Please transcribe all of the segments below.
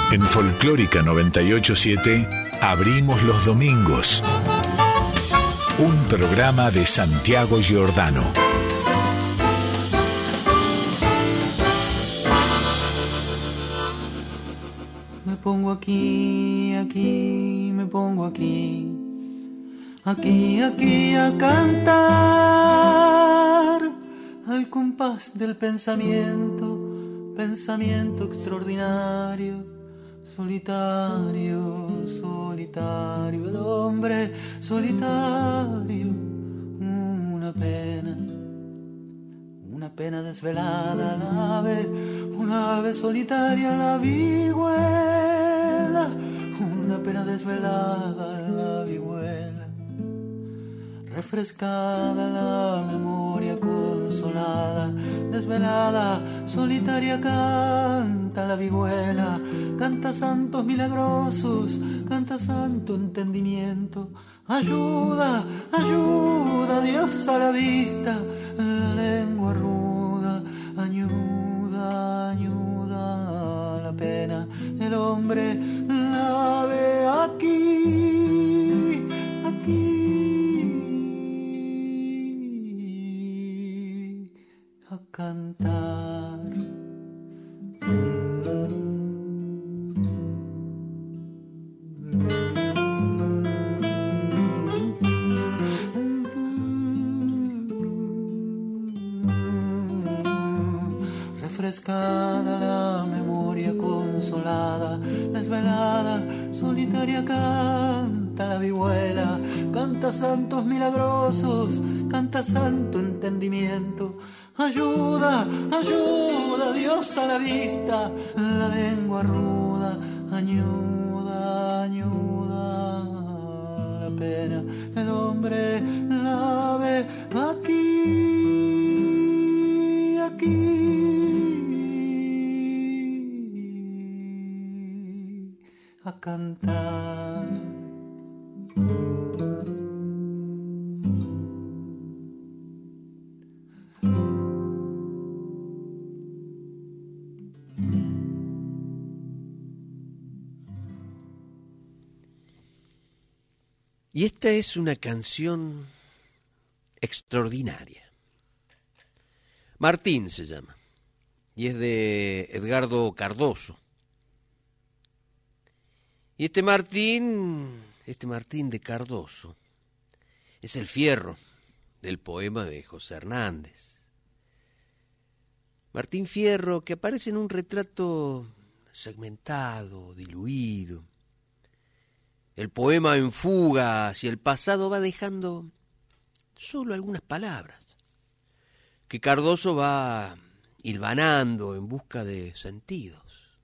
En Folclórica 987 abrimos los domingos. Un programa de Santiago Giordano. Me pongo aquí, me pongo aquí a cantar al compás del pensamiento extraordinario. Solitario, el hombre solitario, una pena desvelada, una ave solitaria, la vihuela, una pena desvelada, la vihuela, refrescada la memoria consolada, desvelada, solitaria canta la vihuela, canta santos milagrosos, canta santo entendimiento, ayuda, Dios a la vista, la lengua ruda, añuda, la pena, el hombre la ve aquí, a cantar. Refrescada la memoria consolada, desvelada, solitaria canta la vihuela, canta santos milagrosos, canta santo entendimiento, ayuda, Dios a la vista, la lengua ruda, añuda, la pena, el hombre la ve aquí, a cantar. Y esta es una canción extraordinaria. Martín se llama, y es de Edgardo Cardoso. Y este Martín de Cardoso es el fierro del poema de José Hernández. Martín Fierro, que aparece en un retrato segmentado, diluido. El poema en fuga hacia el pasado va dejando solo algunas palabras que Cardoso va hilvanando en busca de sentidos.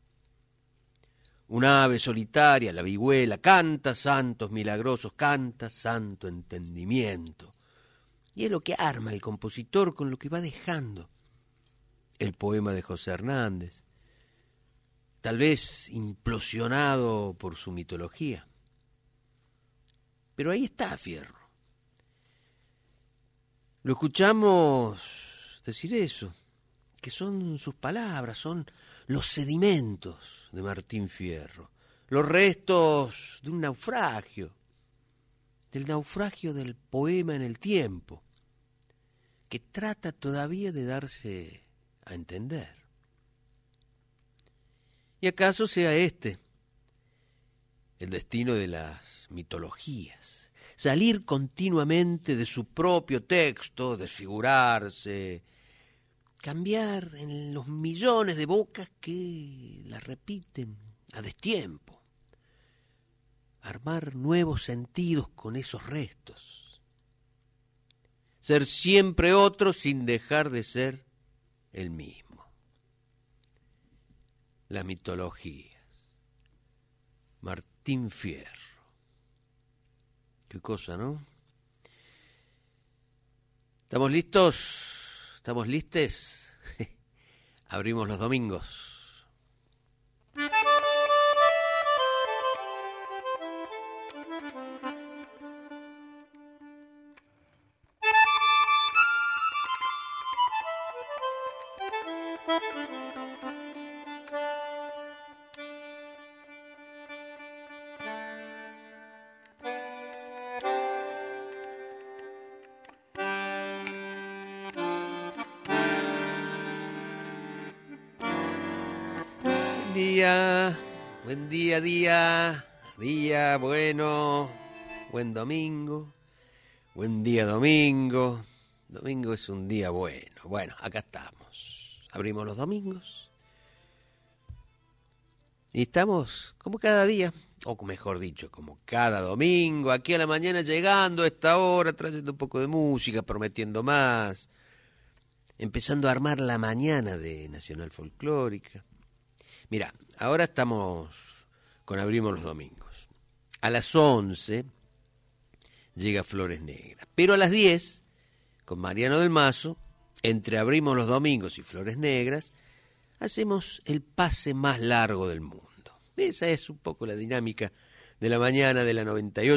Un ave solitaria, la vihuela, canta santos milagrosos, canta santo entendimiento. Y es lo que arma el compositor con lo que va dejando el poema de José Hernández, tal vez implosionado por su mitología. Pero ahí está Fierro. Lo escuchamos decir eso, que son sus palabras, son los sedimentos de Martín Fierro, los restos de un naufragio, del naufragio del poema en el tiempo, que trata todavía de darse a entender. ¿Y acaso sea este el destino de las mitologías? Salir continuamente de su propio texto, desfigurarse, cambiar en los millones de bocas que la repiten a destiempo, armar nuevos sentidos con esos restos, ser siempre otro sin dejar de ser el mismo. Las mitologías. Martín Fierro. Qué cosa, ¿no? ¿Estamos listos? ¿Estamos listes? Abrimos los domingos. buen día bueno, buen domingo, buen día domingo. Domingo es un día bueno. Bueno, acá estamos. Abrimos los domingos. Y estamos como cada día, o mejor dicho, como cada domingo, aquí a la mañana llegando a esta hora, trayendo un poco de música, prometiendo más, empezando a armar la mañana de Nacional Folclórica. Mira, ahora estamos con Abrimos los Domingos. A las 11 llega Flores Negras, pero a las 10, con Mariano del Mazo, entre Abrimos los Domingos y Flores Negras, hacemos el pase más largo del mundo. Esa es un poco la dinámica de la mañana de la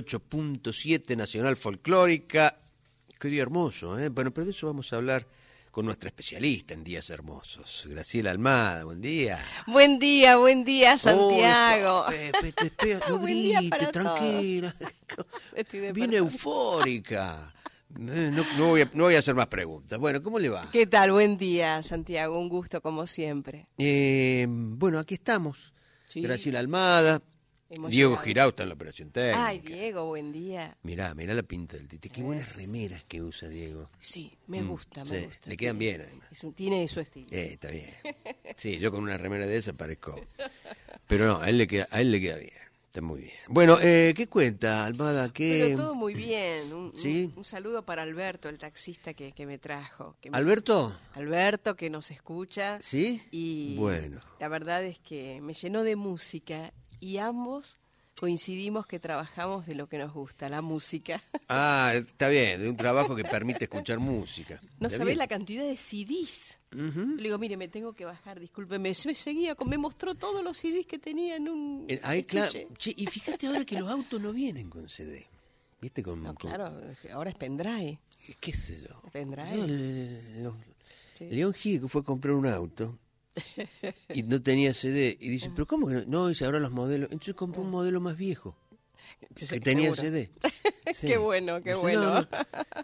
98.7 Nacional Folclórica. Qué día hermoso, ¿eh? Bueno, pero de eso vamos a hablar con nuestra especialista en días hermosos, Graciela Almada. Buen día. Buen día, Santiago. No grites, tranquila. Viene eufórica. No voy a hacer más preguntas. Bueno, ¿cómo le va? ¿Qué tal? Buen día, Santiago. Un gusto, como siempre. Bueno, aquí estamos. Sí. Graciela Almada. Diego Girau está en la operación técnica. Ay, Diego, buen día. Mirá la pinta del Tite. Qué buenas remeras que usa Diego. Sí, me gusta. Le quedan bien, además. Tiene su estilo. Está bien. Sí, yo con una remera de esa parezco. Pero no, a él le queda bien. Está muy bien. Bueno, ¿qué cuenta, Almada? Pero todo muy bien. ¿Sí? Un saludo para Alberto, el taxista que me trajo. ¿Alberto? Alberto, que nos escucha. ¿Sí? Y bueno, la verdad es que me llenó de música y ambos coincidimos que trabajamos de lo que nos gusta, la música. Ah, está bien, de un trabajo que permite escuchar música. No ¿Está sabés bien? la cantidad de CDs. Le digo, mire, me tengo que bajar, discúlpeme. Me mostró todos los CDs que tenía en un Ahí, claro. estuche. Che, y fíjate ahora que los autos no vienen con CD. ¿Viste? No, claro, ahora es pendrive. ¿Qué sé yo? Pendrive. Yo, Sí. León Gieco fue a comprar un auto y no tenía CD. Y dice, ¿pero cómo que no? No, dice, ahora los modelos. Entonces compró un modelo más viejo que tenía Seguro. CD. Sí. Qué bueno, qué Dice, bueno. no.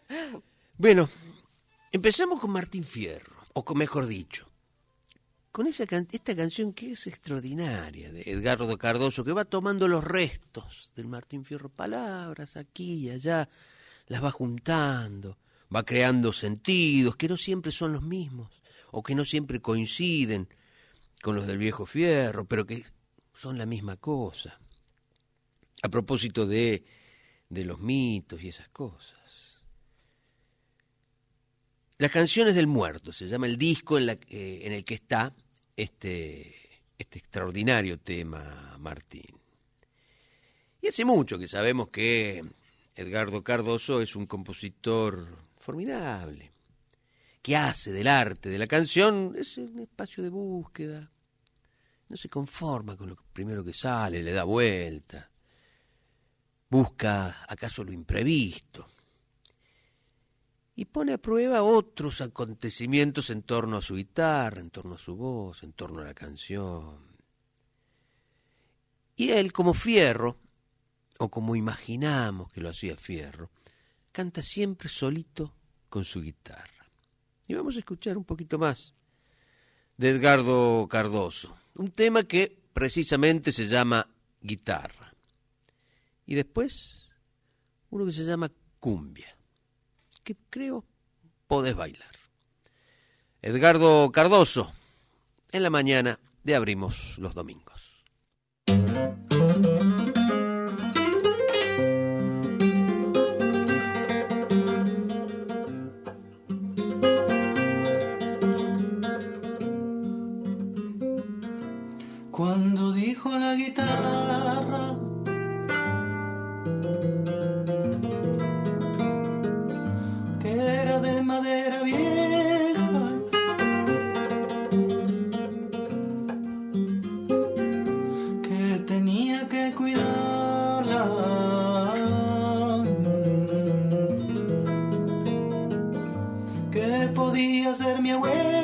Bueno, empezamos con Martín Fierro, mejor dicho, con esta canción que es extraordinaria, de Edgardo Cardoso, que va tomando los restos del Martín Fierro, palabras aquí y allá, las va juntando, va creando sentidos que no siempre son los mismos, o que no siempre coinciden con los del viejo Fierro, pero que son la misma cosa. A propósito de los mitos y esas cosas. Las canciones del muerto, se llama el disco en el que está este extraordinario tema, Martín. Y hace mucho que sabemos que Edgardo Cardoso es un compositor formidable, que hace del arte de la canción es un espacio de búsqueda, no se conforma con lo primero que sale, le da vuelta, busca acaso lo imprevisto y pone a prueba otros acontecimientos en torno a su guitarra, en torno a su voz, en torno a la canción. Y él, como Fierro, o como imaginamos que lo hacía Fierro, canta siempre solito con su guitarra. Y vamos a escuchar un poquito más de Edgardo Cardoso, un tema que precisamente se llama Guitarra. Y después, uno que se llama Cumbia, que creo podés bailar. Edgardo Cardoso, en la mañana de Abrimos los Domingos. Cuando dijo la guitarra, que era de madera vieja, que tenía que cuidarla, que podía ser mi abuela,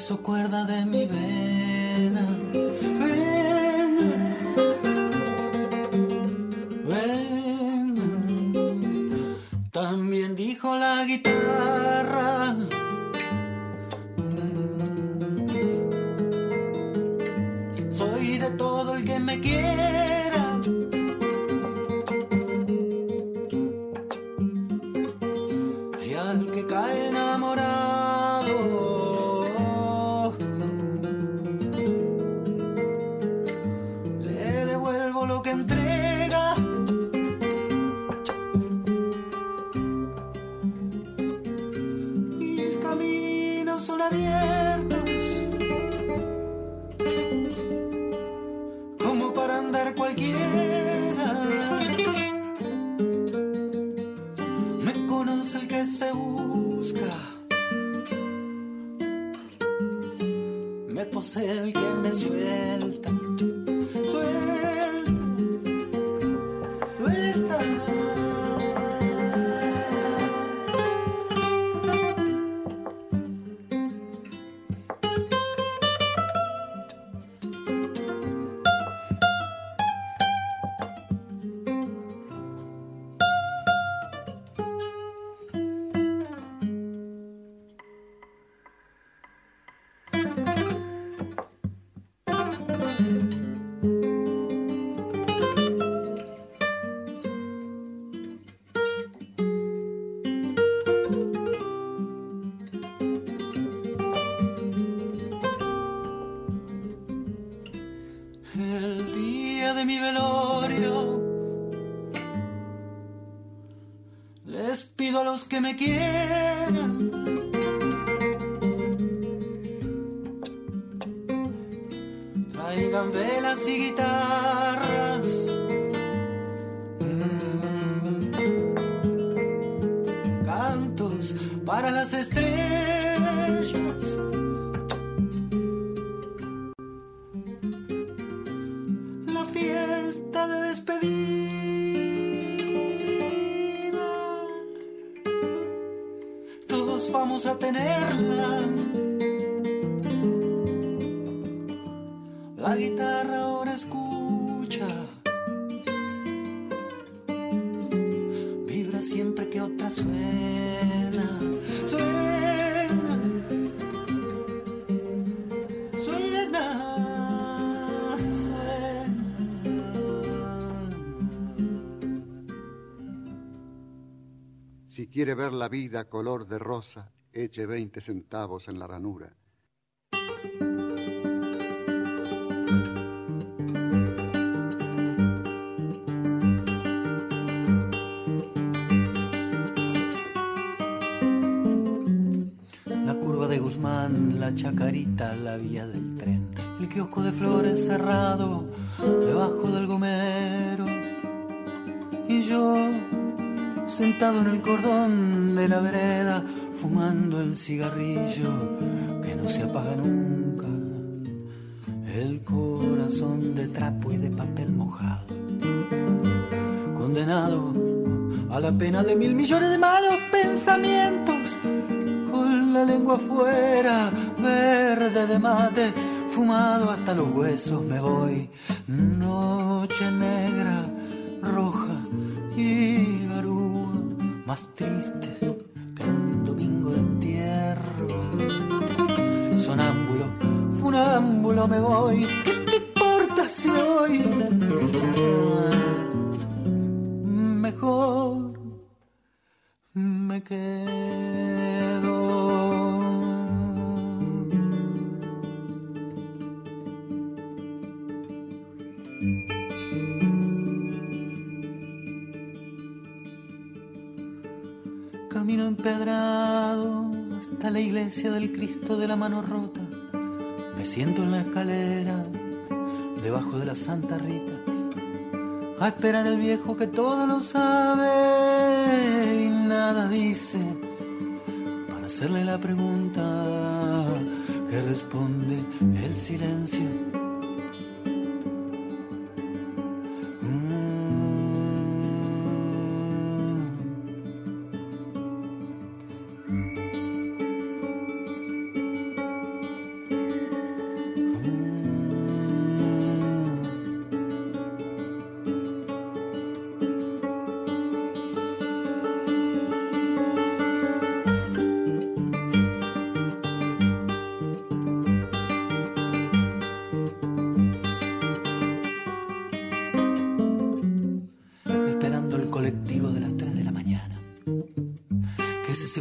hizo cuerda de mi vena. También dijo la guitarra, soy de todo el que me quiera, y al que cae enamorado le devuelvo lo que entrega. Son abiertos como para andar cualquiera. Me conoce el que se busca, me posee el que me suelta. Suelta, suelta. El día de mi velorio les pido a los que me quieran traigan velas y guitarras, cantos para las estrellas. Fiesta de despedida, todos vamos a tenerla. La guitarra ahora escucha, vibra siempre que otra suena. Suena, suena. Si quiere ver la vida color de rosa, eche 20 centavos en la ranura. La curva de Guzmán, la Chacarita, la vía del tren, el kiosco de flores cerrado debajo del gomero, y yo sentado en el cordón de la vereda, fumando el cigarrillo que no se apaga nunca, el corazón de trapo y de papel mojado, condenado a la pena de 1.000 millones de malos pensamientos, con la lengua afuera, verde de mate, fumado hasta los huesos me voy, noche negra, roja y garúa, más triste que un domingo de entierro. Sonámbulo, funámbulo me voy, ¿qué te importa si hoy? Mejor me quedo. Camino empedrado hasta la iglesia del Cristo de la mano rota. Me siento en la escalera, debajo de la Santa Rita, a esperar al viejo que todo lo sabe y nada dice, para hacerle la pregunta que responde el silencio.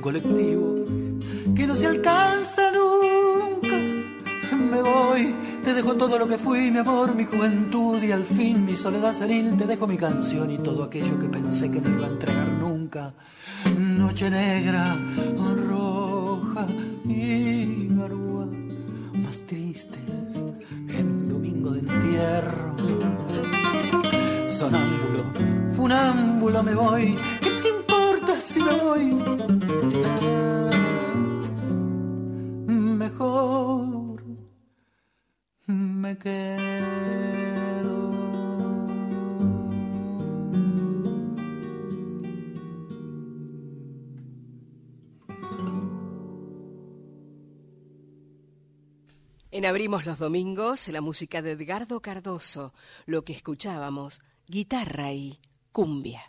colectivo que no se alcanza nunca. Me voy, te dejo todo lo que fui, mi amor, mi juventud y al fin mi soledad senil. Te dejo mi canción y todo aquello que pensé que no iba a entregar nunca. Noche negra, roja y barúa, más triste que un domingo de entierro. Sonámbulo, funámbulo me voy, ¿qué te importa si me voy? Mejor me quedo. En Abrimos los Domingos, la música de Edgardo Cardoso, lo que escuchábamos, guitarra y cumbia.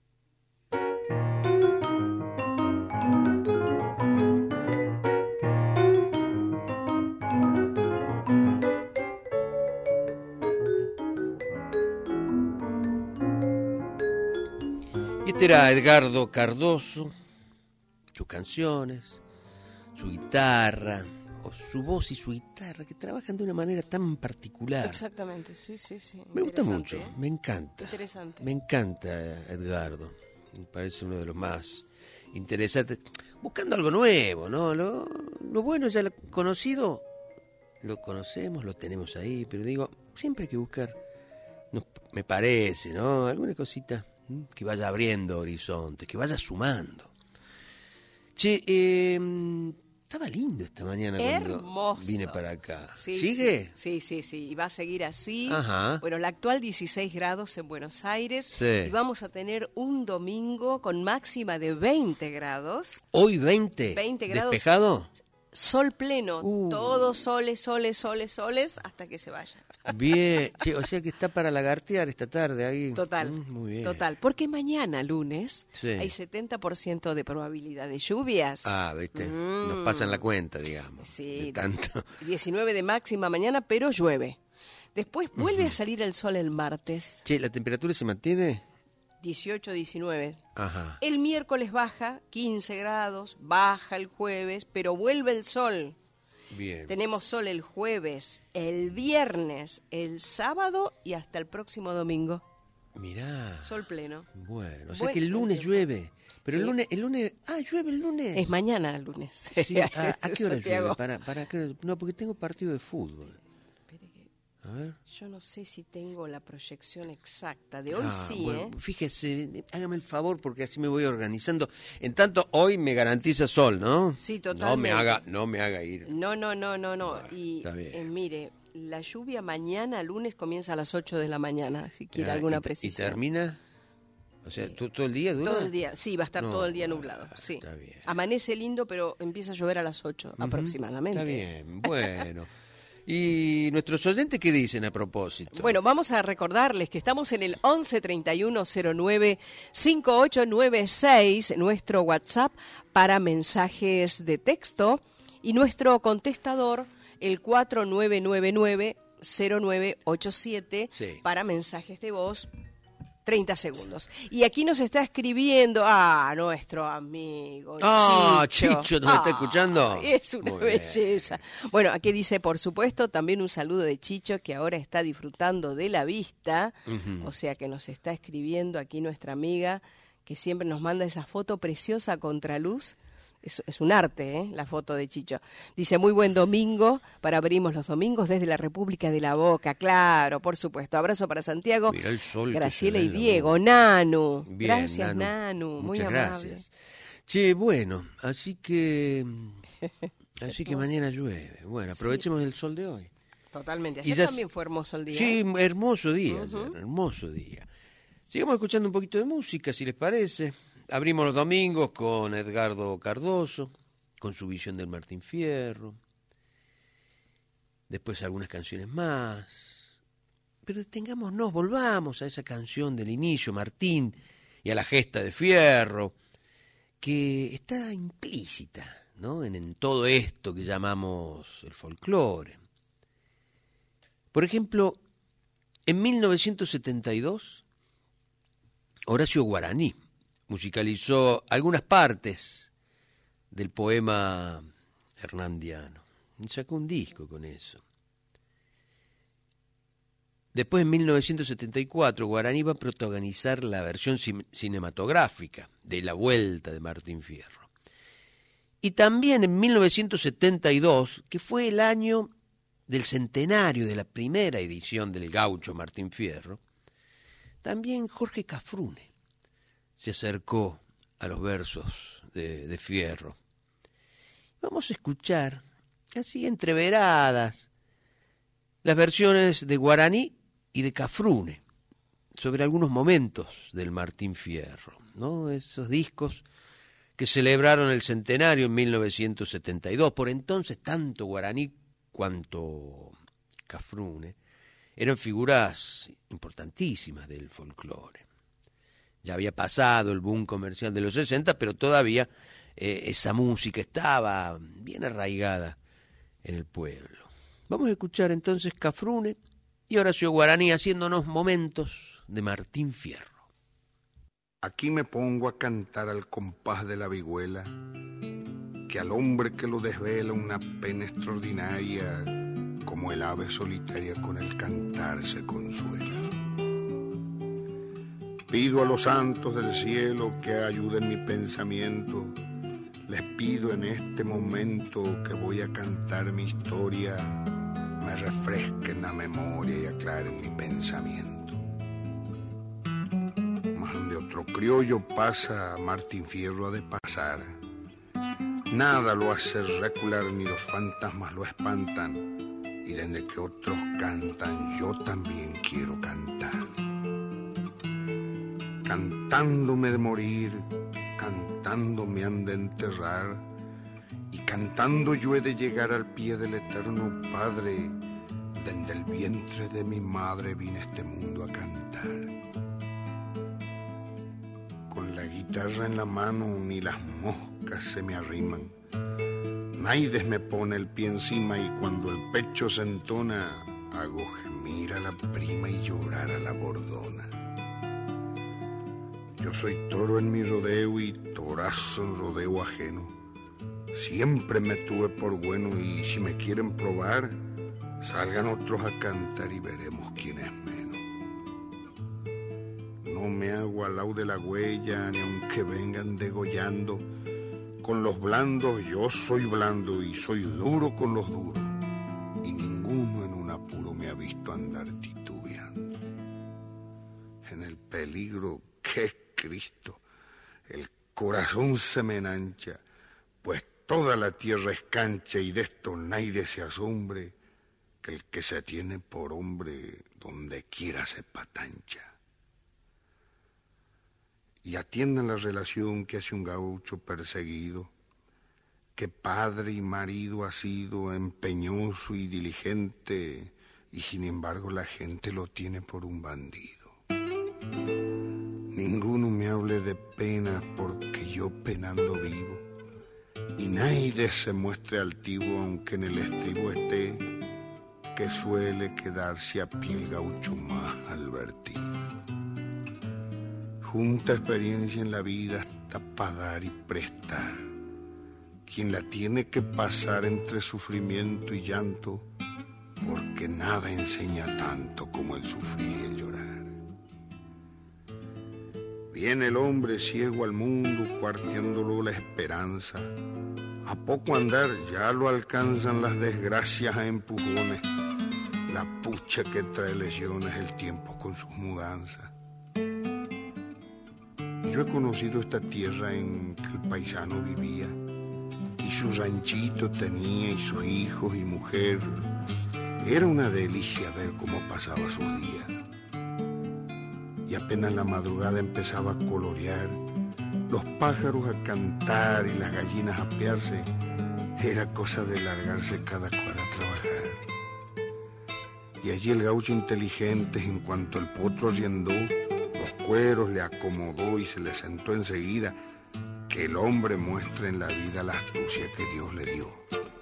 Este era Edgardo Cardoso, sus canciones, su guitarra, o su voz y su guitarra, que trabajan de una manera tan particular. Exactamente, sí, sí, sí. Me gusta mucho, me encanta. Interesante. Me encanta Edgardo, me parece uno de los más interesantes. Buscando algo nuevo, ¿no? Lo bueno ya lo conocido, lo conocemos, lo tenemos ahí, pero digo, siempre hay que buscar, me parece, ¿no? Alguna cosita que vaya abriendo horizontes, que vaya sumando. Che, estaba lindo esta mañana Hermoso. Cuando vine para acá. Sí, ¿Sigue? Sí, y va a seguir así. Ajá. Bueno, la actual 16 grados en Buenos Aires. Sí. Y vamos a tener un domingo con máxima de 20 grados. Hoy 20. 20 grados. ¿Despejado? Sol pleno. Uh. Todos soles hasta que se vaya. Bien. Che, o sea que está para lagartear esta tarde ahí. Total, muy bien. total. Porque mañana, lunes, Sí. hay 70% de probabilidad de lluvias. Ah, viste, nos pasan la cuenta, digamos. Sí, de tanto. 19 de máxima mañana, pero llueve. Después vuelve a salir el sol el martes, Che, ¿la temperatura se mantiene? 18, 19. Ajá. El miércoles baja, 15 grados, baja el jueves, pero vuelve el sol. Bien. Tenemos sol el jueves, el viernes, el sábado y hasta el próximo domingo. Mirá. Sol pleno. Bueno, o sea Buen que el lunes tiempo. llueve. Pero Sí. el lunes, llueve el lunes. Es mañana el lunes. Sí, ¿a qué hora Santiago. llueve? ¿Para qué hora? No, porque tengo partido de fútbol. A ver. Yo no sé si tengo la proyección exacta. De hoy sí, bueno, ¿eh? Fíjese, hágame el favor porque así me voy organizando. En tanto, hoy me garantiza sol, ¿no? Sí, No me haga ir. No. Y está bien. mire, la lluvia mañana, lunes, comienza a las 8 de la mañana, si quiere Ah, alguna ¿Y precisión. termina? O sea, ¿todo el día dura? Todo el día, sí, va a estar No, todo el día nublado, sí. está bien. Amanece lindo, pero empieza a llover a las 8 aproximadamente. Está bien, bueno. ¿Y nuestros oyentes qué dicen a propósito? Bueno, vamos a recordarles que estamos en el 11 31 09 5896, nuestro WhatsApp para mensajes de texto, y nuestro contestador, el 4999 0987, Sí. para mensajes de voz, 30 segundos. Y aquí nos está escribiendo nuestro amigo Chicho, ¿nos está escuchando? Es una Muy bien. belleza. Bueno, aquí dice, por supuesto, también un saludo de Chicho, que ahora está disfrutando de la vista. O sea que nos está escribiendo aquí nuestra amiga, que siempre nos manda esa foto preciosa a contraluz. Es un arte, ¿eh? La foto de Chicho. Dice, muy buen domingo para Abrimos los Domingos desde la República de la Boca. Claro, por supuesto. Abrazo para Santiago, Mirá el sol que Graciela se ve y en la Diego. boca. Nanu. Bien, Gracias, Nanu. Muy Muchas amable. gracias. Che, bueno, así que mañana llueve. Bueno, aprovechemos el sol de hoy. Totalmente. Y Ayer ya también fue hermoso el día. Sí, ¿eh? hermoso día, ayer, hermoso día. Sigamos escuchando un poquito de música, si les parece. Abrimos los domingos con Edgardo Cardoso, con su visión del Martín Fierro. Después algunas canciones más. Pero detengámonos, volvamos a esa canción del inicio, Martín, y a la gesta de Fierro, que está implícita, ¿no? en todo esto que llamamos el folclore. Por ejemplo, en 1972, Horacio Guaraní musicalizó algunas partes del poema hernandiano. Y sacó un disco con eso. Después, en 1974, Guaraní va a protagonizar la versión cinematográfica de La Vuelta de Martín Fierro. Y también en 1972, que fue el año del centenario de la primera edición del Gaucho Martín Fierro, también Jorge Cafrune se acercó a los versos de Fierro. Vamos a escuchar, así entreveradas, las versiones de Guaraní y de Cafrune sobre algunos momentos del Martín Fierro, ¿no? Esos discos que celebraron el centenario en 1972. Por entonces, tanto Guaraní cuanto Cafrune eran figuras importantísimas del folclore. Ya había pasado el boom comercial de los 60, pero todavía esa música estaba bien arraigada en el pueblo. Vamos a escuchar entonces Cafrune y Horacio Guaraní haciéndonos momentos de Martín Fierro. Aquí me pongo a cantar al compás de la vihuela, que al hombre que lo desvela una pena extraordinaria, como el ave solitaria con el cantar se consuela. Pido a los santos del cielo que ayuden mi pensamiento, les pido en este momento que voy a cantar mi historia, me refresquen la memoria y aclaren mi pensamiento. Mas donde otro criollo pasa, Martín Fierro ha de pasar. Nada lo hace recular ni los fantasmas lo espantan, y desde que otros cantan yo también quiero cantar. Cantándome de morir, cantando me han de enterrar, y cantando yo he de llegar al pie del eterno Padre. Desde el vientre de mi madre vine a este mundo a cantar. Con la guitarra en la mano ni las moscas se me arriman. Naides me pone el pie encima y cuando el pecho se entona, hago gemir a la prima y llorar a la bordona. Yo soy toro en mi rodeo y torazo en rodeo ajeno. Siempre me tuve por bueno y si me quieren probar, salgan otros a cantar y veremos quién es menos. No me hago al lado de la huella ni aunque vengan degollando. Con los blandos yo soy blando y soy duro con los duros. Y ninguno en un apuro me ha visto andar titubeando. En el peligro que es Cristo, el corazón se me enancha, pues toda la tierra es cancha y de esto nadie se asombre, que el que se tiene por hombre donde quiera se patancha. Y atiendan la relación que hace un gaucho perseguido, que padre y marido ha sido empeñoso y diligente, y sin embargo la gente lo tiene por un bandido. Ninguno me hable de pena porque yo penando vivo, y nadie se muestre altivo aunque en el estribo esté, que suele quedarse a pie el gaucho más advertido. Junta experiencia en la vida hasta pagar y prestar. Quien la tiene que pasar entre sufrimiento y llanto, porque nada enseña tanto como el sufrir y el llorar. Viene el hombre ciego al mundo, cuarteándolo la esperanza. A poco andar ya lo alcanzan las desgracias a empujones. La pucha que trae lesiones el tiempo con sus mudanzas. Yo he conocido esta tierra en que el paisano vivía, y su ranchito tenía, y sus hijos y mujer. Era una delicia ver cómo pasaba sus días. Y apenas la madrugada empezaba a colorear, los pájaros a cantar y las gallinas a apearse, era cosa de largarse cada cual a trabajar. Y allí el gaucho inteligente, en cuanto el potro arriendó, los cueros le acomodó y se le sentó enseguida, que el hombre muestre en la vida la astucia que Dios le dio.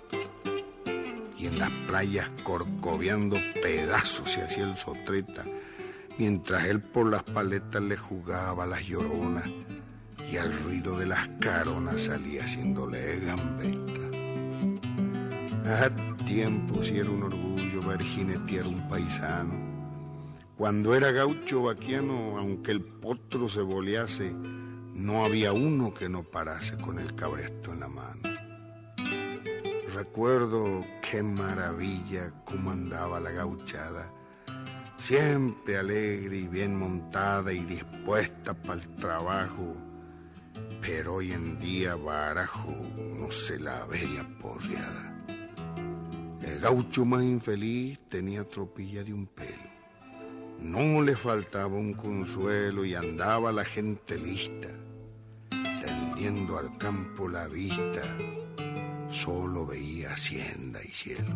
Y en las playas corcoveando pedazos se hacía el sotreta, mientras él por las paletas le jugaba las lloronas, y al ruido de las caronas salía haciéndole gambeta. A tiempo si era un orgullo ver jinetear un paisano. Cuando era gaucho vaquiano, aunque el potro se bolease, no había uno que no parase con el cabresto en la mano. Recuerdo qué maravilla cómo andaba la gauchada, siempre alegre y bien montada y dispuesta para el trabajo, pero hoy en día barajo no se la veía porreada. El gaucho más infeliz tenía tropilla de un pelo, no le faltaba un consuelo y andaba la gente lista, tendiendo al campo la vista, solo veía hacienda y cielo.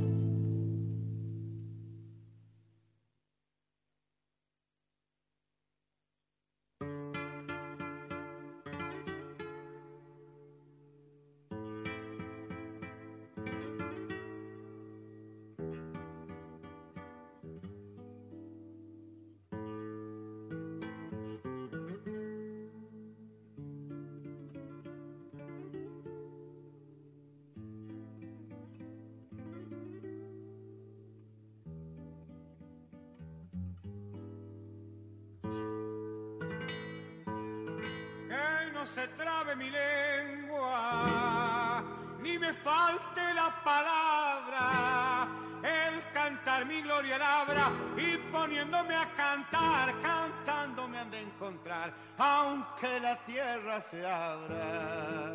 Se trabe mi lengua, ni me falte la palabra, el cantar mi gloria labra y poniéndome a cantar, cantando me han de encontrar, aunque la tierra se abra.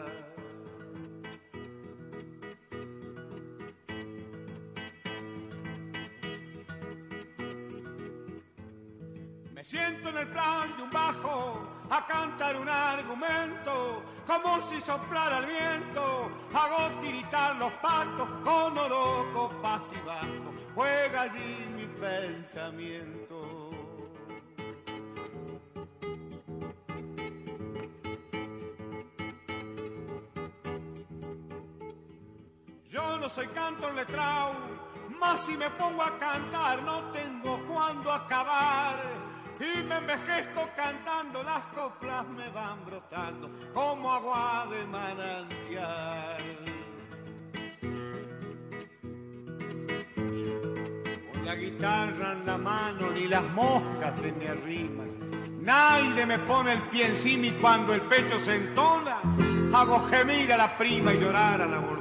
Me siento en el plan de un bajo a cantar un argumento, como si soplara el viento, hago tiritar los patos con oro, copas y bajo, juega allí mi pensamiento. Yo no soy cantor letrao, mas si me pongo a cantar no tengo cuándo acabar. Y me envejezco cantando, las coplas me van brotando como agua de manantial. Con la guitarra en la mano ni las moscas se me arriman, nadie me pone el pie encima y cuando el pecho se entona, hago gemir a la prima y llorar a la bordona.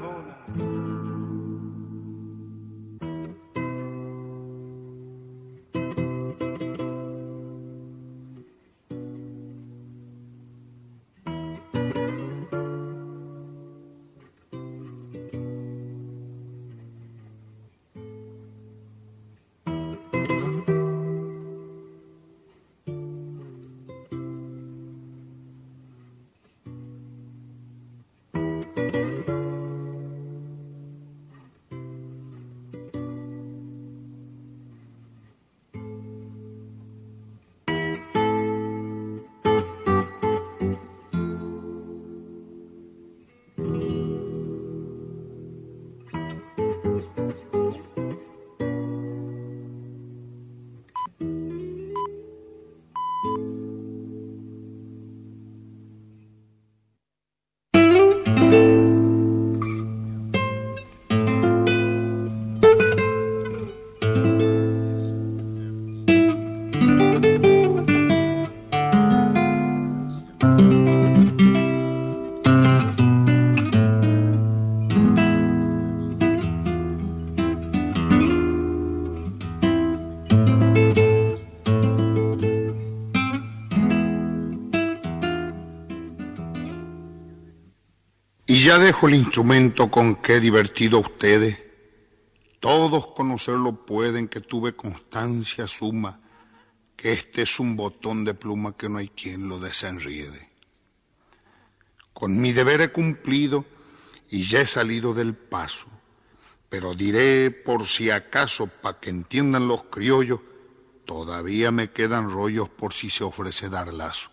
Y ya dejo el instrumento con que he divertido a ustedes. Todos conocerlo pueden que tuve constancia suma, que este es un botón de pluma que no hay quien lo desenriede. Con mi deber he cumplido y ya he salido del paso, pero diré por si acaso, pa' que entiendan los criollos, todavía me quedan rollos por si se ofrece dar lazo.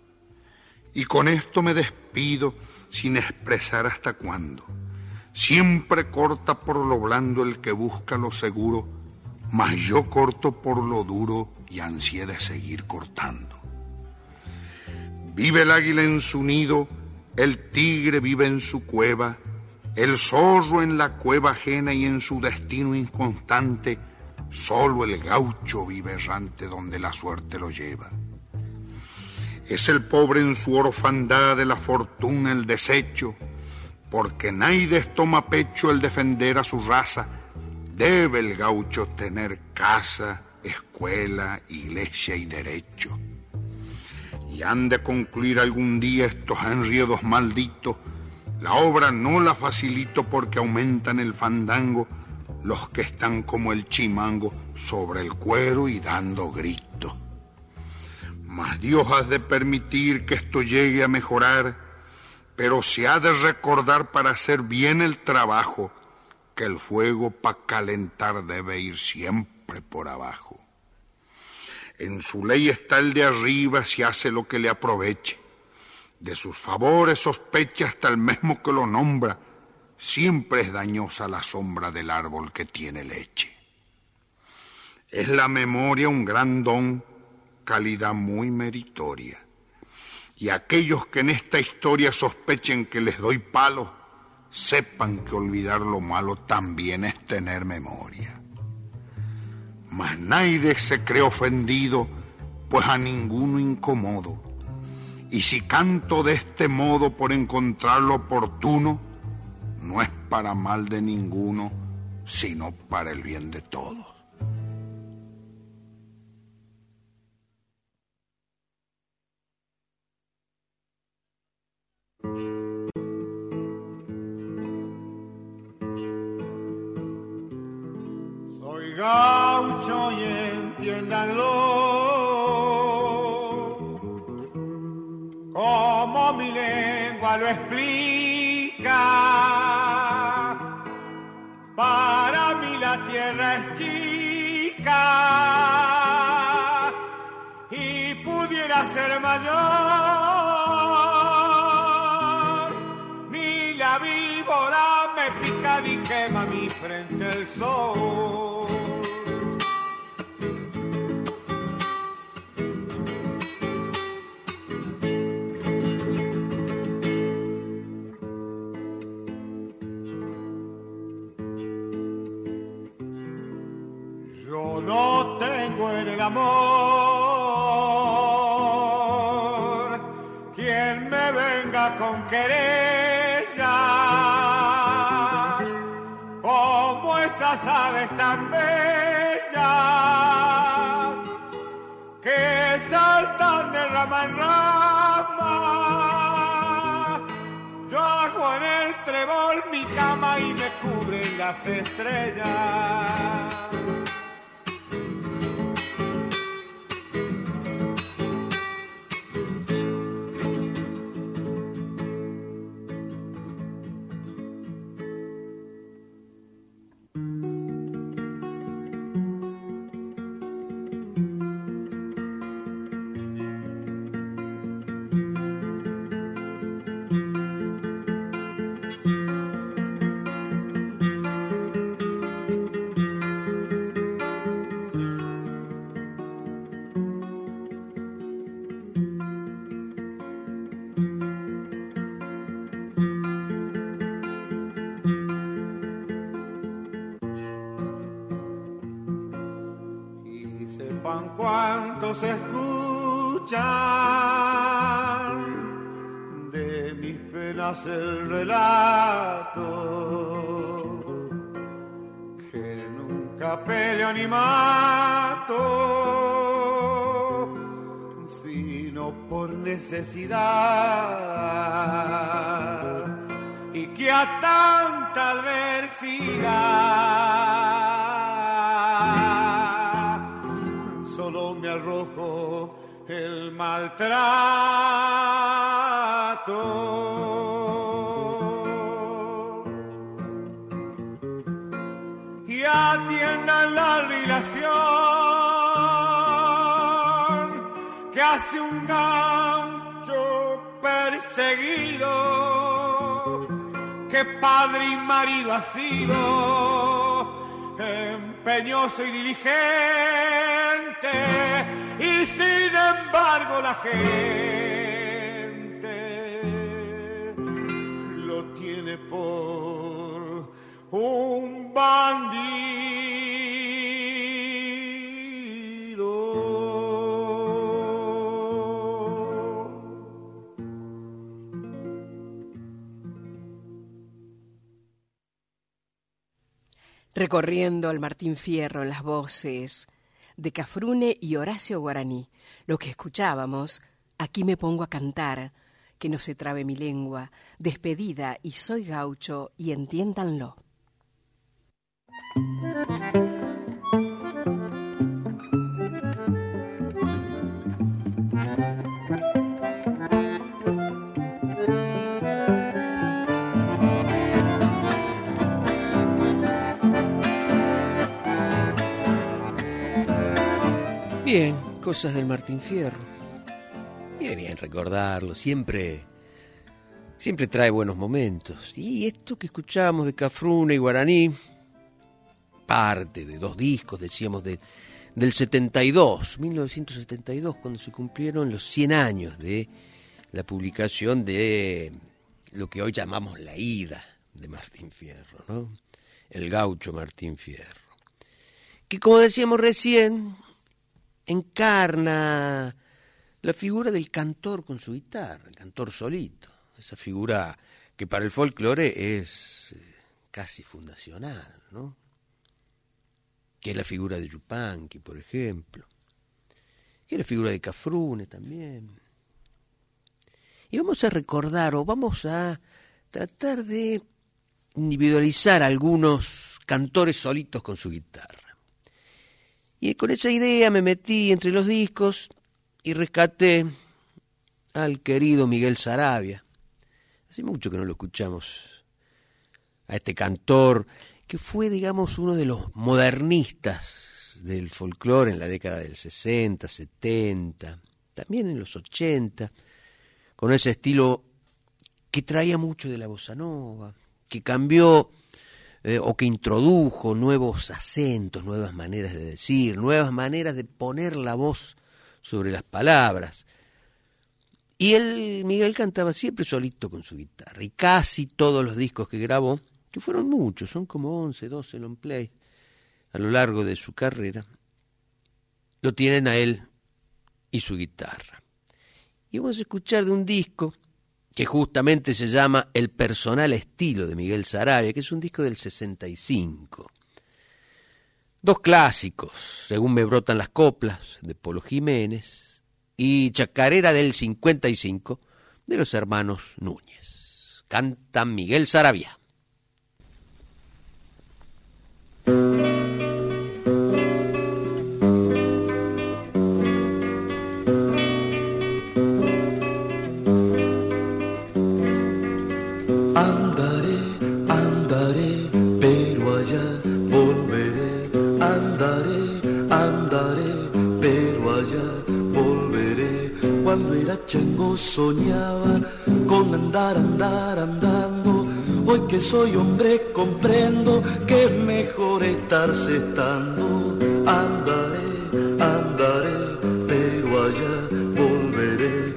Y con esto me despido sin expresar hasta cuándo. Siempre corta por lo blando el que busca lo seguro, mas yo corto por lo duro y ansié de seguir cortando. Vive el águila en su nido, el tigre vive en su cueva, el zorro en la cueva ajena y en su destino inconstante, solo el gaucho vive errante donde la suerte lo lleva. Es el pobre en su orfandad de la fortuna el desecho, porque naides toma pecho el defender a su raza. Debe el gaucho tener casa, escuela, iglesia y derecho. Y han de concluir algún día estos enriedos malditos. La obra no la facilito porque aumentan el fandango los que están como el chimango sobre el cuero y dando gritos. Mas Dios ha de permitir que esto llegue a mejorar, pero se ha de recordar para hacer bien el trabajo que el fuego para calentar debe ir siempre por abajo. En su ley está el de arriba si hace lo que le aproveche. De sus favores sospecha hasta el mismo que lo nombra. Siempre es dañosa la sombra del árbol que tiene leche. Es la memoria un gran don, calidad muy meritoria. Y aquellos que en esta historia sospechen que les doy palo, sepan que olvidar lo malo también es tener memoria. Mas nadie se cree ofendido, pues a ninguno incomodo. Y si canto de este modo por encontrarlo oportuno, no es para mal de ninguno, sino para el bien de todos. Soy gaucho y entiéndanlo, como mi lengua lo explica. Para mí la tierra es chica y pudiera ser mayor. Ni la víbora me pica ni quema mi frente el sol. No tengo en el amor quien me venga con querellas, como esas aves tan bellas que saltan de rama en rama. Yo hago en el trébol mi cama y me cubren las estrellas. Cuántos escuchan de mis penas el relato, que nunca peleo ni mato, sino por necesidad, y que a tanta adversidad solo me arrojo el maltrato. Y atiendan la dilación que hace un gaucho perseguido, que padre y marido ha sido, empeñoso y diligente, y sin embargo la gente por un bandido. Recorriendo al Martín Fierro en las voces de Cafrune y Horacio Guaraní, lo que escuchábamos, Aquí me pongo a cantar, que no se trabe mi lengua, despedida y soy gaucho y entiéndanlo. Bien, cosas del Martín Fierro. Viene bien recordarlo, siempre trae buenos momentos. Y esto que escuchábamos de Cafrune y Guaraní, parte de 2 discos, decíamos, del 72, 1972, cuando se cumplieron los 100 años de la publicación de lo que hoy llamamos la ida de Martín Fierro, ¿no? El gaucho Martín Fierro. Que, como decíamos recién, encarna la figura del cantor con su guitarra, el cantor solito, esa figura que para el folclore es casi fundacional, ¿no? Que es la figura de Yupanqui, por ejemplo, que es la figura de Cafrune también. Y vamos a recordar, o vamos a tratar de individualizar a algunos cantores solitos con su guitarra. Y con esa idea me metí entre los discos y rescaté al querido Miguel Saravia. Hace mucho que no lo escuchamos, a este cantor que fue, digamos, uno de los modernistas del folclore en la década del 60, 70, también en los 80, con ese estilo que traía mucho de la bossa nova, que cambió o que introdujo nuevos acentos, nuevas maneras de decir, nuevas maneras de poner la voz sobre las palabras. Y Miguel cantaba siempre solito con su guitarra, y casi todos los discos que grabó, que fueron muchos, son como 11, 12 long play a lo largo de su carrera, lo tienen a él y su guitarra. Y vamos a escuchar de un disco que justamente se llama El personal estilo de Miguel Saravia, que es un disco del 65. 2 clásicos, Según me brotan las coplas, de Polo Jiménez, y Chacarera del 55, de los hermanos Núñez. Canta Miguel Saravia. Chango soñaba con andar andando. Hoy que soy hombre comprendo que es mejor estarse estando. Andaré, pero allá volveré.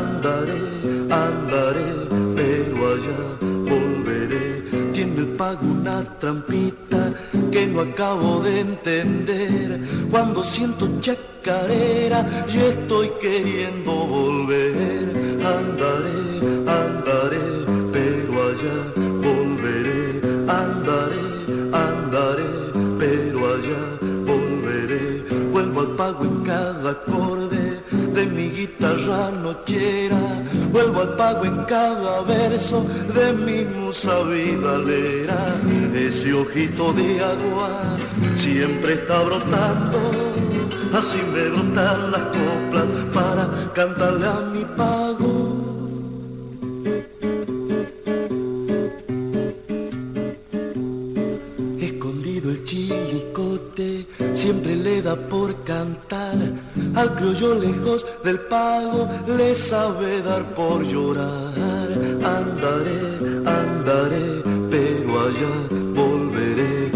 Andaré, pero allá volveré. Tiene el pago una trampita que no acabo de entender. Cuando siento chacarera y estoy queriendo volver. Andaré, pero allá volveré. Andaré, pero allá volveré. Vuelvo al pago en cada acorde de mi guitarra nochera. Vuelvo al pago en cada verso de mi musa vidalera. Ese ojito de agua siempre está brotando. Así me brotan las coplas para cantarle a mi pago. Escondido el chilicote siempre le da por cantar. Al criollo lejos del pago le sabe dar por llorar. Andaré, pero allá volveré.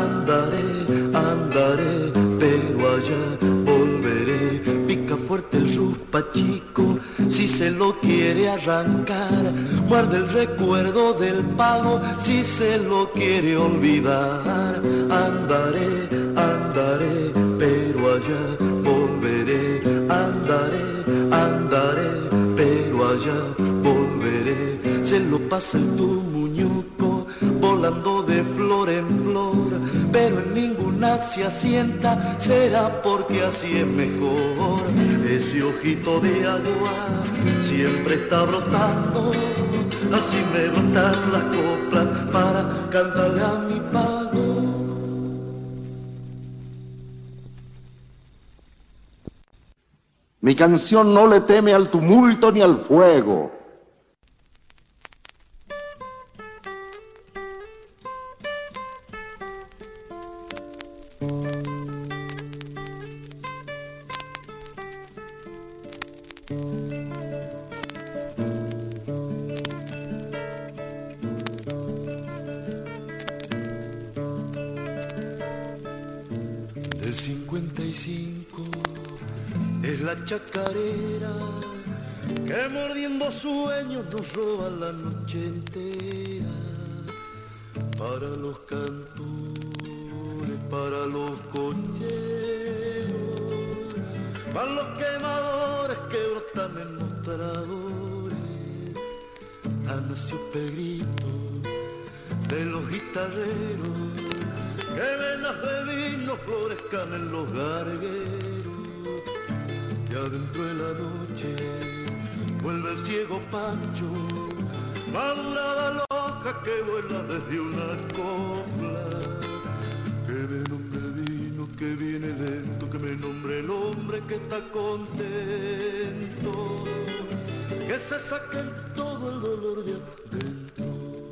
Andaré, pero allá volveré. Pica fuerte el ruspa chico, si si se lo quiere arrancar, guarde el recuerdo del pago, si se lo quiere olvidar. Andaré, andaré, pero allá volveré. Andaré, andaré, pero allá volveré. Se lo pasa el tu muñeco, volando de flor en flor, pero en ninguna se asienta, será porque así es mejor. Ese ojito de agua siempre está brotando, así me brotan las coplas para cantarle a mi pago. Mi canción no le teme al tumulto ni al fuego. Del 55 es la chacarera que mordiendo sueños nos roba la noche entera. Para los cantores, para los cocheros, para los quemadores que brotan en mostradores. Ha nacido el grito de los guitarreros que venas de vino florezcan en los gargueros. Y adentro de la noche vuelve el ciego Pancho, madurada loca que vuela desde una copla. Que me nombre el vino que viene lento, que me nombre el hombre que está contento, que se saque todo el dolor de adentro.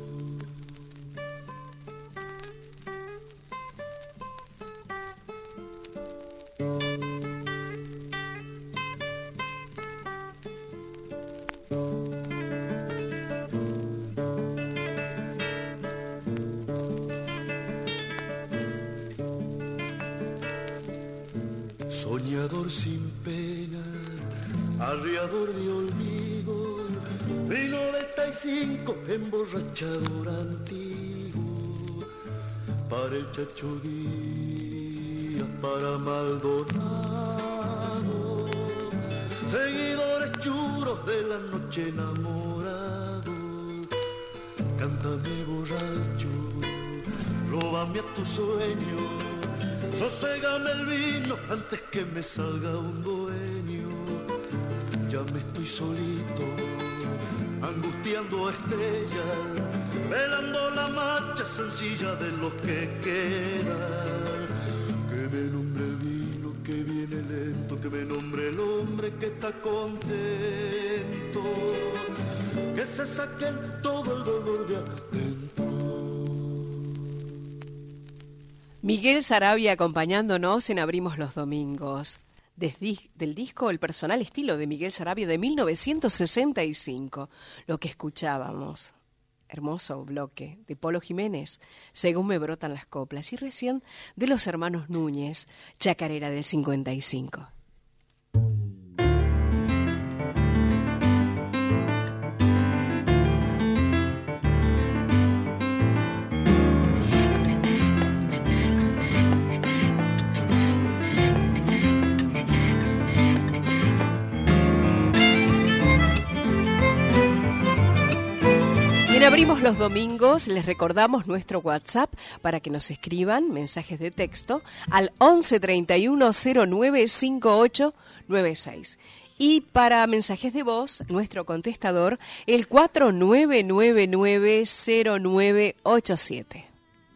Soñador sin pena, arriador de olvido, vino de 35, emborrachador antiguo, para el Chacho Díaz, para Maldonado, seguidores churos de la noche enamorado. Cántame borracho, róbame a tu sueño, soségame el vino antes que me salga un dueño. Ya me estoy solito, angustiando estrellas, velando la marcha sencilla de los que quedan. Que me nombre el vino que viene lento, que me nombre el hombre que está contento, que se saquen todo el dolor de adentro. Miguel Saravia acompañándonos en Abrimos los Domingos, del disco El personal estilo de Miguel Saravia de 1965. Lo que escuchábamos, hermoso bloque de Polo Jiménez, Según me brotan las coplas, y recién de los hermanos Núñez, Chacarera del 55. Abrimos los domingos, les recordamos nuestro WhatsApp para que nos escriban mensajes de texto al 11 31 09 58 96. Y para mensajes de voz, nuestro contestador, el 49990987.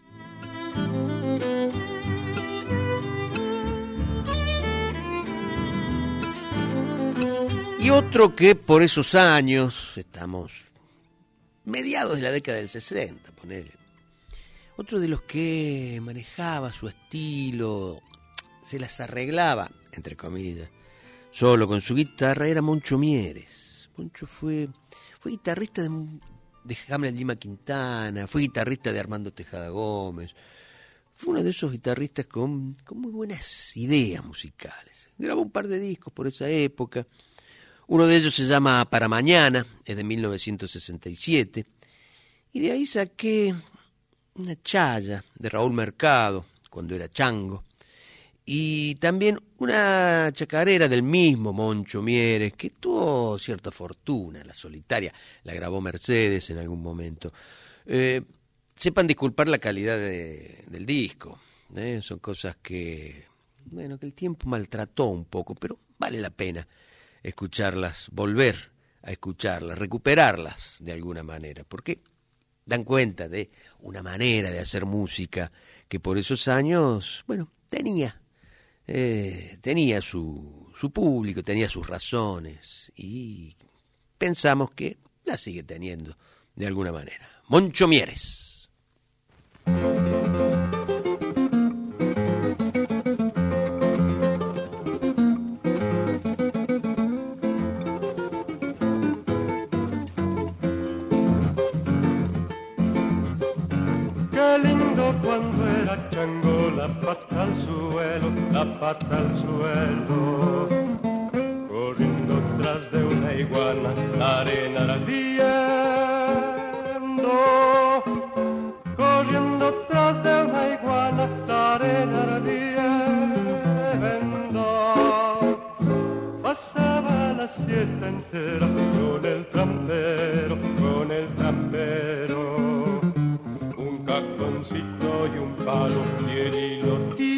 Y otro que por esos años, estamos mediados de la década del 60, ponele. Otro de los que manejaba su estilo, se las arreglaba, entre comillas, solo con su guitarra, era Moncho Mieres. Moncho fue guitarrista de Hamlet Lima Quintana, fue guitarrista de Armando Tejada Gómez. Fue uno de esos guitarristas con muy buenas ideas musicales. Grabó un par de discos por esa época. Uno de ellos se llama Para Mañana, es de 1967, y de ahí saqué una chaya de Raúl Mercado, cuando era chango, y también una chacarera del mismo Moncho Mieres, que tuvo cierta fortuna, La Solitaria, la grabó Mercedes en algún momento. Sepan disculpar la calidad del disco, son cosas que el tiempo maltrató un poco, pero vale la pena escucharlas, volver a escucharlas, recuperarlas de alguna manera, porque dan cuenta de una manera de hacer música que por esos años, tenía su público, tenía sus razones, y pensamos que la sigue teniendo de alguna manera. Moncho Mieres. Cuando era chango, la pata al suelo, corriendo tras de una iguana, la arena ardiendo, corriendo tras de una iguana, la arena ardiendo, pasaba la siesta entera con el trampero, un cajoncito y un palo y el hilo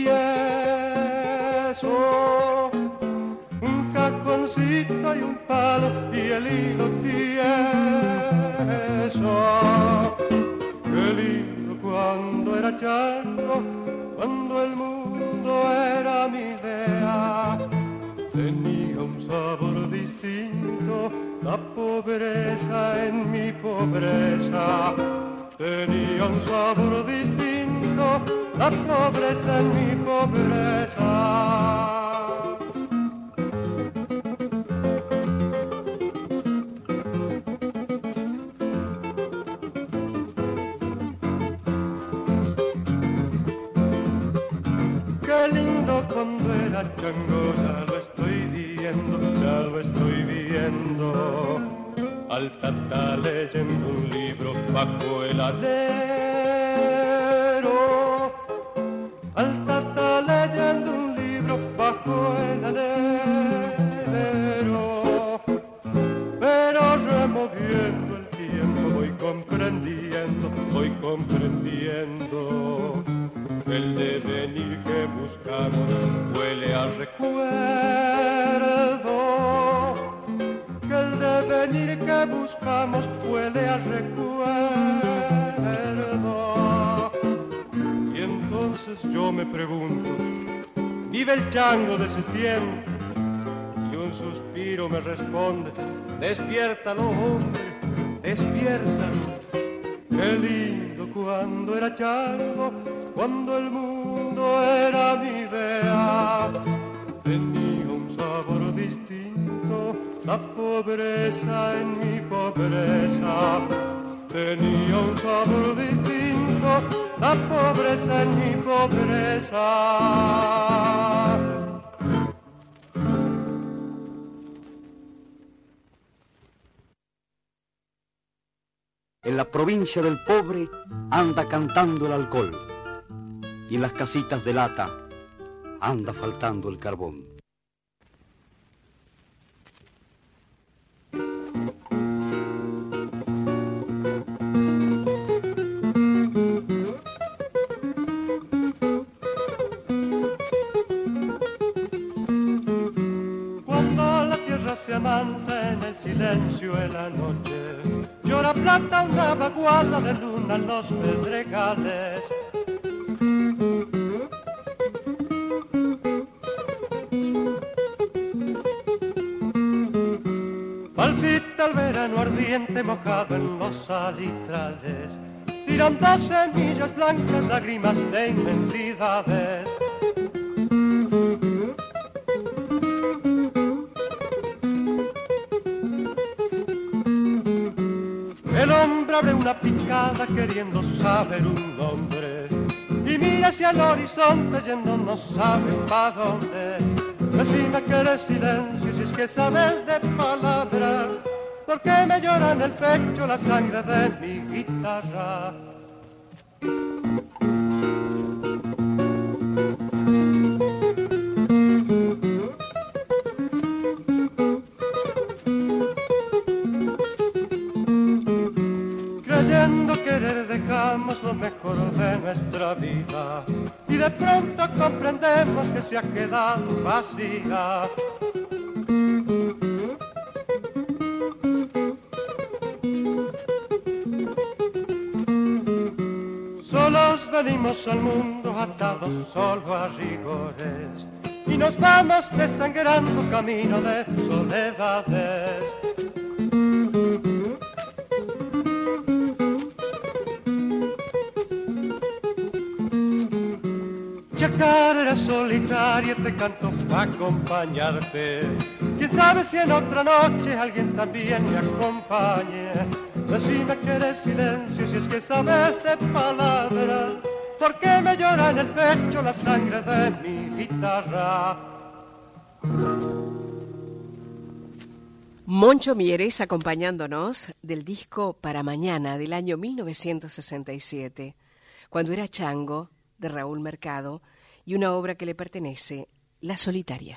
tieso, un cajoncito y un palo y el hilo tieso. Qué lindo cuando era chango, cuando el mundo era mi idea, tenía un sabor distinto, la pobreza en mi pobreza. Tenía un sabor distinto, la pobreza en mi pobreza. Qué lindo cuando era chango, ya lo estoy viendo. Al tata leyendo un libro bajo el alero, al tata leyendo un libro bajo el alero, pero removiendo el tiempo voy comprendiendo, el devenir que buscamos huele a recuerdo. El devenir que buscamos huele a recuerdo. Y entonces yo me pregunto, ¿vive el chango de ese tiempo? Y un suspiro me responde, despiértalo, hombre, despiértalo. Qué lindo cuando era chango, cuando el mundo era mi idea. Tenía un sabor distinto, la pobreza en mi pobreza. Tenía un sabor distinto, la pobreza en mi pobreza. En la provincia del pobre anda cantando el alcohol, y en las casitas de lata anda faltando el carbón. Cuando la tierra se amansa en el silencio de la noche, llora plata una baguala de luna en los pedregales. Palpita el verano ardiente mojado en los salitrales, tirando semillas blancas, lágrimas de inmensidades. El hombre abre una picada queriendo saber un nombre y mira hacia el horizonte yendo no sabe pa' dónde. Decime que eres silencio y si es que sabes de palabras, ¿por qué me llora en el pecho la sangre de mi guitarra? Creyendo querer dejamos lo mejor de nuestra vida y de pronto comprendemos que se ha quedado vacía. Solos venimos al mundo atados solo a rigores y nos vamos desangrando camino de soledades. Chacarera solitaria te canto para acompañarte. Quién sabe si en otra noche alguien también me acompañe. Decime que eres silencio si es que sabes de palabras. ¿Por qué me llora en el pecho la sangre de mi guitarra? Moncho Mieres acompañándonos del disco Para Mañana del año 1967, cuando era chango, de Raúl Mercado, y una obra que le pertenece, La Solitaria.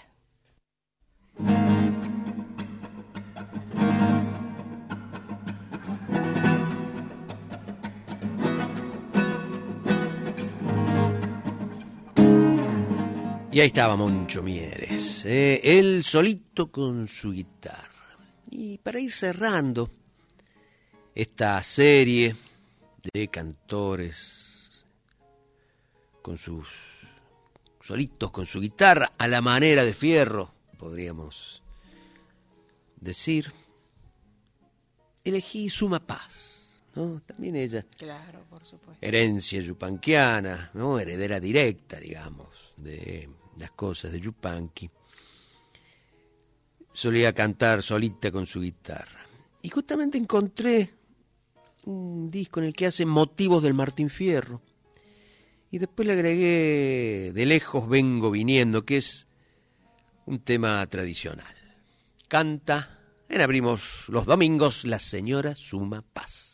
Y ahí estaba Moncho Mieres, él solito con su guitarra. Y para ir cerrando esta serie de cantores con sus solitos con su guitarra, a la manera de Fierro, podríamos decir, elegí Suma Paz, ¿no? También ella, claro, por supuesto, herencia yupanquiana, ¿no? Heredera directa, digamos, de las cosas de Yupanqui. Solía cantar solita con su guitarra. Y justamente encontré un disco en el que hace motivos del Martín Fierro. Y después le agregué De lejos vengo viniendo, que es un tema tradicional. Canta en Abrimos los Domingos la señora Suma Paz.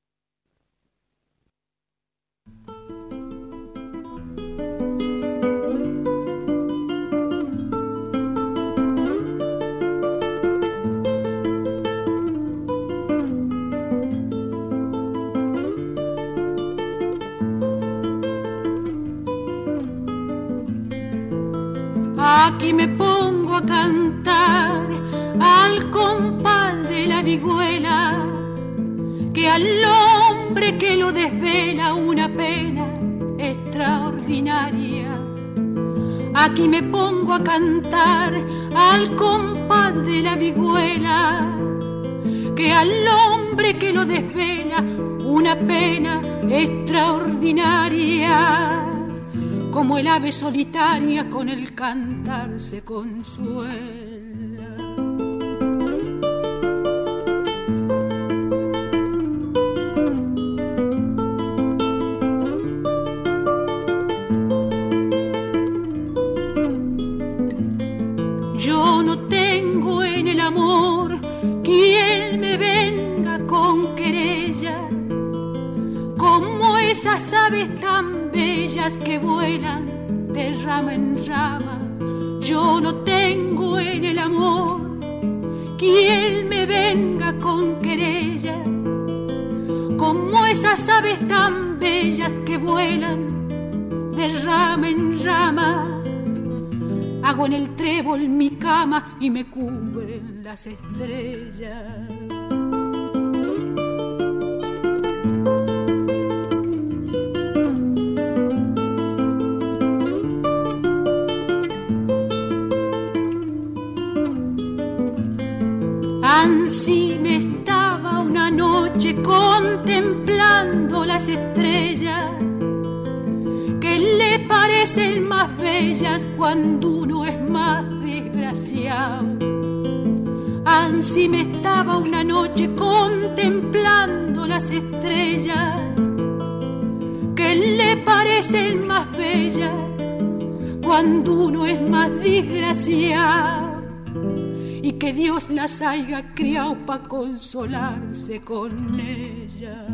Aquí me pongo a cantar al compás de la vihuela, que al hombre que lo desvela una pena extraordinaria. Aquí me pongo a cantar al compás de la vihuela, que al hombre que lo desvela una pena extraordinaria. Como el ave solitaria con el cantar se consuela. Yo no tengo en el amor quien me venga con querellas, como esas aves tan bellas que vuelan de rama en rama. Yo no tengo en el amor quien me venga con querella, como esas aves tan bellas que vuelan de rama en rama. Hago en el trébol mi cama y me cubren las estrellas. Ansí me estaba una noche contemplando las estrellas, que le parecen más bellas cuando uno es más desgraciado. Ansí me estaba una noche contemplando las estrellas, que le parecen más bellas cuando uno es más desgraciado. y que Dios las haya criado pa' consolarse con ella.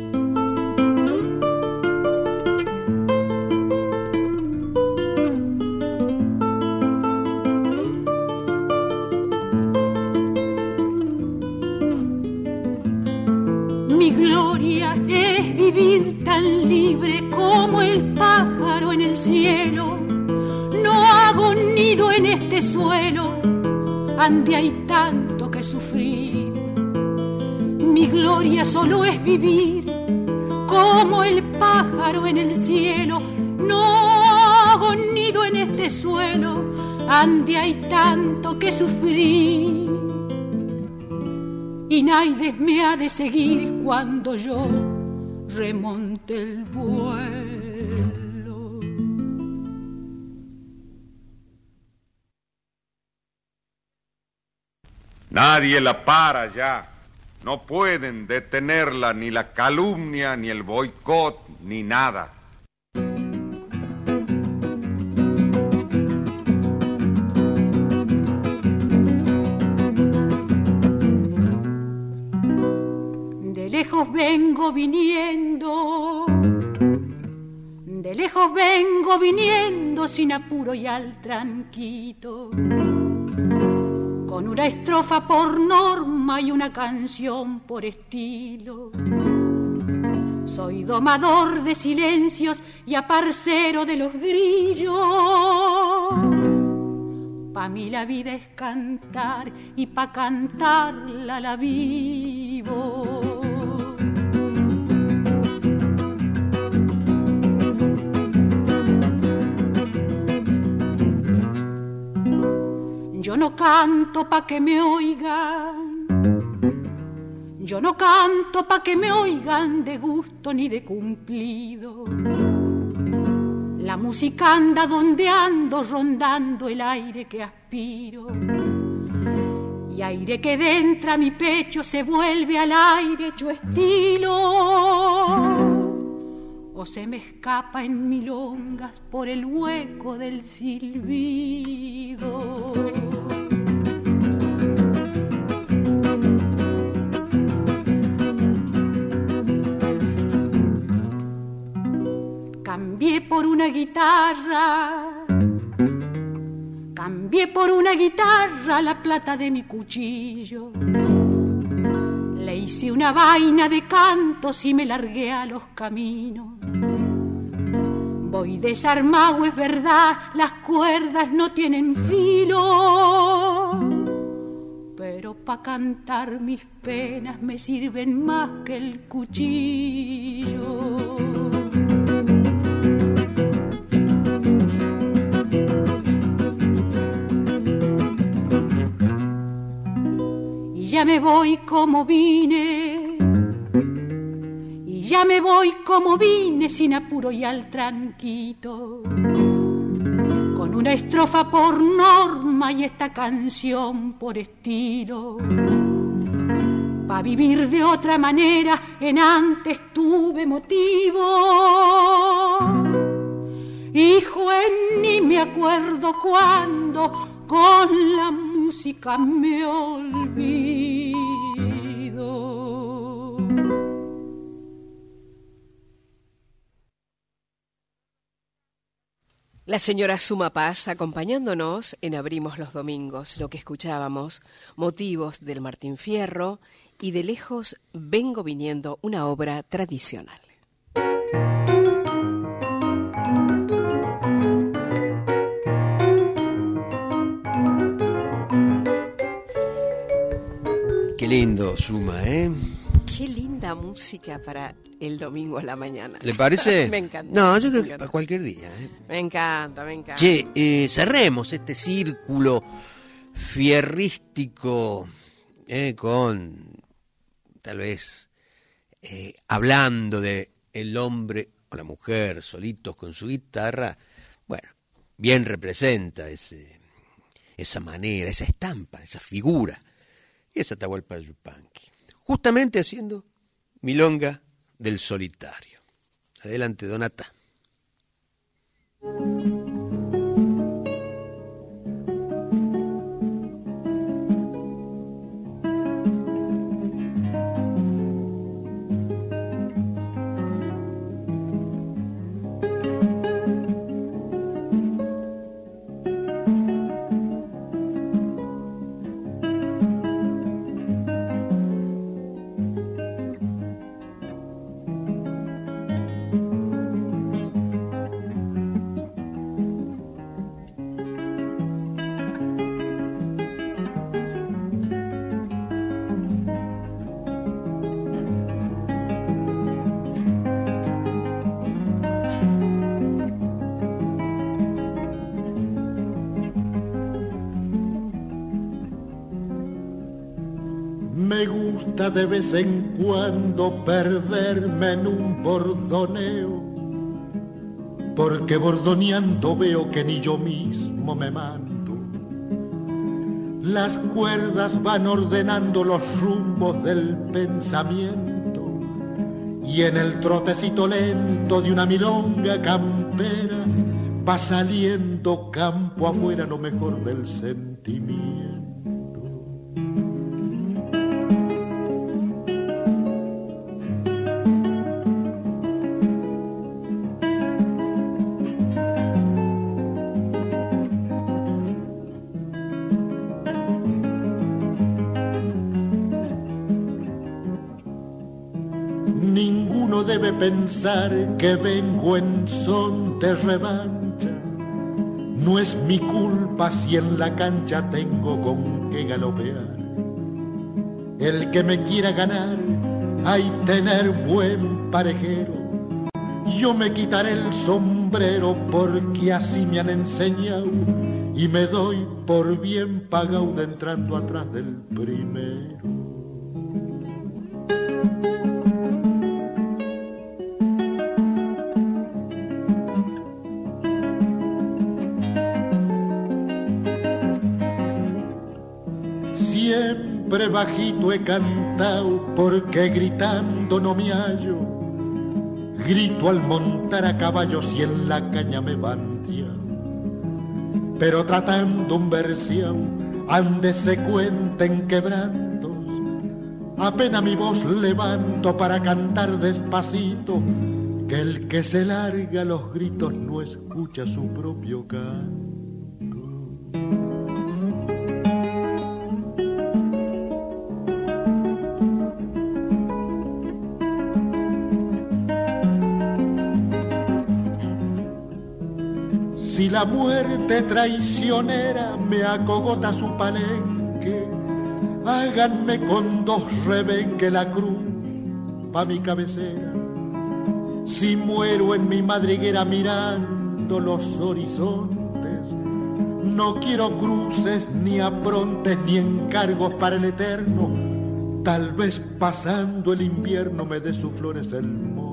Mi gloria es vivir tan libre como el pájaro en el cielo. No hago nido en este suelo, ande hay tanto que sufrir. Mi gloria solo es vivir como el pájaro en el cielo. No hago nido en este suelo, ande hay tanto que sufrir. Y nadie me ha de seguir cuando yo remonte el vuelo. Nadie la para ya. No pueden detenerla ni la calumnia, ni el boicot, ni nada. De lejos vengo viniendo, de lejos vengo viniendo sin apuro y al tranquito, con una estrofa por norma y una canción por estilo. Soy domador de silencios y aparcero de los grillos. Pa' mí la vida es cantar y pa' cantarla la vivo. Yo no canto pa' que me oigan, yo no canto pa' que me oigan de gusto ni de cumplido. La música anda donde ando, rondando el aire que aspiro. Y aire que dentra mi pecho se vuelve al aire hecho estilo. O se me escapa en milongas por el hueco del silbido. Cambié por una guitarra, cambié por una guitarra la plata de mi cuchillo. Le hice una vaina de cantos y me largué a los caminos. Voy desarmado, es verdad, las cuerdas no tienen filo, pero pa' cantar mis penas me sirven más que el cuchillo. Y ya me voy como vine, y ya me voy como vine sin apuro y al tranquito, con una estrofa por norma y esta canción por estilo. Pa' vivir de otra manera en antes tuve motivo, hijo, ni me acuerdo cuándo con la música me olvido. La señora Suma Paz acompañándonos en Abrimos los Domingos. Lo que escuchábamos, Motivos del Martín Fierro y De lejos vengo viniendo, una obra tradicional. Qué lindo, Suma, ¿eh? Qué linda música para el domingo a la mañana. ¿Le parece? Me encanta. No, yo creo que para cualquier día, ¿eh? Me encanta, me encanta. Che, cerremos este círculo fierrístico con, tal vez, hablando de el hombre o la mujer solitos con su guitarra. Bueno, bien representa esa manera, esa estampa, esa figura. Y esa Atahualpa Yupanqui, justamente haciendo milonga del solitario. Adelante, Donata. Me gusta de vez en cuando perderme en un bordoneo, porque bordoneando veo que ni yo mismo me mando. Las cuerdas van ordenando los rumbos del pensamiento, y en el trotecito lento de una milonga campera va saliendo campo afuera lo mejor del sentimiento. Ninguno debe pensar que vengo en son de revancha. No es mi culpa si en la cancha tengo con qué galopear. El que me quiera ganar, hay tener buen parejero. Yo me quitaré el sombrero porque así me han enseñado, y me doy por bien pagado de entrando atrás del primero. Siempre bajito he cantado porque gritando no me hallo. Grito al montar a caballo si en la caña me bantea. Pero tratando un versiao, ande se cuenten quebrantos. Apenas mi voz levanto para cantar despacito, que el que se larga los gritos no escucha su propio canto. Si la muerte traicionera me acogota su palenque, háganme con dos rebenque la cruz pa' mi cabecera. Si muero en mi madriguera mirando los horizontes, no quiero cruces, ni aprontes, ni encargos para el eterno. Tal vez pasando el invierno me dé sus flores el monte.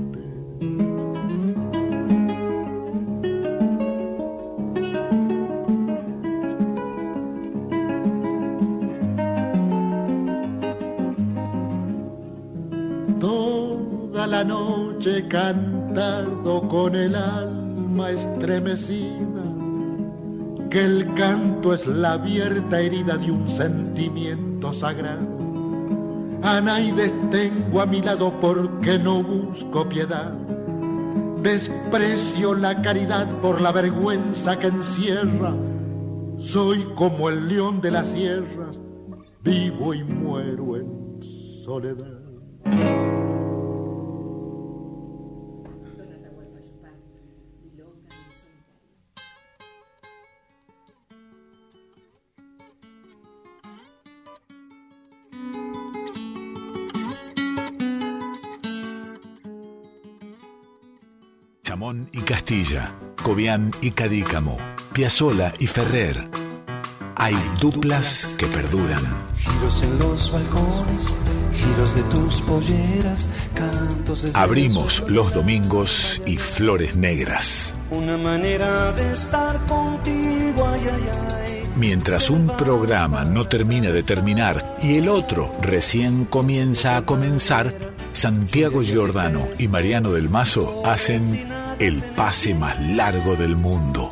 La noche he cantado con el alma estremecida, que el canto es la abierta herida de un sentimiento sagrado. A nadie tengo a mi lado porque no busco piedad, desprecio la caridad por la vergüenza que encierra. Soy como el león de las sierras, vivo y muero en soledad. Chamón y Castilla, Cobián y Cadícamo, Piazzolla y Ferrer. Hay duplas que perduran. Giros en los balcones, giros de tus polleras, cantos desde Abrimos los domingos y Flores Negras. Una manera de estar contigo, ay, ay, ay. Mientras un programa no termina de terminar y el otro recién comienza a comenzar, Santiago Giordano y Mariano del Mazo hacen el pase más largo del mundo.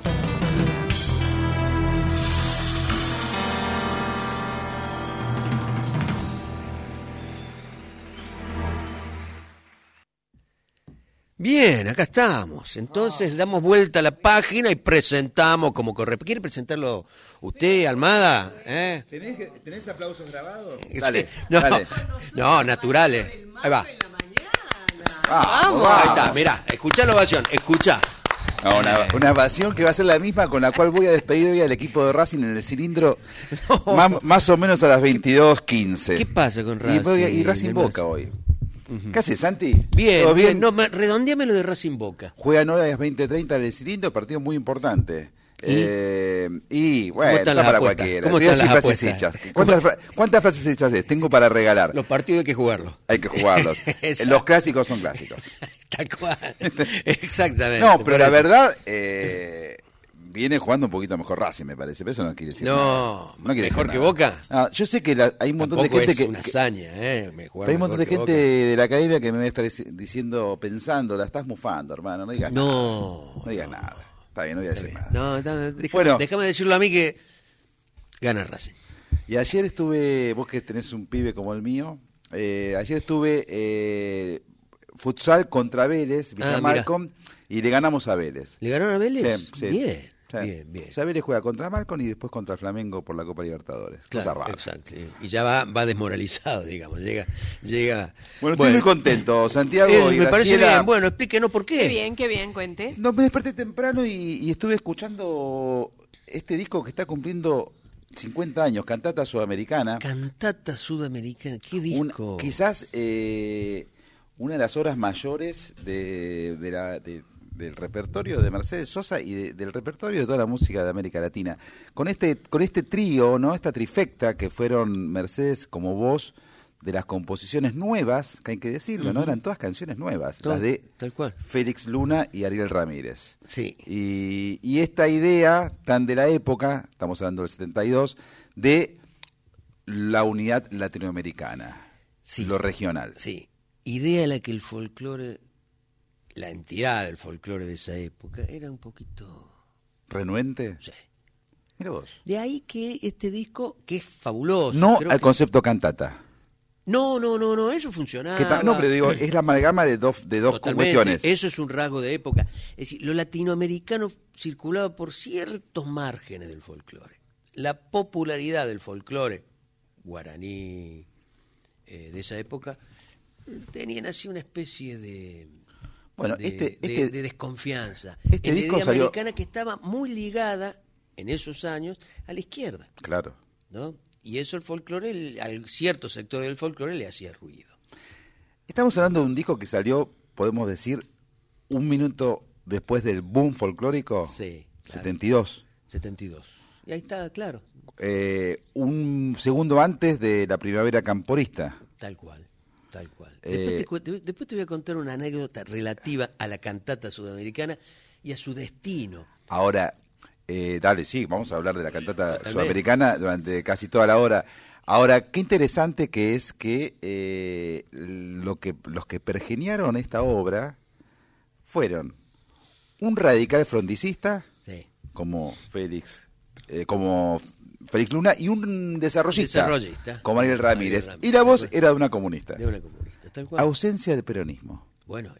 Bien, acá estamos. Entonces damos vuelta a la página y presentamos como corresponde. ¿Quiere presentarlo usted, Almada? ¿Tenés aplausos grabados? Dale, no, naturales. Ahí va. Vamos. Ahí está, mirá, escuchá la ovación, escuchá. No, una ovación que va a ser la misma con la cual voy a despedir hoy al equipo de Racing en el cilindro, más o menos a las 22:15. ¿Qué pasa con Racing? Y Racing Boca hoy. ¿Qué haces, Santi? Bien. No, redondeame lo de Racing Boca. Juegan hoy a las 20:30 en el cilindro, partido muy importante. Y bueno, ¿Cómo están está las para apuestas? cualquiera. ¿Cómo Te voy a están decir las frases apuestas? hechas. ¿Cuántas frases hechas tengo para regalar? Los partidos hay que jugarlos. Hay que jugarlos. Exacto. Los clásicos son clásicos. Tal cual. Exactamente. No, pero por la eso. verdad, viene jugando un poquito mejor Racing, me parece. Pero eso no quiere decir nada. No, quiere mejor decir que nada. Boca. No, yo sé que hay un montón Tampoco de gente es que. una hazaña, Pero hay un montón de gente de la academia que me va a estar diciendo, pensando, la estás mufando, hermano. No digas nada. No digas nada. Está bien, no voy a decir nada. No, Bueno. déjame decirlo a mí que gana Racing. Y ayer estuve, vos que tenés un pibe como el mío, ayer estuve futsal contra Vélez, Villa Malcom, y le ganamos a Vélez. ¿Le ganaron a Vélez? Sí. Bien. Sí. Bien. O sea, Vélez juega contra Malcom y después contra Flamengo por la Copa Libertadores. Claro, Cosa rara. exacto. Y ya va desmoralizado, digamos. Llega. Bueno, estoy muy contento, Santiago y me parece Graciela. bien. Bueno, explíquenos por qué. Qué bien, cuente. No, me desperté temprano y estuve escuchando este disco que está cumpliendo 50 años, Cantata Sudamericana. Cantata Sudamericana, ¿qué disco? Quizás una de las obras mayores del repertorio de Mercedes Sosa y del repertorio de toda la música de América Latina. Con este trío, ¿no? Esta trifecta que fueron Mercedes como voz de las composiciones nuevas, que hay que decirlo, ¿no? Eran todas canciones nuevas, las de tal cual. Félix Luna y Ariel Ramírez. Sí. Y esta idea tan de la época, estamos hablando del 72, de la unidad latinoamericana, lo regional. Sí, idea a la que el folclore, la entidad del folclore de esa época, era un poquito... ¿Renuente? Sí. Mira vos. De ahí que este disco, que es fabuloso... No creo al que... concepto cantata. No, eso funcionaba. No, pero digo, es la amalgama de dos cuestiones. Eso es un rasgo de época. Es decir, lo latinoamericano circulaba por ciertos márgenes del folclore. La popularidad del folclore guaraní de esa época tenían así una especie de... Bueno, de desconfianza. Este en la disco idea salió... americana que estaba muy ligada en esos años a la izquierda. Claro. ¿No? Y eso el folclore, al cierto sector del folclore le hacía ruido. Estamos hablando de un disco que salió, podemos decir, un minuto después del boom folclórico. Sí. Claro. 72. 72. Y ahí está, claro. Un segundo antes de la primavera camporista. Tal cual. Después te voy a contar una anécdota relativa a la cantata sudamericana y a su destino. Ahora, dale, sí, vamos a hablar de la cantata sudamericana durante casi toda la hora. Ahora, qué interesante que es que los que pergeniaron esta obra fueron un radical fronticista, sí, como Félix Luna, y un desarrollista como Ariel Ramírez. Y la voz era de una comunista. Tal cual. Ausencia de peronismo. Bueno,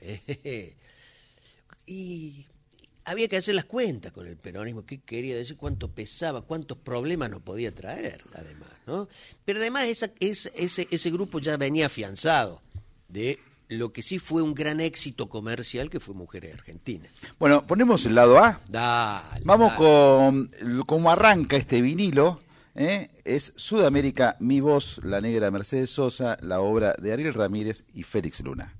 y había que hacer las cuentas con el peronismo, qué quería decir, cuánto pesaba, cuántos problemas nos podía traer, además, ¿no? Pero además ese grupo ya venía afianzado de lo que sí fue un gran éxito comercial, que fue Mujeres Argentinas. Bueno, ponemos el lado A. Dale. Vamos con cómo arranca este vinilo. Es Sudamérica, mi voz, la negra Mercedes Sosa, la obra de Ariel Ramírez y Félix Luna.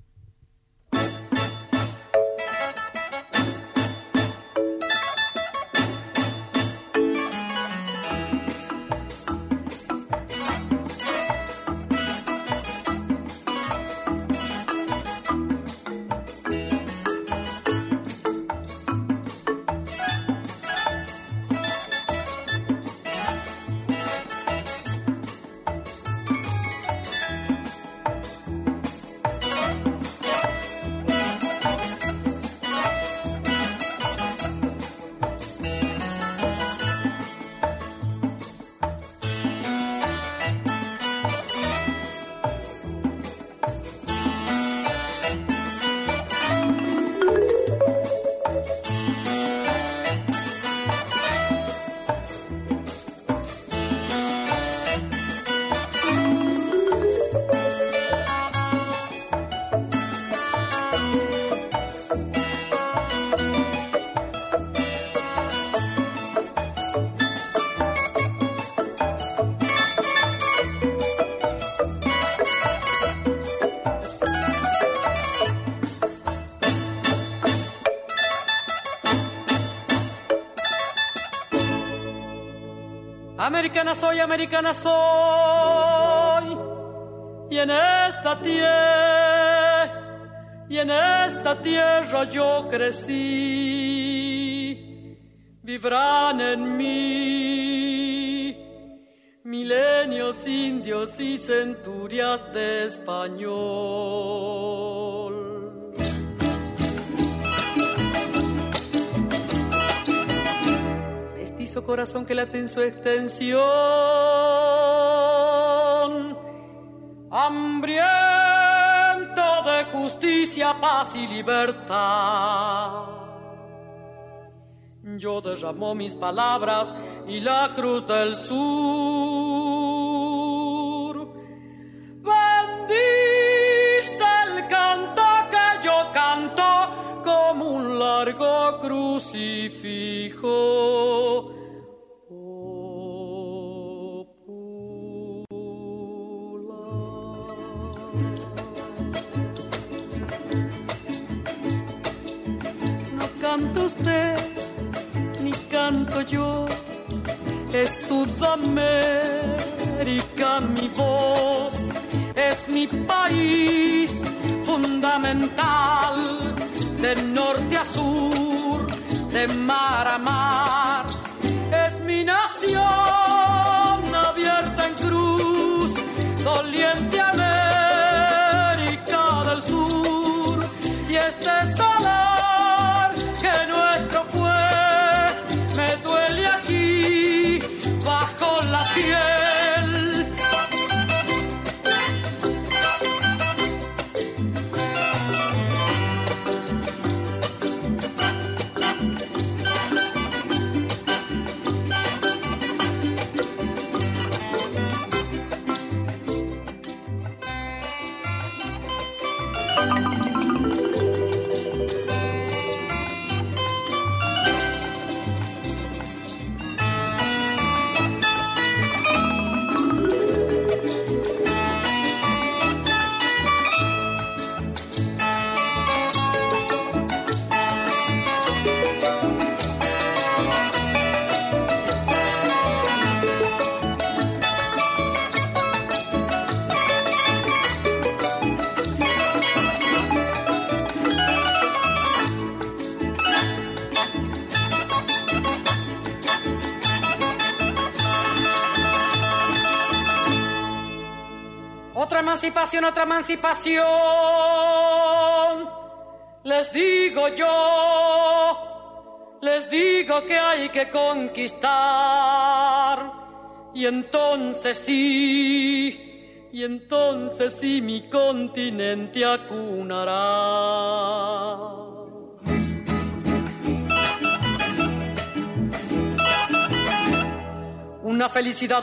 Americana soy, americana soy. Y en esta tierra yo crecí. Vivrán en mí milenios, indios y centurias de español. Mestizo corazón que late en su extensión, hambriento de justicia, paz y libertad. Yo derramo mis palabras y la cruz del sur bendice el canto que yo canto como un largo crucifijo. No canta usted ni canto yo, es Sudamérica mi voz, es mi país fundamental, de norte a sur, de mar a mar, es mi nación abierta en cruz, doliente América del Sur, y este solar que nuestro fue, me duele aquí bajo la piel. Otra emancipación, les digo que hay que conquistar, y entonces sí mi continente acunará. Una felicidad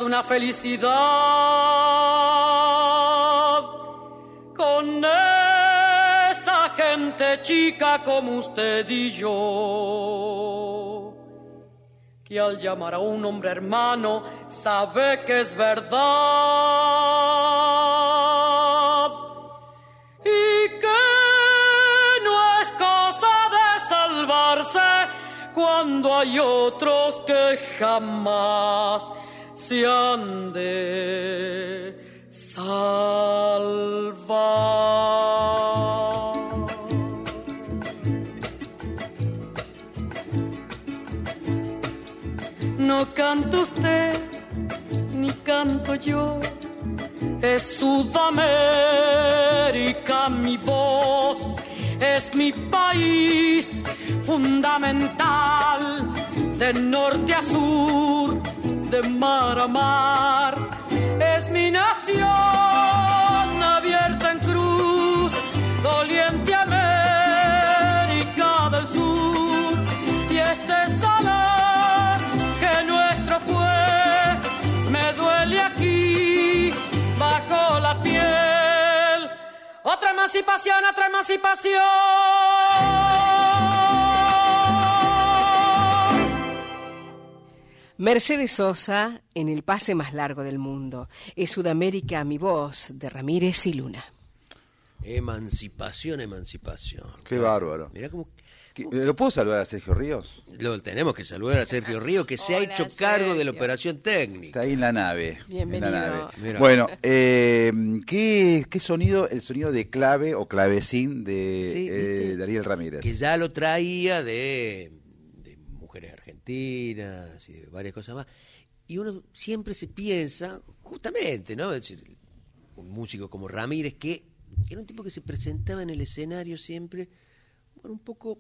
con esa gente chica como usted y yo, que al llamar a un hombre hermano sabe que es verdad y que no es cosa de salvarse cuando hay otros que jamás se han de salvar. No canta usted ni canto yo, es Sudamérica mi voz, es mi país fundamental, de norte a sur, de mar a mar. Es mi nación abierta en cruz, doliente América del Sur, y este solar que nuestro fue, me duele aquí bajo la piel. Otra emancipación. Mercedes Sosa en el pase más largo del mundo. Es Sudamérica mi voz, de Ramírez y Luna. Emancipación. Qué bárbaro. Mirá cómo... ¿Lo puedo saludar a Sergio Ríos? Lo tenemos que saludar a Sergio Ríos, que se ha hecho cargo de la operación técnica. Está ahí en la nave. Bienvenido. En la nave. Mira. Bueno, ¿qué sonido? El sonido de clave o clavecín de Ariel Ramírez. Que ya lo traía de mujeres argentinas y de varias cosas más. Y uno siempre se piensa, justamente, ¿no? Es decir, un músico como Ramírez, que era un tipo que se presentaba en el escenario siempre, bueno, un poco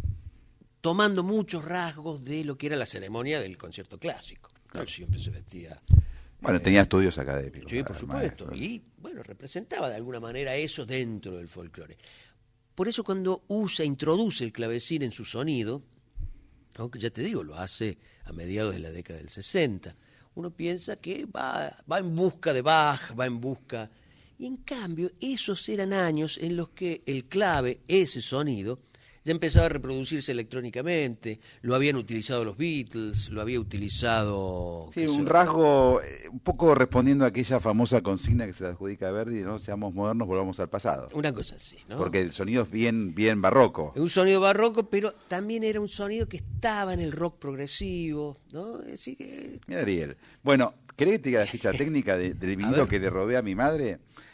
tomando muchos rasgos de lo que era la ceremonia del concierto clásico. Claro. Siempre se vestía... Bueno, tenía estudios académicos. Sí, por supuesto. Maestro. Y, bueno, representaba de alguna manera eso dentro del folclore. Por eso cuando introduce el clavecín en su sonido, aunque ya te digo, lo hace a mediados de la década del 60, uno piensa que va en busca de Bach, va en busca... Y en cambio, esos eran años en los que el clave, ese sonido, ya empezaba a reproducirse electrónicamente, lo habían utilizado los Beatles, lo había utilizado... Sí, un rasgo un poco respondiendo a aquella famosa consigna que se le adjudica a Verdi, ¿no? Seamos modernos, volvamos al pasado. Una cosa así, ¿no? Porque el sonido es bien barroco. Es un sonido barroco, pero también era un sonido que estaba en el rock progresivo, ¿no? Así que... Mira, Ariel. Bueno, ¿querés que te diga la ficha técnica del vinilo que le robé a mi madre?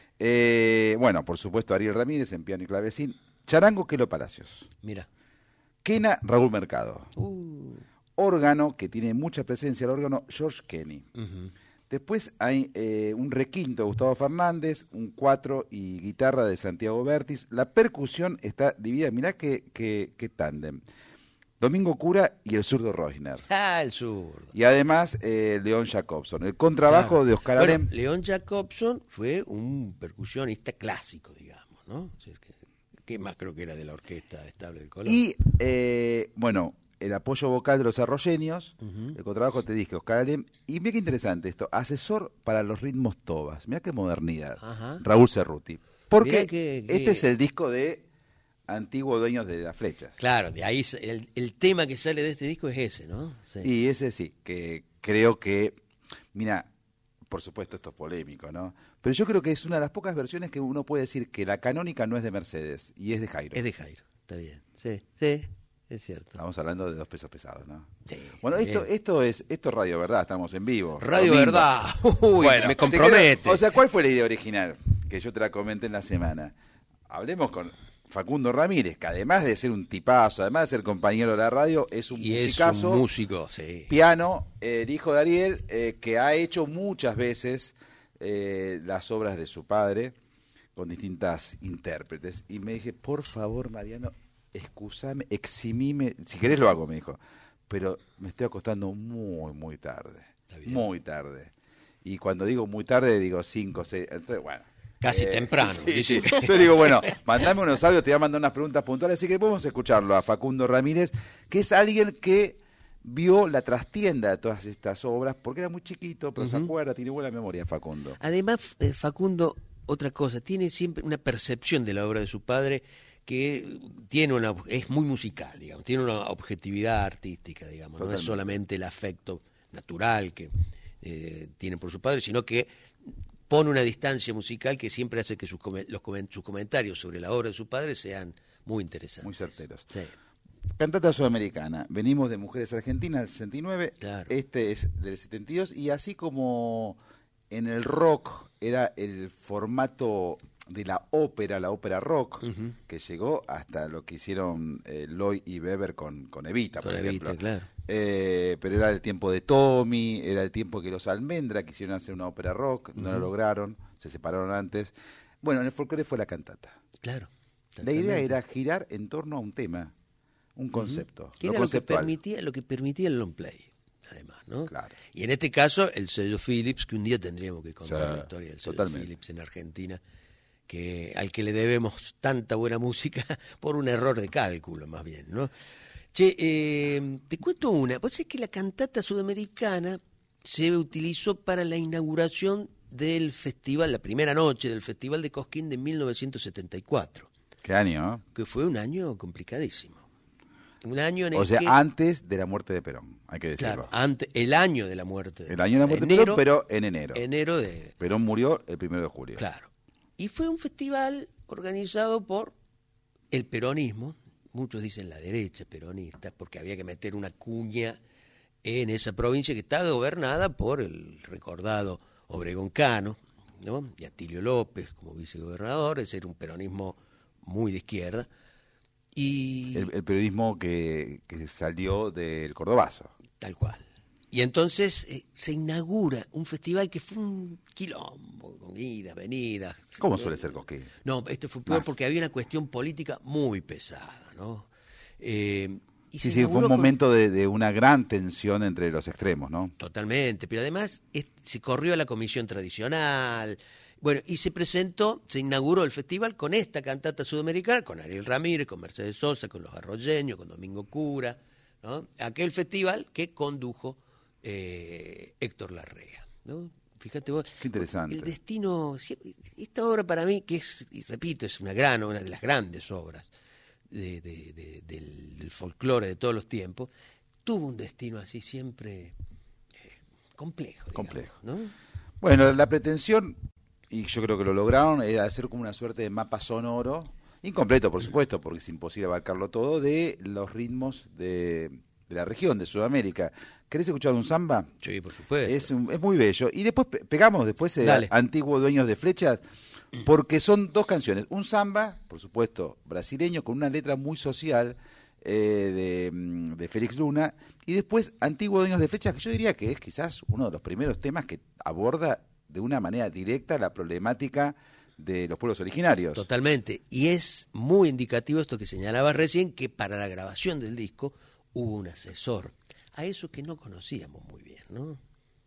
Bueno, por supuesto, Ariel Ramírez en piano y clavecín. Charango, Quelo Palacios. Mira. Quena, Raúl Mercado. Órgano, que tiene mucha presencia, el órgano George Kenny. Después hay un requinto de Gustavo Fernández, un cuatro y guitarra de Santiago Bertis. La percusión está dividida, mirá qué tándem. Domingo Cura y el zurdo Reusner. El zurdo. Y además León Jacobson. El contrabajo de Oscar Alem. León Jacobson fue un percusionista clásico, digamos, ¿no? ¿Qué más creo que era de la Orquesta Estable del Colón? Y, bueno, el apoyo vocal de los arroyeños, el contrabajo te dije, Oscar Alem. Y mira qué interesante esto, asesor para los ritmos tobas. Mira qué modernidad. Raúl Cerruti. Porque este es el disco de Antiguos Dueños de las Flechas. Claro, de ahí el tema que sale de este disco es ese, ¿no? Sí. Y ese sí, que creo que, mira, por supuesto esto es polémico, ¿no? Pero yo creo que es una de las pocas versiones que uno puede decir que la canónica no es de Mercedes y es de Jairo. Es de Jairo, está bien. Sí, es cierto. Estamos hablando de 2 pesos pesados, ¿no? Sí. Bueno, esto es Radio Verdad, estamos en vivo. Radio Verdad, bueno, me compromete. O sea, ¿cuál fue la idea original? Que yo te la comenté en la semana. Hablemos con Facundo Ramírez, que además de ser un tipazo, además de ser compañero de la radio, es un musicazo. Es un músico, sí. Piano, el hijo de Ariel, que ha hecho muchas veces las obras de su padre con distintas intérpretes. Y me dije, por favor, Mariano, excusame, eximime, si querés lo hago, me dijo, pero me estoy acostando muy tarde. Muy tarde. Y cuando digo muy tarde, digo 5, 6, entonces, bueno. Casi temprano. Sí. Yo digo, bueno, mandame unos audios, te voy a mandar unas preguntas puntuales, así que podemos escucharlo a Facundo Ramírez, que es alguien que vio la trastienda de todas estas obras, porque era muy chiquito, pero se acuerda, tiene buena memoria Facundo. Además, Facundo, otra cosa, tiene siempre una percepción de la obra de su padre que es muy musical, digamos, tiene una objetividad artística, digamos, no es solamente el afecto natural que tiene por su padre, sino que pone una distancia musical que siempre hace que sus comentarios sobre la obra de su padre sean muy interesantes. Muy certeros. Sí. Cantata sudamericana. Venimos de Mujeres Argentinas del 69, claro. Este es del 72, y así como en el rock era el formato de la ópera rock, que llegó hasta lo que hicieron Loy y Weber con Evita, por ejemplo. Evita, claro. Pero era el tiempo de Tommy, era el tiempo que los Almendra quisieron hacer una ópera rock, no lo lograron, se separaron antes. Bueno, en el folclore fue la cantata. Claro. La idea era girar en torno a un tema, un concepto. Que era lo que permitía el long play, además, ¿no? Claro. Y en este caso, el sello Philips, que un día tendríamos que contar la historia del sello Philips en Argentina, al que le debemos tanta buena música por un error de cálculo, más bien, ¿no? Che, te cuento una. Vos sabés que la cantata sudamericana se utilizó para la inauguración del festival, la primera noche del Festival de Cosquín de 1974. ¿Qué año? Que fue un año complicadísimo. Un año en el antes de la muerte de Perón, hay que decirlo. Claro, el año de la muerte. El año de la muerte de Perón, pero en enero. Enero de... Perón murió el 1 de julio. Claro. Y fue un festival organizado por el peronismo, muchos dicen la derecha peronista, porque había que meter una cuña en esa provincia que está gobernada por el recordado Obregón Cano, ¿no? Y Atilio López como vicegobernador. Ese era un peronismo muy de izquierda. Y el periodismo que salió del Cordobazo. Tal cual. Y entonces se inaugura un festival que fue un quilombo, con idas, venidas. ¿Cómo suele ser Cosquín? No, esto fue peor porque había una cuestión política muy pesada, ¿no? Sí, fue un momento de una gran tensión entre los extremos, ¿no? Totalmente, pero además se corrió a la comisión tradicional. Bueno, y se inauguró el festival con esta cantata sudamericana, con Ariel Ramírez, con Mercedes Sosa, con los Arroyeños, con Domingo Cura, ¿no? Aquel festival que condujo Héctor Larrea, ¿no? Fíjate vos. Qué interesante. El destino, esta obra para mí, que es, y repito, es una de las grandes obras del folclore de todos los tiempos, tuvo un destino así siempre complejo. Digamos, ¿no? Bueno, la pretensión, y yo creo que lo lograron, era hacer como una suerte de mapa sonoro, incompleto por supuesto, porque es imposible abarcarlo todo, de los ritmos de la región, de Sudamérica. ¿Querés escuchar un samba? Sí, por supuesto. Es muy bello. Y después pegamos Antiguo Dueños de Flechas, porque son dos canciones. Un samba, por supuesto, brasileño, con una letra muy social de Félix Luna, y después Antiguo Dueños de Flechas, que yo diría que es quizás uno de los primeros temas que aborda de una manera directa la problemática de los pueblos originarios. Totalmente. Y es muy indicativo esto que señalabas recién, que para la grabación del disco hubo un asesor. A eso que no conocíamos muy bien, ¿no?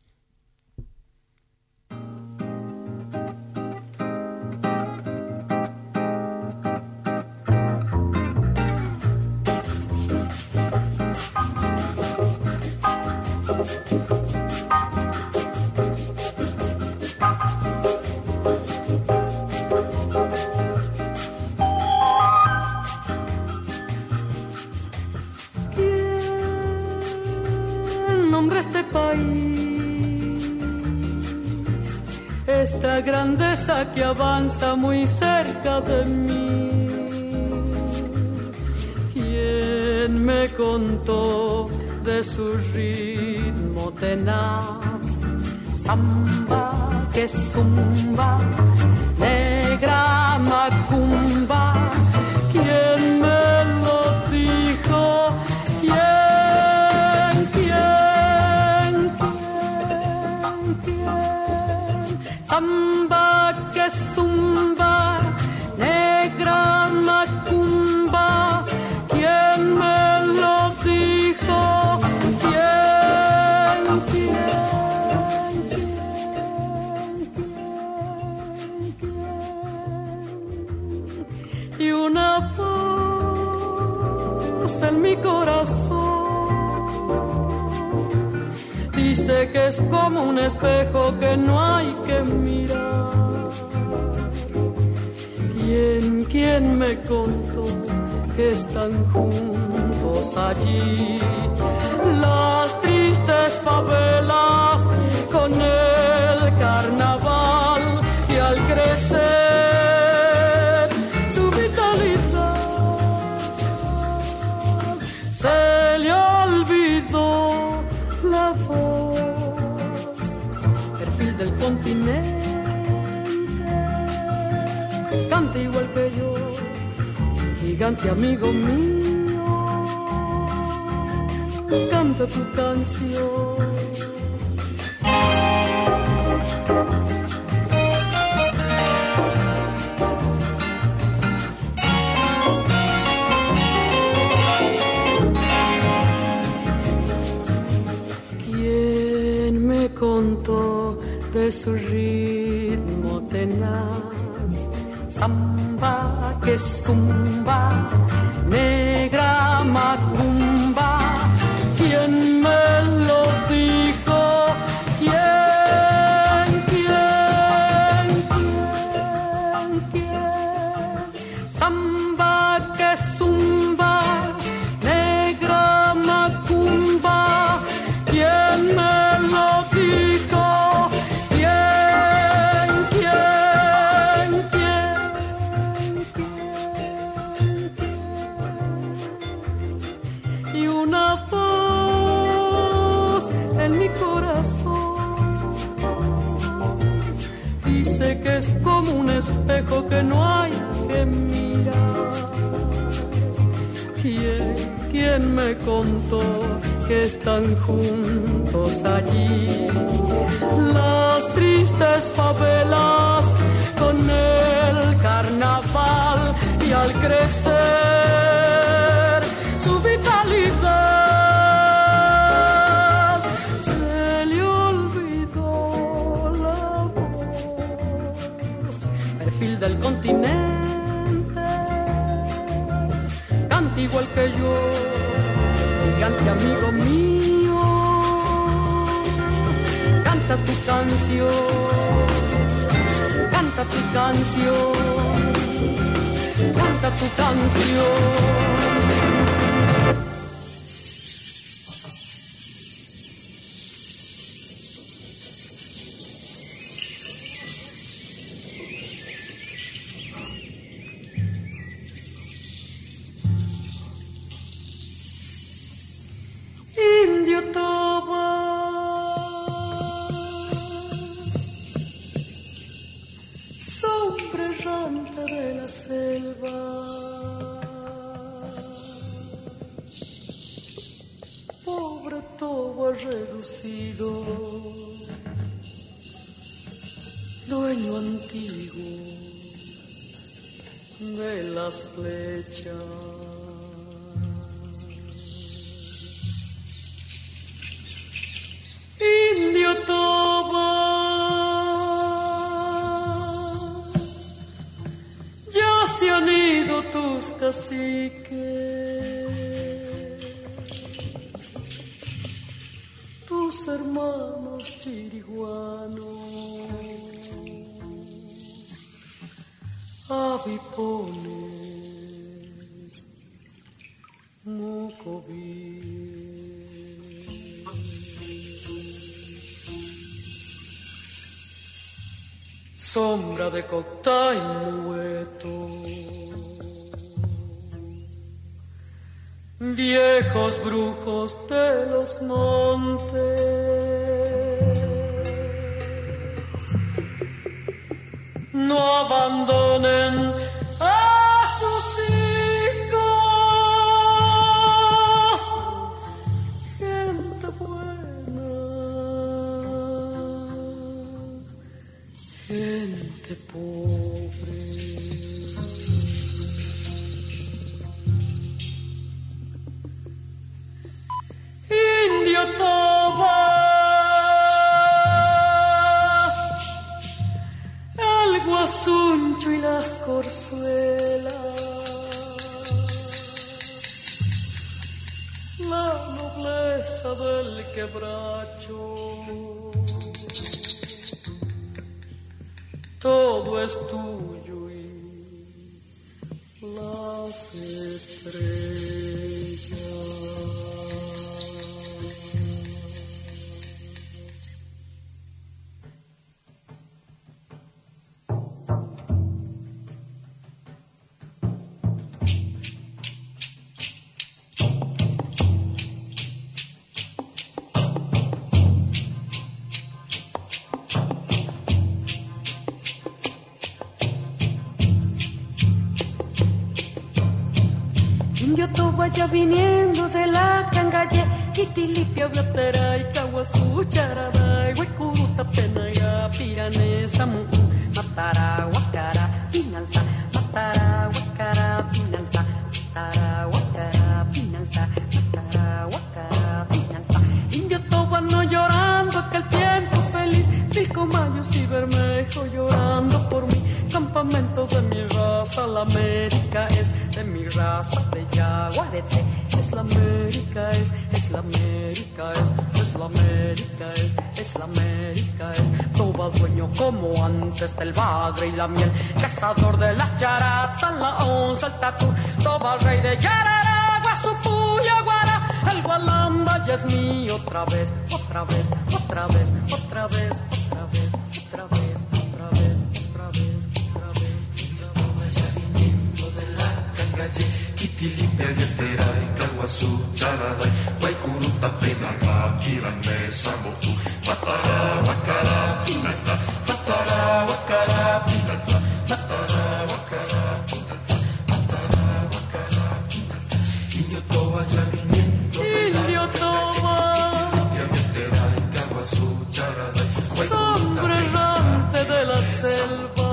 Esta grandeza que avanza muy cerca de mí. ¿Quién me contó de su ritmo tenaz? Samba que zumba, negra macumba. ¿Quién me lo dijo? Samba que zumba, negra macumba, ¿quién me lo dijo? ¿Quién? Y una voz en mi corazón dice que es como un espejo que no hay que mirar. ¿Quién me contó que están juntos allí las tristes favelas con el carnaval? Y al crecer su vitalidad se le olvidó la voz, perfil del continente, canta igual que yo, gigante amigo mío, canta tu canción. Contó de su ritmo tenaz, samba que zumba, negra macumba. ¿Quién me lo dijo? ¿Quién? Samba que zumba, negra macumba. ¿Quién me lo dijo? ¿Quién? que es como un espejo que no hay que mirar. ¿Quién me contó que están juntos allí las tristes favelas con el carnaval y al crecer su vitalidad se le olvidó la voz, perfil del continente, canta igual que yo, gigante amigo mío, canta tu canción, canta tu canción, canta tu canción. Indio Toba, sombra errante de la selva, pobre Toba reducido, dueño antiguo de las flechas. Indio Toba, ya se han ido tus caciques, tus hermanos chiriguanos, avipones, mocoví. Sombra de Coctá y Mueto, viejos brujos de los montes, no abandonen a sus hijos, gente buena, gente pobre. Indio Toba, el guasuncho y las corzuelas, la nobleza del quebracho, todo es tuyo y las estrellas. Indio Toba ya viniendo de la cangalle, Itilipia, Blatera y Caguazú, Charada, Huecuruta, Penaya, Piranesa, Mujú, Matara, Huacara, Pinalta, Matara, Huacara, Pinalta, Matara, Huacara, Pinalta, Matara, Huacara, Pinalta. Indio Toba no llorando aquel tiempo feliz, Pilcomayos y Bermejo llorando por mí, campamento de mi raza, la América es de mi raza de Yaguarete, es la América es la América es la América es la América es, Toba dueño como antes del bagre y la miel, cazador de las charatas, la onza, el tatú, Toba rey de Yarara, Guazupú, Yaguara, el Gualamba ya es mío otra vez, otra vez, otra vez, otra vez, otra vez, otra vez, otra vez, otra vez, otra vez. Toba ya viniendo de la cangalle, Kitilimpia, Vietera y Caguazú, Charada, Guaycuruta, Penalta, Piranesa, Motú, Matara, Huacara, Pinalta, Matara, Huacara, Indio Toba ya viniendo, Indio Toba, sombra errante de la selva,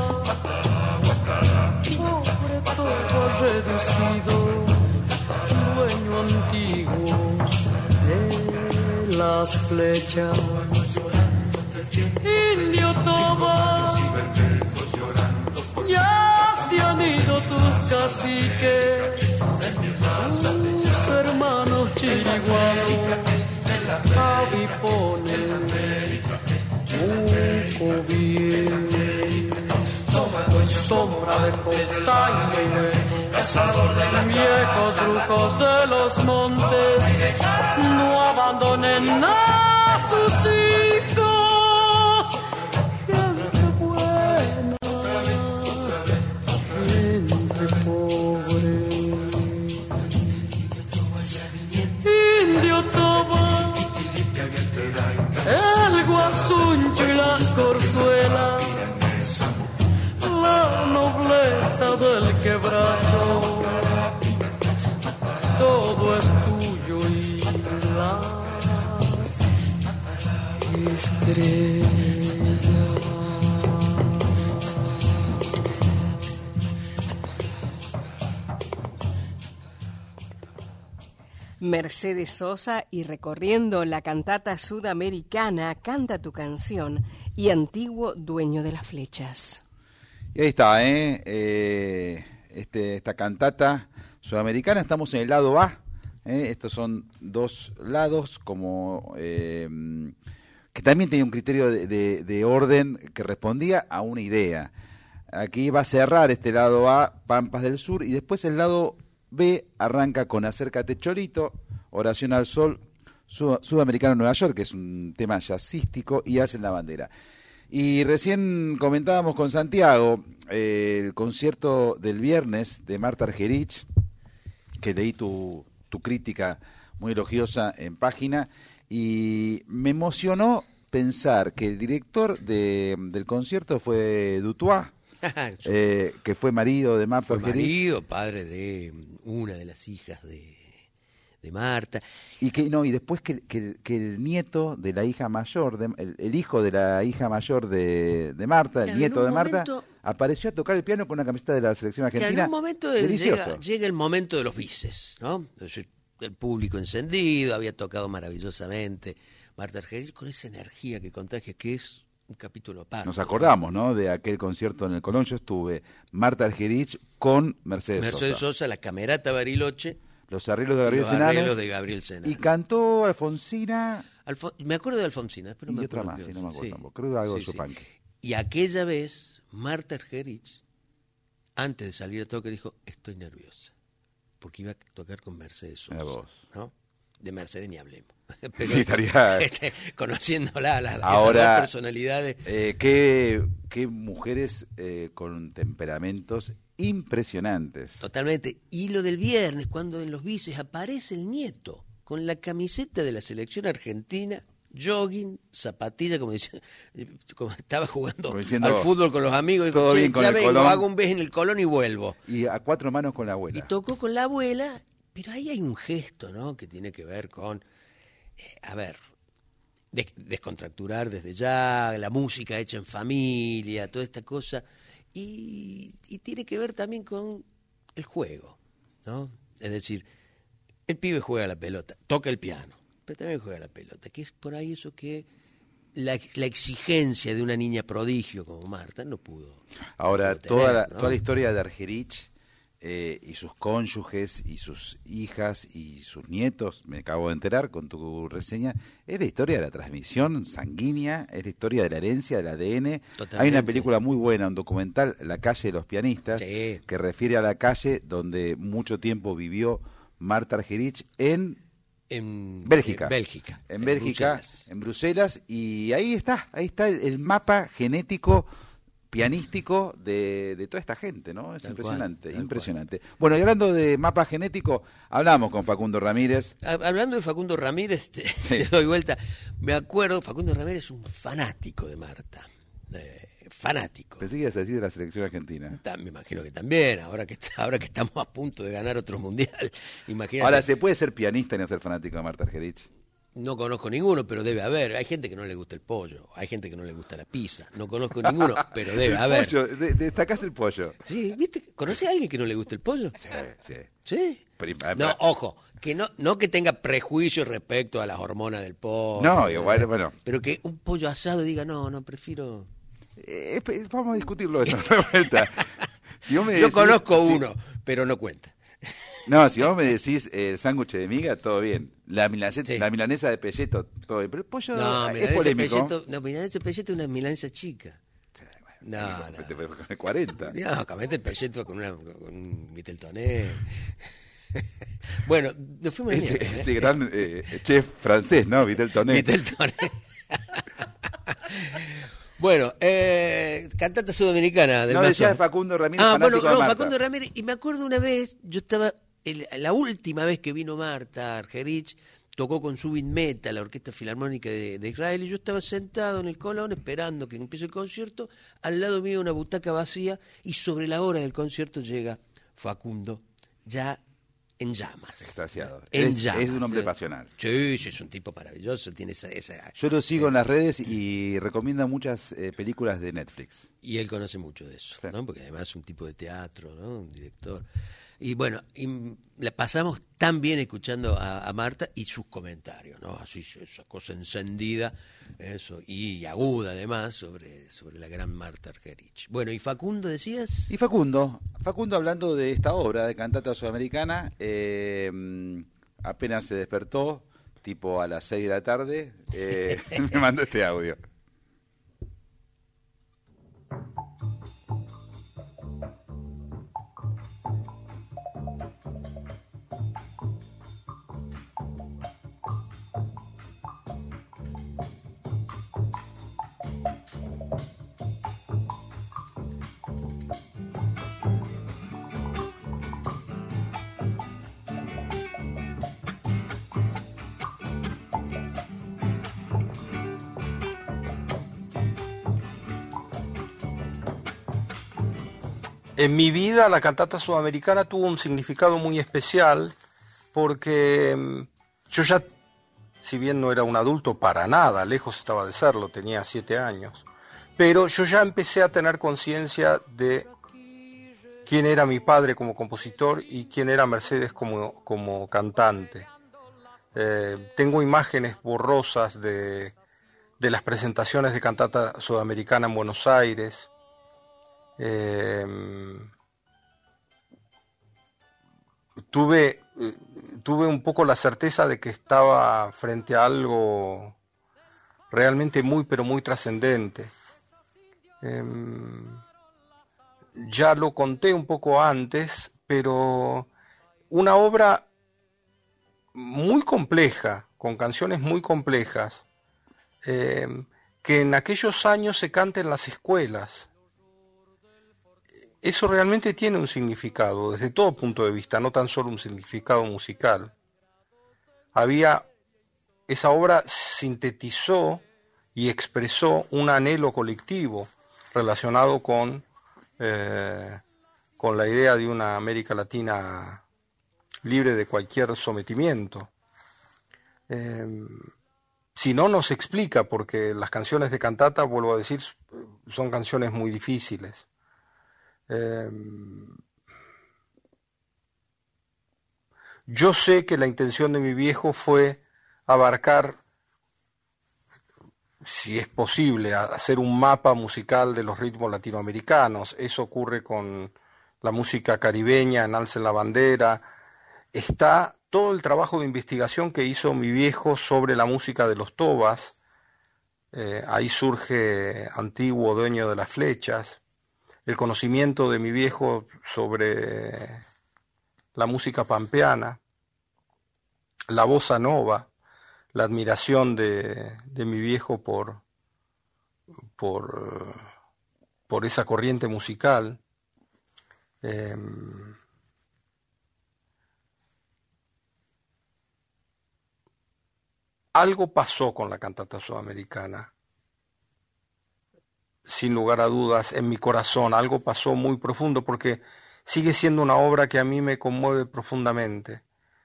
pobre Toba reducido, dueño antiguo de las flechas. Indio Toba, ya se han ido tus caciques, tus hermanos chiriguanos, avipones, mucobiel, sombra de costaña y leno, viejos brujos de los montes, no abandonen a sus hijos, gente buena, gente pobre. Indio Toba, el guasuncho y las corzuelas, la nobleza del quebracho, todo es tuyo y las estrellas. Mercedes Sosa y recorriendo la cantata sudamericana, Canta tu canción y Antiguo dueño de las flechas. Y ahí está, esta cantata sudamericana, estamos en el lado A, estos son dos lados como que también tenía un criterio de orden que respondía a una idea. Aquí va a cerrar este lado A, Pampas del Sur, y después el lado B arranca con Acércate Cholito, Oración al Sol, Sudamericano Nueva York, que es un tema jazzístico, y Hacen la Bandera. Y recién comentábamos con Santiago el concierto del viernes de Marta Argerich, que leí tu crítica muy elogiosa en página, y me emocionó pensar que el director del concierto fue Dutoit, que fue marido de Marta Argerich. Marido, padre de una de las hijas de Marta. Y después que el nieto de la hija mayor, el hijo de la hija mayor de Marta, el nieto de Marta, apareció a tocar el piano con una camiseta de la selección argentina. En un momento llega el momento de los bises, ¿no? El público encendido, había tocado maravillosamente Marta Argerich con esa energía que contagia, que es un capítulo aparte. Nos acordamos, ¿no?, de aquel concierto en el Colón. Yo estuve, Marta Argerich con Mercedes Sosa, la Camerata Bariloche, los arreglos de Gabriel Senanes. Y cantó Alfonsina. Me acuerdo de Alfonsina, pero y otra más, no me acuerdo tampoco. Creo que algo de Chopin. Y aquella vez, Marta Argerich, antes de salir a toque, dijo: estoy nerviosa, porque iba a tocar con Mercedes Sosa. ¿No? De Mercedes ni hablemos. Pero sí, estaría conociéndola, esas dos personalidades. Qué mujeres con temperamentos impresionantes. Totalmente. Y lo del viernes, cuando en los bises aparece el nieto con la camiseta de la selección argentina, jogging, zapatilla, como estaba jugando al fútbol con los amigos, y dijo: che, ya vengo, hago un beso en el Colón y vuelvo. Y a cuatro manos con la abuela. Y tocó con la abuela, pero ahí hay un gesto, ¿no?, que tiene que ver con, descontracturar desde ya, la música hecha en familia, toda esta cosa. Y tiene que ver también con el juego, ¿no? Es decir, el pibe juega la pelota, toca el piano, pero también juega la pelota, que es por ahí eso que la exigencia de una niña prodigio como Marta no pudo. Ahora, toda la historia de Argerich y sus cónyuges y sus hijas y sus nietos, me acabo de enterar con tu reseña, es la historia de la transmisión sanguínea, es la historia de la herencia, del ADN. Totalmente. Hay una película muy buena, un documental, La calle de los pianistas, que refiere a la calle donde mucho tiempo vivió Marta Argerich en Bélgica. En Bélgica, en Bruselas, y ahí está el mapa genético pianístico de toda esta gente, ¿no? Es impresionante. Bueno, y hablando de mapa genético, hablamos con Facundo Ramírez. Hablando de Facundo Ramírez, te doy vuelta. Me acuerdo, Facundo Ramírez es un fanático de Marta. fanático. Pensé que ibas a decir de la selección argentina. Me imagino que también, ahora que estamos a punto de ganar otro mundial. Imagínate. Ahora, ¿se puede ser pianista y no ser fanático de Marta Argerich? No conozco ninguno, pero debe haber. Hay gente que no le gusta el pollo, hay gente que no le gusta la pizza. No conozco ninguno, pero debe haber. Pollo, destacás el pollo. Sí, ¿viste? ¿Conoces a alguien que no le gusta el pollo? Sí. ¿Sí? No, ojo, que no que tenga prejuicios respecto a las hormonas del pollo. No, igual, bueno. Pero que un pollo asado diga, no, prefiero... Vamos a discutirlo de vuelta. Si vos me Yo conozco uno, pero no cuenta. No, si vos me decís el sándwich de miga, todo bien. La milanesa de pelleto, todo bien. Pero el pollo es polémico. Milanesa de pelleto es una milanesa chica. No. Te fue con el 40. No, comete el pelleto con un Viteltoné. Bueno, nos fuimos a ese gran chef francés, ¿no? Viteltoné. Bueno, cantata sudamericana del No, Mazo. decía Facundo Ramírez. Facundo Ramírez. Y me acuerdo una vez, yo estaba, la última vez que vino Marta Argerich, tocó con Subin Meta, la Orquesta Filarmónica de Israel, y yo estaba sentado en el Colón esperando que empiece el concierto, al lado mío una butaca vacía, y sobre la hora del concierto llega Facundo, ya en llamas. Extasiado. Llamas. Es un hombre pasional. Sí, es un tipo maravilloso, tiene esa... Yo lo sigo en las redes y recomienda muchas películas de Netflix. Y él conoce mucho de eso, sí. ¿No? Porque además es un tipo de teatro, ¿no? Un director. Y bueno, la pasamos tan bien escuchando a Marta y sus comentarios, ¿no? Así, esa cosa encendida, eso, y aguda además sobre la gran Marta Argerich. Bueno, ¿y Facundo decías? Y Facundo hablando de esta obra de cantata sudamericana, apenas se despertó, tipo a las 6 de la tarde, me mandó este audio. En mi vida la cantata sudamericana tuvo un significado muy especial porque yo ya, si bien no era un adulto para nada, lejos estaba de serlo, tenía 7 años, pero yo ya empecé a tener conciencia de quién era mi padre como compositor y quién era Mercedes como cantante. Tengo imágenes borrosas de las presentaciones de cantata sudamericana en Buenos Aires. Tuve un poco la certeza de que estaba frente a algo realmente muy pero muy trascendente. Ya lo conté un poco antes, pero una obra muy compleja, con canciones muy complejas, que en aquellos años se canta en las escuelas. Eso realmente tiene un significado, desde todo punto de vista, no tan solo un significado musical. Esa obra sintetizó y expresó un anhelo colectivo relacionado con la idea de una América Latina libre de cualquier sometimiento. Si no, nos explica, porque las canciones de cantata, vuelvo a decir, son canciones muy difíciles. Yo sé que la intención de mi viejo fue abarcar, si es posible, hacer un mapa musical de los ritmos latinoamericanos. Eso ocurre con la música caribeña, en Alcen la Bandera. Está todo el trabajo de investigación que hizo mi viejo sobre la música de los tobas. Ahí surge Antiguo, Dueño de las Flechas. El conocimiento de mi viejo sobre la música pampeana, la bossa nova, la admiración de mi viejo por esa corriente musical. Algo pasó con la cantata sudamericana. sin lugar a dudas, en mi corazón. Algo pasó muy profundo porque sigue siendo una obra que a mí me conmueve profundamente.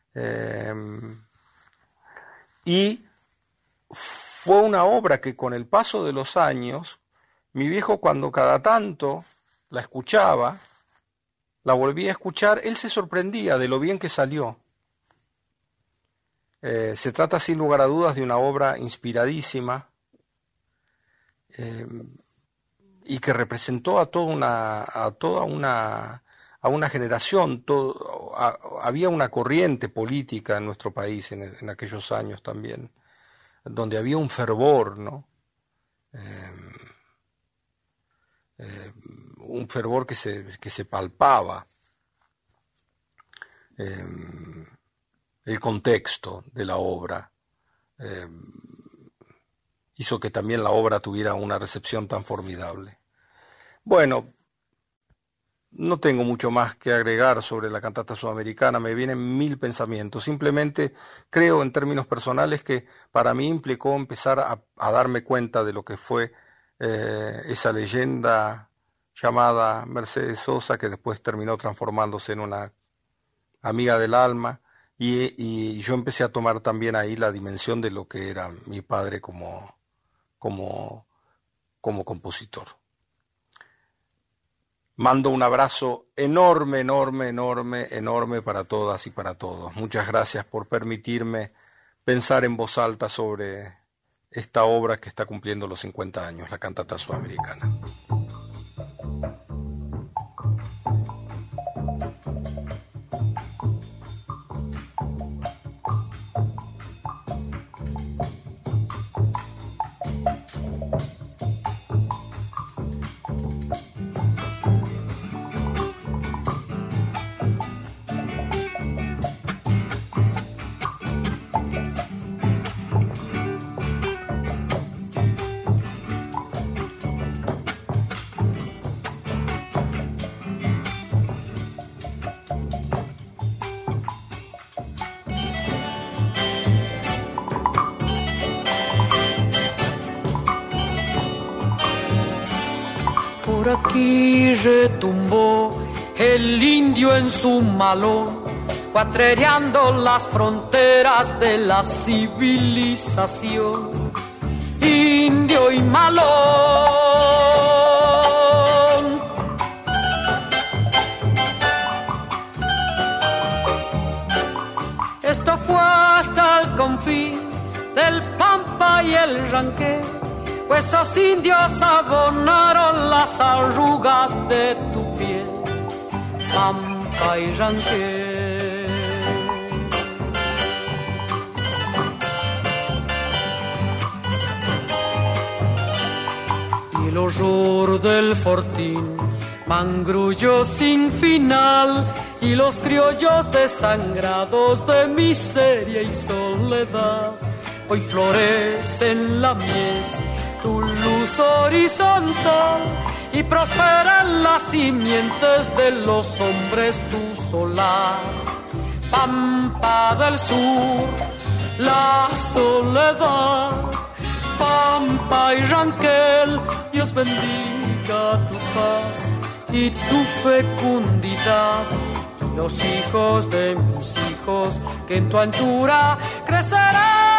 Y fue una obra que con el paso de los años, mi viejo, cuando cada tanto la escuchaba, la volvía a escuchar, él se sorprendía de lo bien que salió. Se trata sin lugar a dudas de una obra inspiradísima y que representó a una generación. Había una corriente política en nuestro país en aquellos años también, donde había un fervor, ¿no? Un fervor que se palpaba. El contexto de la obra hizo que también la obra tuviera una recepción tan formidable. Bueno, no tengo mucho más que agregar sobre la cantata sudamericana, me vienen mil pensamientos. Simplemente creo en términos personales que para mí implicó empezar a darme cuenta de lo que fue esa leyenda llamada Mercedes Sosa, que después terminó transformándose en una amiga del alma, y yo empecé a tomar también ahí la dimensión de lo que era mi padre como compositor. Mando un abrazo enorme, enorme, enorme, enorme para todas y para todos. Muchas gracias por permitirme pensar en voz alta sobre esta obra que está cumpliendo los 50 años, la cantata sudamericana. Por aquí retumbó el indio en su malón, cuatrereando las fronteras de la civilización. Indio y malón. Esto fue hasta el confín del Pampa y el Ranqué, pues esos indios abonaron las arrugas de tu piel, Pampa y Ranqué. Y el horror del fortín, mangrullo sin final, y los criollos desangrados de miseria y soledad, hoy florecen la mies, tu luz horizontal, y prosperan las simientes de los hombres tu solar. Pampa del sur, la soledad, Pampa y Ranquel, Dios bendiga tu paz y tu fecundidad, y los hijos de mis hijos que en tu anchura crecerán.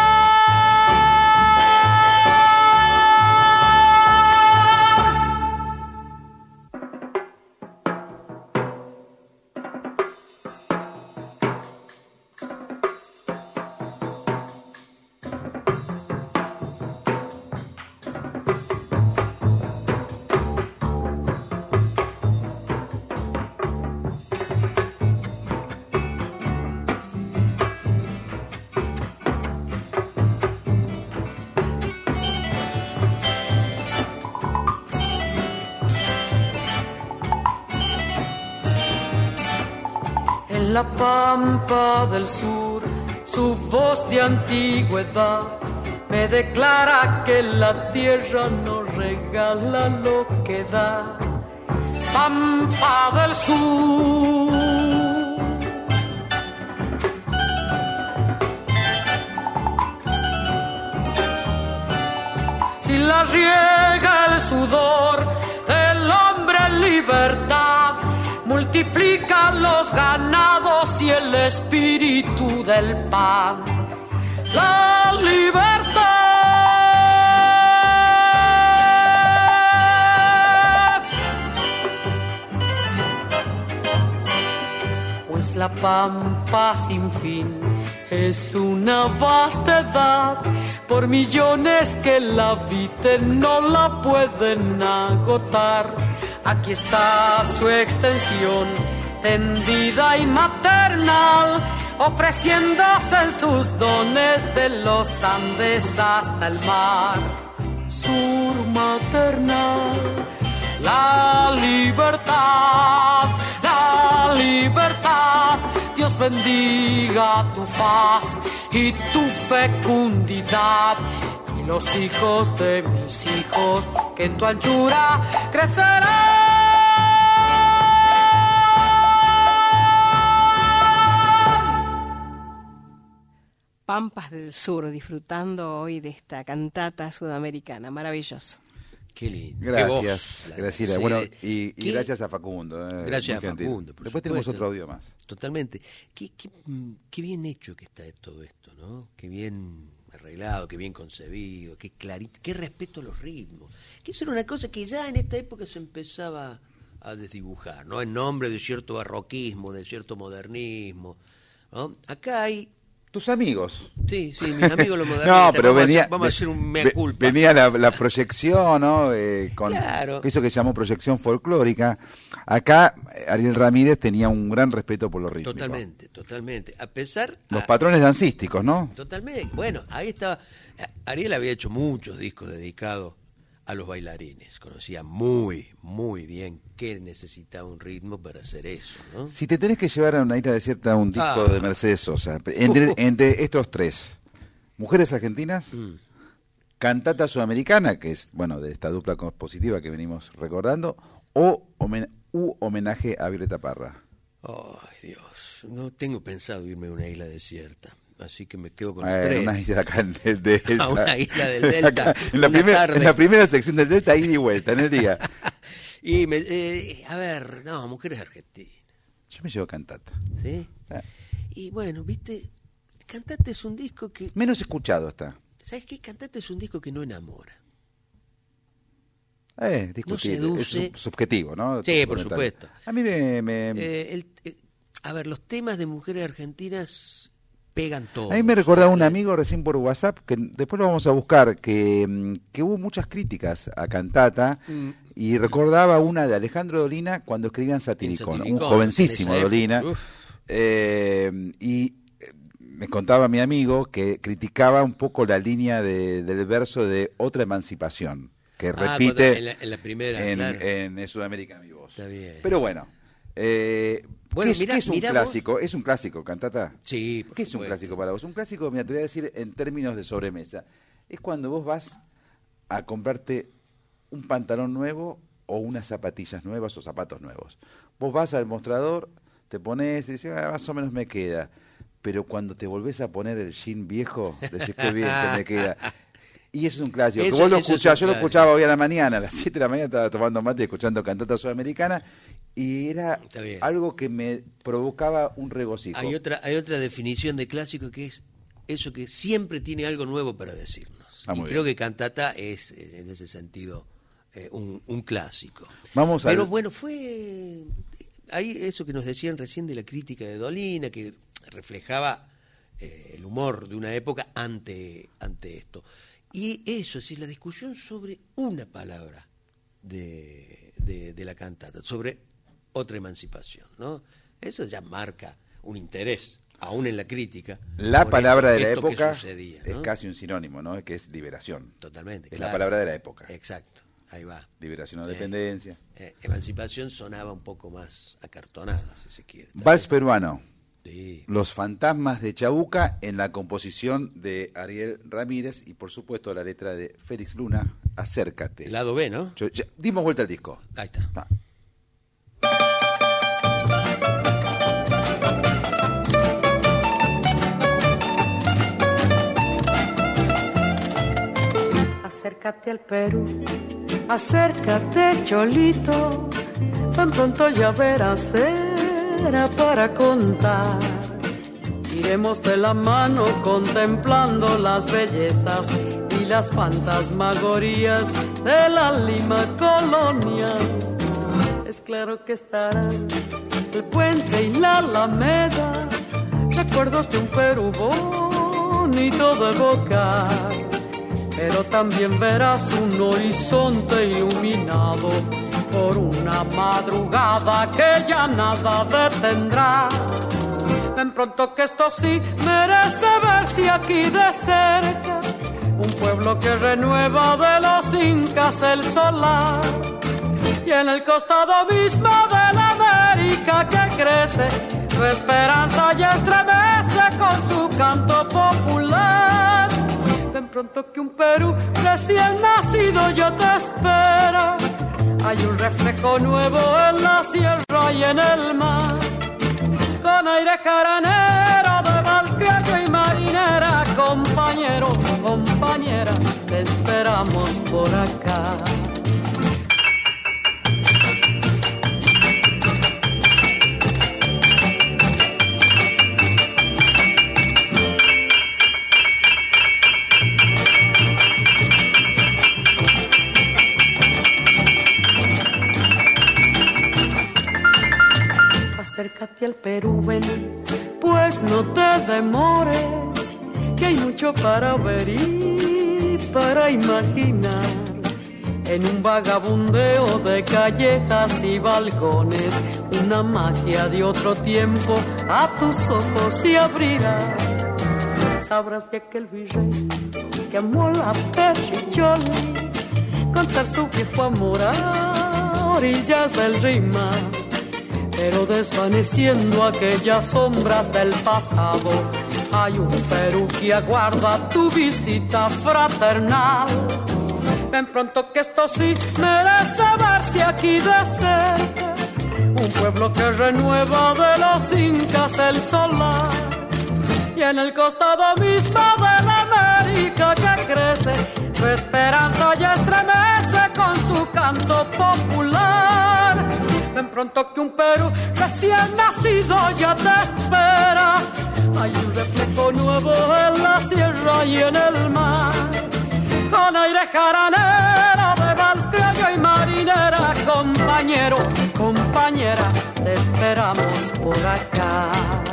En la Pampa del sur, su voz de antigüedad me declara que la tierra no regala lo que da. Pampa del sur. Si la riega el sudor multiplica los ganados y el espíritu del pan. La libertad. Pues la pampa sin fin es una vastedad, por millones que la habiten no la pueden agotar. Aquí está su extensión, tendida y maternal, ofreciéndose en sus dones de los Andes hasta el mar. Sur maternal, la libertad, la libertad. Dios bendiga tu faz y tu fecundidad, y los hijos de mis hijos que en tu anchura crecerán. Pampas del Sur, disfrutando hoy de esta cantata sudamericana. Maravilloso. Qué lindo. Gracias, Qué voz, Graciela. sí. Bueno, y gracias a Facundo. Gracias a Facundo. Después tenemos otro audio más. Totalmente. Qué bien hecho que está todo esto, ¿no? Qué bien arreglado, qué bien concebido, qué clarito, qué respeto a los ritmos. Que eso era una cosa que ya en esta época se empezaba a desdibujar, ¿no? En nombre de cierto barroquismo, de cierto modernismo, ¿no? Acá hay... Tus amigos. Sí, mis amigos los modernistas. No, pero vamos a hacer un mea culpa. Venía la proyección, ¿no? Con claro. Eso que se llamó proyección folclórica. Acá Ariel Ramírez tenía un gran respeto por los ritmos. Totalmente. A pesar... Los patrones dancísticos, ¿no? Totalmente. Bueno, ahí estaba... Ariel había hecho muchos discos dedicados a los bailarines. Conocía muy bien qué necesitaba un ritmo para hacer eso, ¿no? Si te tenés que llevar a una isla desierta un disco de Mercedes Sosa, entre estos tres, Mujeres Argentinas, Cantata Sudamericana, que es, bueno, de esta dupla compositiva que venimos recordando, o homenaje a Violeta Parra. Ay, Dios, no tengo pensado irme a una isla desierta. Así que me quedo con los tres. Una isla acá del Delta. A una isla del Delta. Acá, en la primera sección del Delta, ida y vuelta en el día. Y a ver, Mujeres Argentinas. Yo me llevo Cantata. ¿Sí? Y bueno, viste, Cantata es un disco que... Menos escuchado está. ¿Sabes qué? Cantata es un disco que no enamora. Discutible. No seduce. Es subjetivo, ¿no? Sí, por supuesto. A mí a ver, los temas de Mujeres Argentinas... pegan todo. A mí me recordaba un amigo recién por WhatsApp, que después lo vamos a buscar, que hubo muchas críticas a Cantata, y recordaba una de Alejandro Dolina cuando escribían Satiricón, un jovencísimo Dolina, y me contaba mi amigo que criticaba un poco la línea del verso de Otra Emancipación, que repite en la primera, en Sudamérica Mi Voz. Está bien. Pero bueno... Bueno, ¿Qué es un clásico? ¿Es un clásico, Cantata? Sí, ¿Qué es un clásico para vos? Un clásico, me atrevería a decir en términos de sobremesa, es cuando vos vas a comprarte un pantalón nuevo o unas zapatillas nuevas o zapatos nuevos. Vos vas al mostrador, te pones y dices, más o menos me queda. Pero cuando te volvés a poner el jean viejo, decís, qué bien que me queda. Y eso es un clásico. Vos lo escuchás, yo lo escuchaba hoy a la mañana, a las 7 de la mañana estaba tomando mate y escuchando Cantata Sudamericana, y era algo que me provocaba un regocijo. Hay otra definición de clásico que es eso que siempre tiene algo nuevo para decirnos. Y creo que Cantata es, en ese sentido, un clásico. Pero bueno, fue ahí eso que nos decían recién de la crítica de Dolina, que reflejaba el humor de una época ante esto. Y eso, es decir, la discusión sobre una palabra de la cantata, sobre Otra Emancipación, ¿no? Eso ya marca un interés, aún en la crítica. La palabra de la época sucedía, ¿no? es casi un sinónimo, ¿no? Que es liberación. Totalmente. Es la palabra de la época. Exacto, ahí va. Liberación o dependencia. Emancipación sonaba un poco más acartonada, si se quiere. Vals peruano. Sí. Los fantasmas de Chabuca, en la composición de Ariel Ramírez y por supuesto la letra de Félix Luna, Acércate. El lado B, ¿no? Dimos vuelta al disco. Ahí está. Acércate al Perú, acércate, cholito, tan pronto ya verás será para contar. Iremos de la mano contemplando las bellezas y las fantasmagorías de la Lima colonial. Es claro que estarán el puente y la Alameda, recuerdos de un Perú bonito de evocar. Pero también verás un horizonte iluminado por una madrugada que ya nada detendrá. Ven pronto que esto sí merece verse aquí de cerca, un pueblo que renueva de los incas el solar, y en el costado mismo de la América que crece, su esperanza ya estremece con su canto popular. Ven pronto que un Perú recién nacido ya te espera, hay un reflejo nuevo en la sierra y en el mar, con aire jaranero de vals criollo y marinera. Compañero, compañera, te esperamos por acá. Acércate al Perú, ven, pues no te demores, que hay mucho para ver y para imaginar. En un vagabundeo de callejas y balcones, una magia de otro tiempo a tus ojos se abrirá. Sabrás de aquel virrey que amó la Perricholi, contar su viejo amor a orillas del Rímac. Pero desvaneciendo aquellas sombras del pasado, hay un Perú que aguarda tu visita fraternal. Ven pronto que esto sí merece verse aquí de cerca, un pueblo que renueva de los incas el solar, y en el costado mismo de la América que crece, su esperanza ya estremece con su canto popular. Ven pronto que un Perú recién nacido ya te espera, hay un reflejo nuevo en la sierra y en el mar, con aire jaranero de vals criollo y marinera. Compañero, compañera, te esperamos por acá.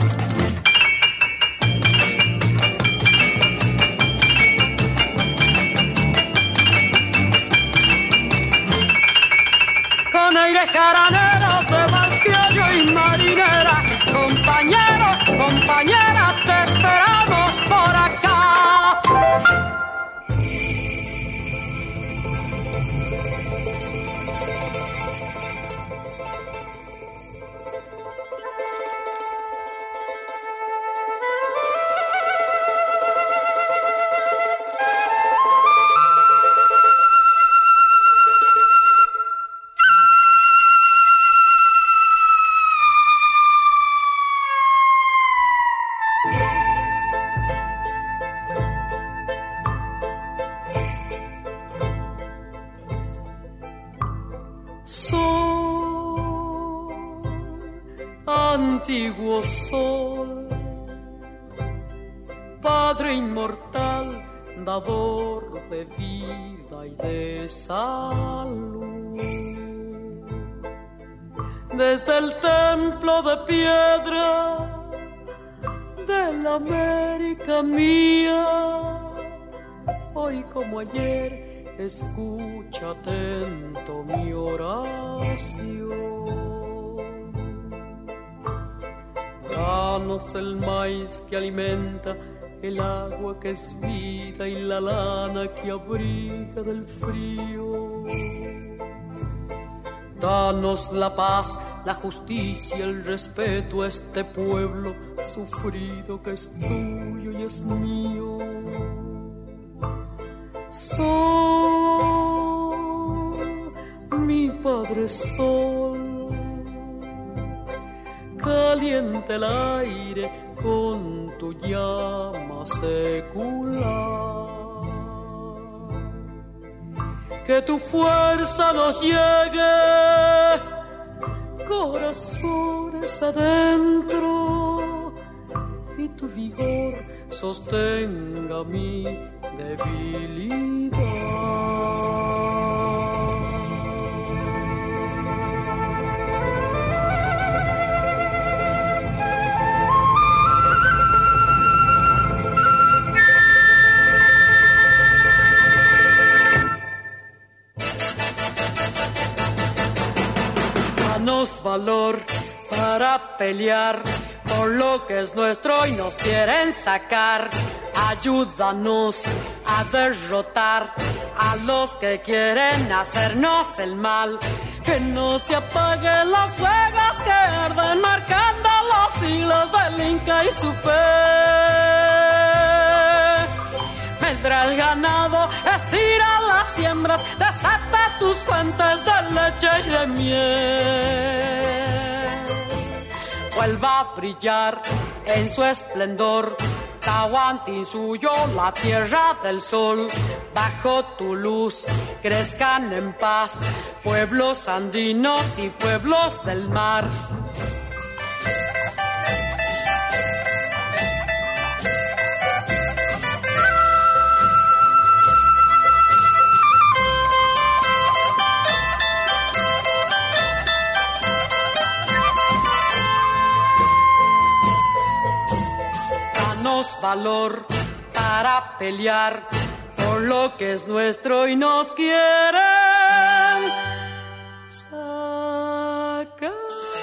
Con aire jaranero de vals criollo y marinera. Compañero, compañera, te esperamos por acá. Antiguo sol, Padre inmortal, dador de vida y de salud. Desde el templo de piedra de la América mía, hoy como ayer, escucha atento mi oración. Danos el maíz que alimenta, el agua que es vida y la lana que abriga del frío. Danos la paz, la justicia, el respeto a este pueblo sufrido que es tuyo y es mío. Sol, mi Padre Sol, caliente el aire con tu llama secular. Que tu fuerza nos llegue corazones adentro y tu vigor sostenga mi debilidad. Danos valor para pelear por lo que es nuestro y nos quieren sacar. Ayúdanos a derrotar a los que quieren hacernos el mal. Que no se apaguen las fuegas que arden marcando los siglos del Inca y su fe. Vendrá el ganado, estira las siembras, desata tus fuentes de leche y de miel. Vuelva a brillar en su esplendor Tahuantinsuyo, la tierra del sol. Bajo tu luz crezcan en paz pueblos andinos y pueblos del mar. Valor para pelear por lo que es nuestro y nos quieren sacar.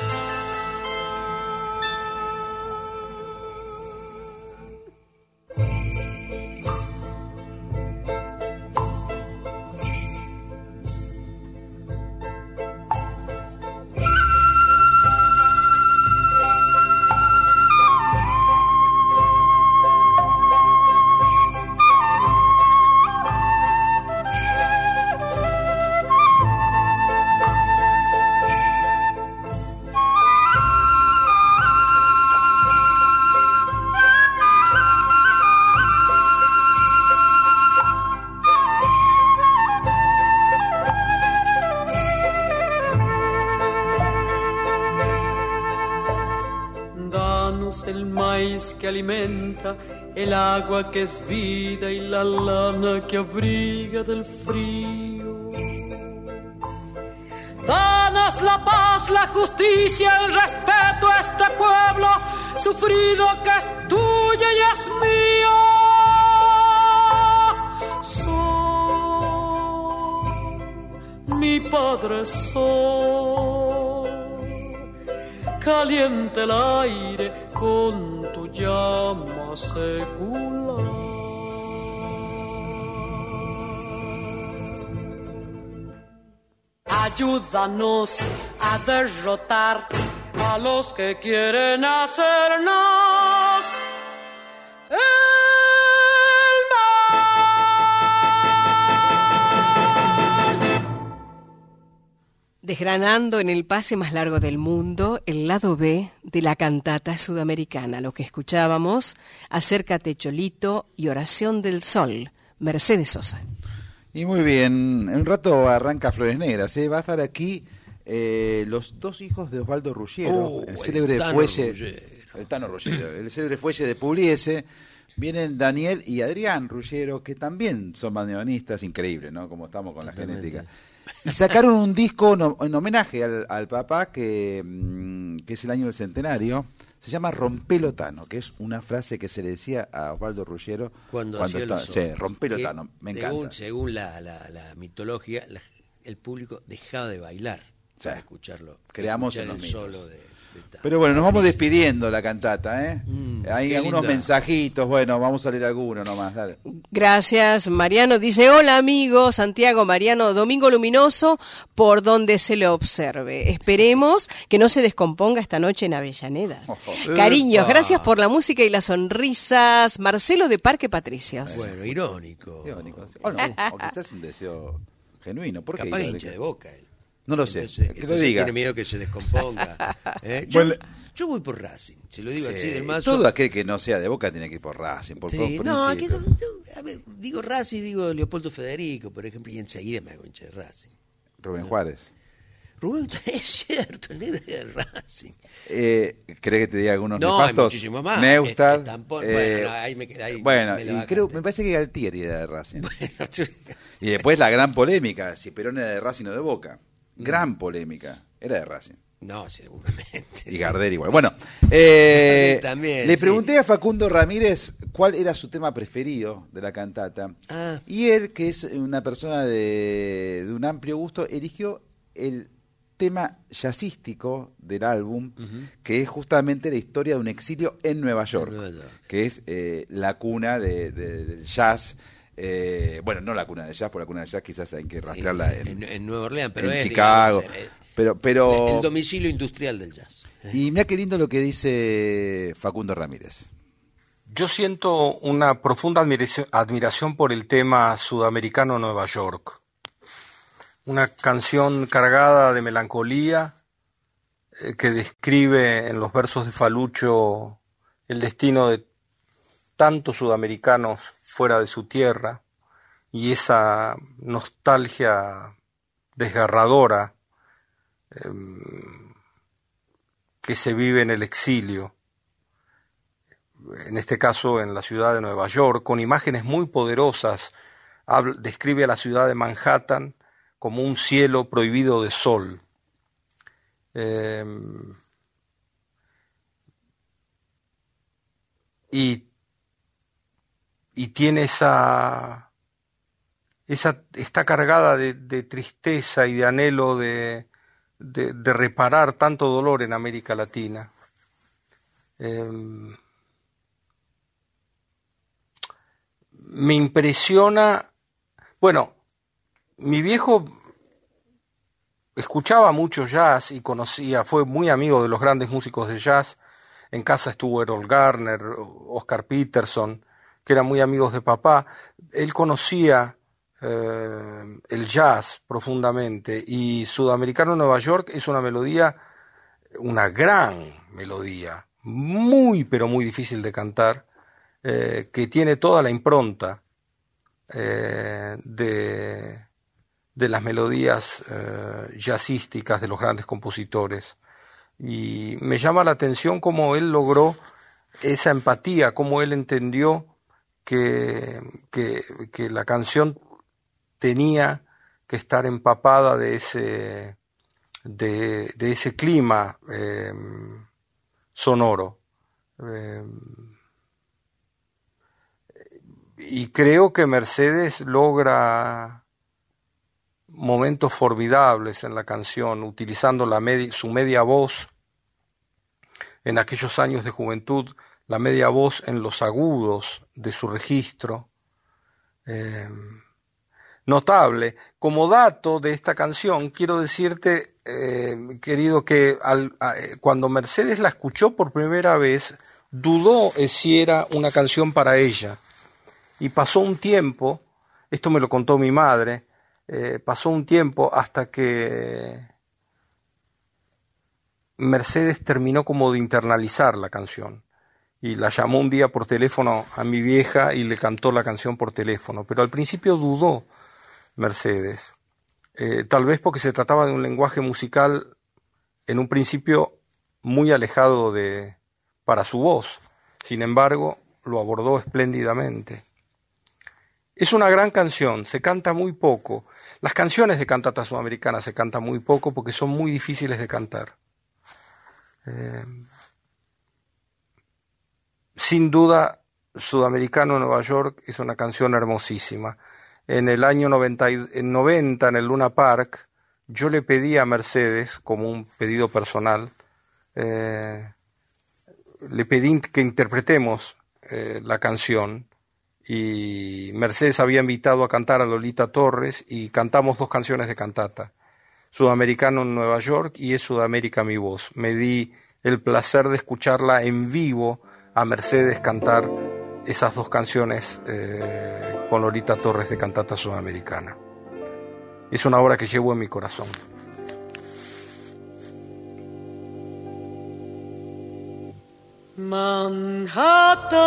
Que alimenta, el agua que es vida y la lana que abriga del frío. Danos la paz, la justicia, el respeto a este pueblo sufrido que es tuyo y es mío. Sol, mi Padre Sol, caliente el aire con tu llama secular. Ayúdanos a derrotar a los que quieren hacernos el Desgranando en el pase más largo del mundo el lado B de la cantata sudamericana, lo que escuchábamos, Acércate Cholito y Oración del Sol, Mercedes Sosa. Y muy bien, en un rato arranca Flores Negras, ¿eh? Va a estar aquí los dos hijos de Osvaldo Ruggiero, el célebre fuelle, el Tano Ruggiero, el célebre fuelle de Pugliese. Vienen Daniel y Adrián Ruggiero, que también son bandoneonistas, increíble, ¿no? Como estamos con la genética. Y sacaron un disco en homenaje al papá, que es el año del centenario. Se llama Rompelo Tano, que es una frase que se le decía a Osvaldo Ruggiero cuando estaba. Sí, Rompelo Tano, me encanta. Según la mitología, el público dejaba de bailar para escucharlo. Creamos en los solo mitos. Pero bueno, nos vamos despidiendo la cantata, ¿eh? Hay algunos mensajitos, bueno, vamos a leer alguno nomás, dale. Gracias, Mariano. Dice, hola amigo, Santiago, Mariano, domingo luminoso por donde se le observe. Esperemos que no se descomponga esta noche en Avellaneda. Cariños, gracias por la música y las sonrisas. Marcelo de Parque Patricios. Bueno, irónico. O no, o quizás un deseo genuino. ¿Por qué? Capaz hincha de Boca él. No lo sé, que lo diga. Tiene miedo que se descomponga. Yo voy por Racing, se lo digo así del Mazo. Todo aquel que no sea de Boca tiene que ir por Racing, por no, aquí a ver, digo Racing, digo Leopoldo Federico, por ejemplo, y enseguida me hago hincha de Racing. Rubén Juárez. Rubén, es cierto, el negro era de Racing. ¿Querés que te diga algunos No, nefastos? muchísimo más. Neustadt. Bueno, ahí me quedé. Me parece que Galtieri era de Racing. Y después la gran polémica, si Perón era de Racing o de Boca. Gran polémica. Era de Racing. No, seguramente. Y Gardel igual. Bueno, también, le pregunté a Facundo Ramírez cuál era su tema preferido de la cantata. Y él, que es una persona de un amplio gusto, eligió el tema jazzístico del álbum, que es justamente la historia de un exilio en Nueva York, que es la cuna del jazz. Bueno, no la cuna del jazz, por la cuna del jazz quizás hay que rastrearla en Nueva Orleans, pero en es Chicago. Digamos, pero el domicilio industrial del jazz. Y mira qué lindo lo que dice Facundo Ramírez. Yo siento una profunda admiración por el tema sudamericano Nueva York. Una canción cargada de melancolía que describe en los versos de Falucho el destino de tantos sudamericanos fuera de su tierra y esa nostalgia desgarradora que se vive en el exilio, en este caso en la ciudad de Nueva York, con imágenes muy poderosas. Describe a la ciudad de Manhattan como un cielo prohibido de sol. Y tiene está cargada de tristeza y de anhelo de reparar tanto dolor en América Latina. Me impresiona, bueno, mi viejo escuchaba mucho jazz y fue muy amigo de los grandes músicos de jazz. En casa estuvo Errol Garner, Oscar Peterson, que eran muy amigos de papá. Él conocía el jazz profundamente, y Sudamericano Nueva York es una melodía, una gran melodía, muy pero muy difícil de cantar, que tiene toda la impronta de las melodías jazzísticas de los grandes compositores. Y me llama la atención cómo él logró esa empatía, cómo él entendió que la canción tenía que estar empapada de ese clima sonoro. Y creo que Mercedes logra momentos formidables en la canción, utilizando su media voz en aquellos años de juventud, la media voz en los agudos de su registro. Notable. Como dato de esta canción, quiero decirte, querido, que cuando Mercedes la escuchó por primera vez, dudó si era una canción para ella. Y pasó un tiempo, esto me lo contó mi madre, pasó un tiempo hasta que Mercedes terminó como de internalizar la canción. Y la llamó un día por teléfono a mi vieja y le cantó la canción por teléfono. Pero al principio dudó Mercedes, tal vez porque se trataba de un lenguaje musical en un principio muy alejado para su voz. Sin embargo, lo abordó espléndidamente. Es una gran canción, se canta muy poco. Las canciones de cantata sudamericana se cantan muy poco porque son muy difíciles de cantar. Sin duda, Sudamericano Nueva York es una canción hermosísima. En el año 90, en el Luna Park, yo le pedí a Mercedes, como un pedido personal, le pedí que interpretemos la canción, y Mercedes había invitado a cantar a Lolita Torres y cantamos 2 canciones de cantata, Sudamericano en Nueva York y Es Sudamérica mi voz. Me di el placer de escucharla en vivo a Mercedes cantar esas 2 canciones con Lolita Torres de cantata sudamericana. Es una obra que llevo en mi corazón. Manhattan,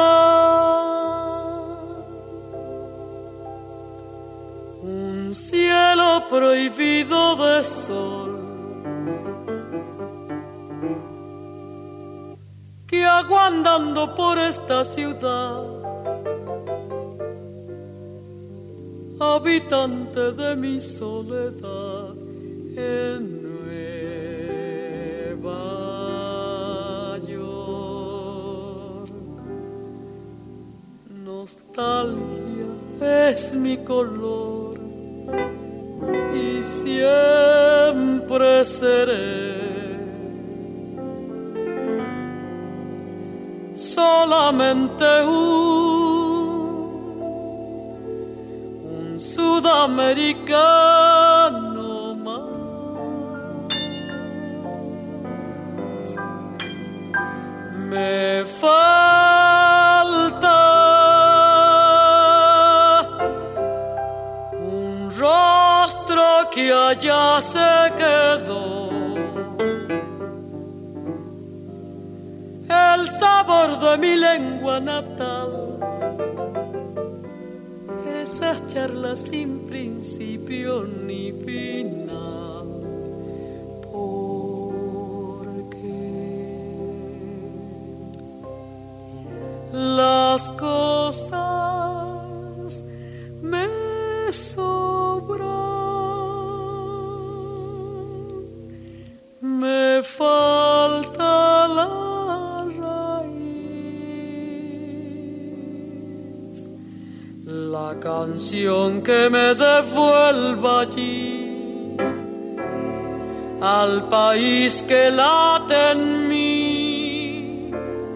un cielo prohibido de sol, que hago andando por esta ciudad, habitante de mi soledad en Nueva York. Nostalgia es mi color y siempre seré solamente un sudamericano más. Me falta un rostro que allá se quedó, el sabor de mi lengua natal, esas charlas sin principio ni final, porque las cosas me sobran, me falta la canción que me devuelva allí al país que late en mí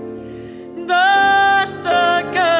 desde que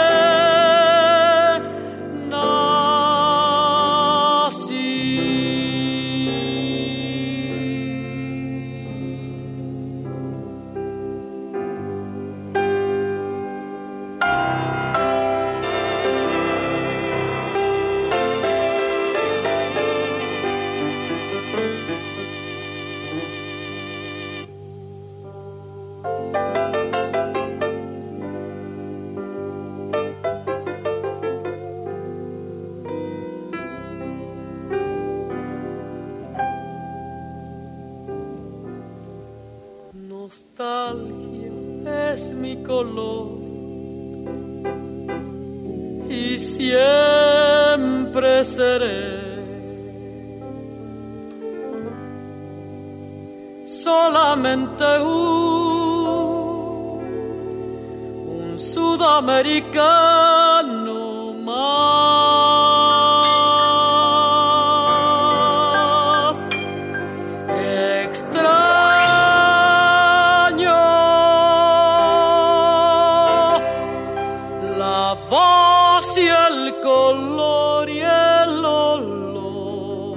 nostalgia es mi color y siempre seré solamente un sudamericano más. Extraño la voz y el color y el olor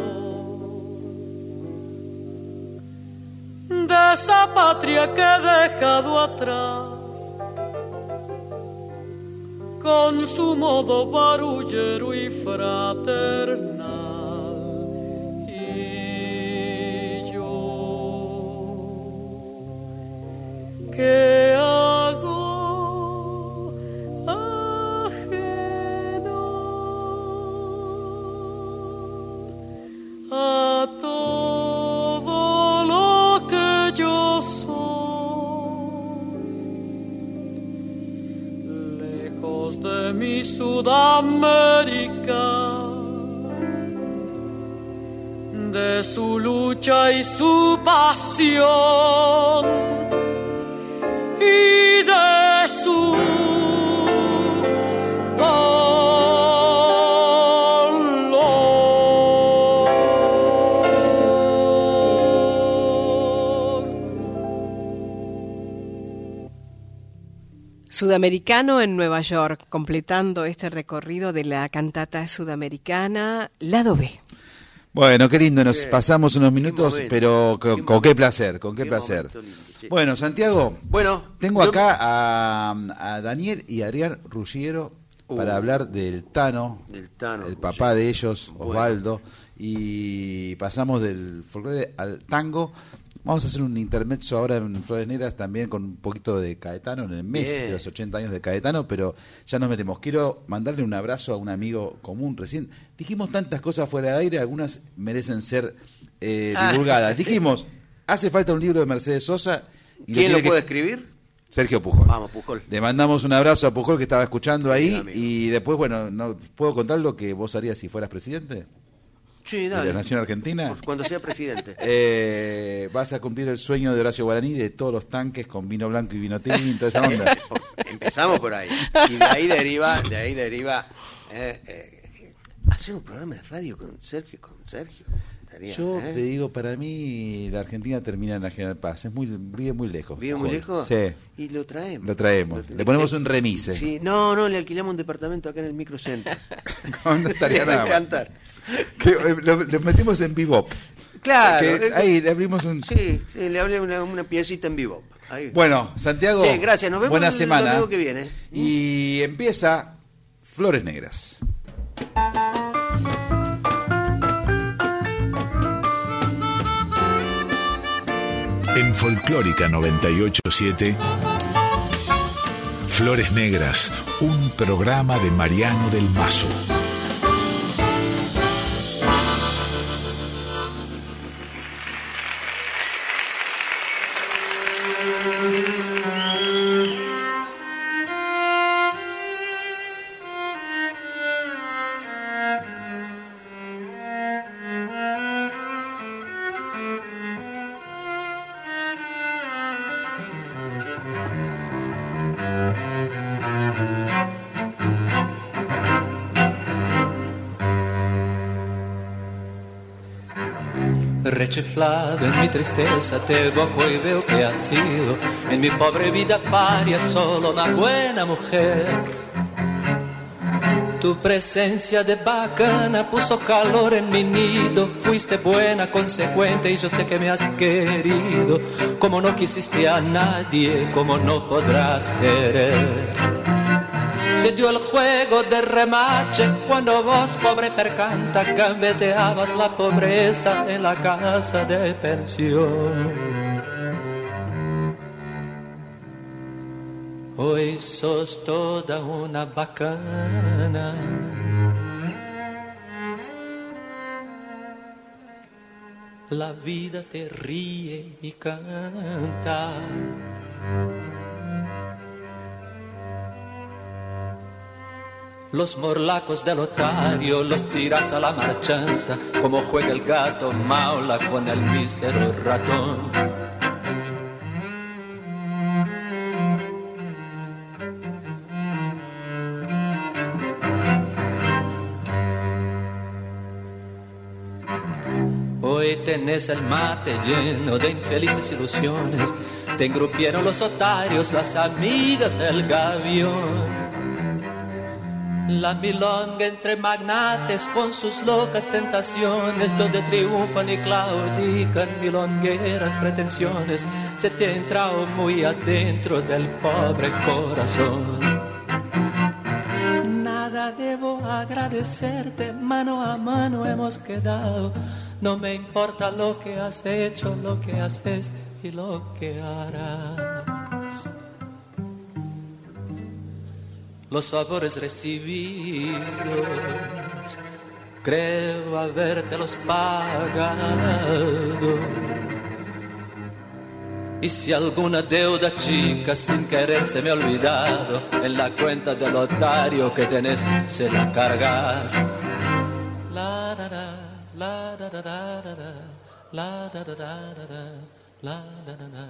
de esa patria que he dejado atrás, con su modo barullero y fraternal. Y yo, ¿qué hago ajeno a todo lo que yo soy? De mi Sudamérica, de su lucha y su pasión y de su Sudamericano en Nueva York, completando este recorrido de la cantata sudamericana, lado B. Bueno, qué lindo, nos pasamos unos minutos, pero con qué placer, con qué placer. Bueno, Santiago, tengo acá a Daniel y Adrián Ruggiero para hablar del Tano, el papá de ellos, Osvaldo, y pasamos del folclore al tango. Vamos a hacer un intermezzo ahora en Flores Negras también con un poquito de Caetano en el mes de los 80 años de Caetano, pero ya nos metemos. Quiero mandarle un abrazo a un amigo común. Recién dijimos tantas cosas fuera de aire, algunas merecen ser divulgadas. Dijimos, hace falta un libro de Mercedes Sosa. ¿Quién lo puede escribir? Sergio Pujol. Vamos, Pujol. Le mandamos un abrazo a Pujol, que estaba escuchando ahí. amigo. Y después, bueno, ¿no puedo contar lo que vos harías si fueras presidente? Sí, ¿De dale. la Nación Argentina? Pues cuando sea presidente. Vas a cumplir el sueño de Horacio Guaraní de todos los tanques con vino blanco y vino tinto, esa onda. Empezamos por ahí. Y de ahí deriva hacer un programa de radio con Sergio. Estaría, Yo te digo, para mí la Argentina termina en la General Paz. Vive muy lejos. ¿Vive muy lejos? Sí. Y lo traemos. Lo traemos. Le ponemos un remise. Sí, no, le alquilamos un departamento acá en el microcentro. No estaría Le va a nada. encantar. Lo metimos en bebop. Claro. Ahí le abrimos un... Sí, le hablé una piecita en vivo. Ahí. Bueno, Santiago, Sí, gracias. Nos vemos buena el semana. domingo que viene. Y empieza Flores Negras. En Folclórica 98.7, Flores Negras, un programa de Mariano del Mazo. Rechiflado en mi tristeza te evoco y veo que has sido en mi pobre vida paria solo una buena mujer. Tu presencia de bacana puso calor en mi nido. Fuiste buena, consecuente y yo sé que me has querido. Como no quisiste a nadie, como no podrás querer. Se dio el juego de remache cuando vos, pobre percanta, gambeteabas la pobreza en la casa de pensión. Hoy sos toda una bacana. La vida te ríe y canta. Los morlacos del otario los tiras a la marchanta, como juega el gato maula con el mísero ratón. Hoy tenés el mate lleno de infelices ilusiones, te engrupieron los otarios, las amigas, el gavión. La milonga entre magnates con sus locas tentaciones, donde triunfan y claudican milongueras pretensiones, se te ha entrado muy adentro del pobre corazón. Nada debo agradecerte, mano a mano hemos quedado. No me importa lo que has hecho, lo que haces y lo que harás. Los favores recibidos, creo habértelos pagado. Y si alguna deuda chica sin querer se me ha olvidado, en la cuenta del otario que tenés se la cargas. La da da, la da da da da, la da da da da, la da da da.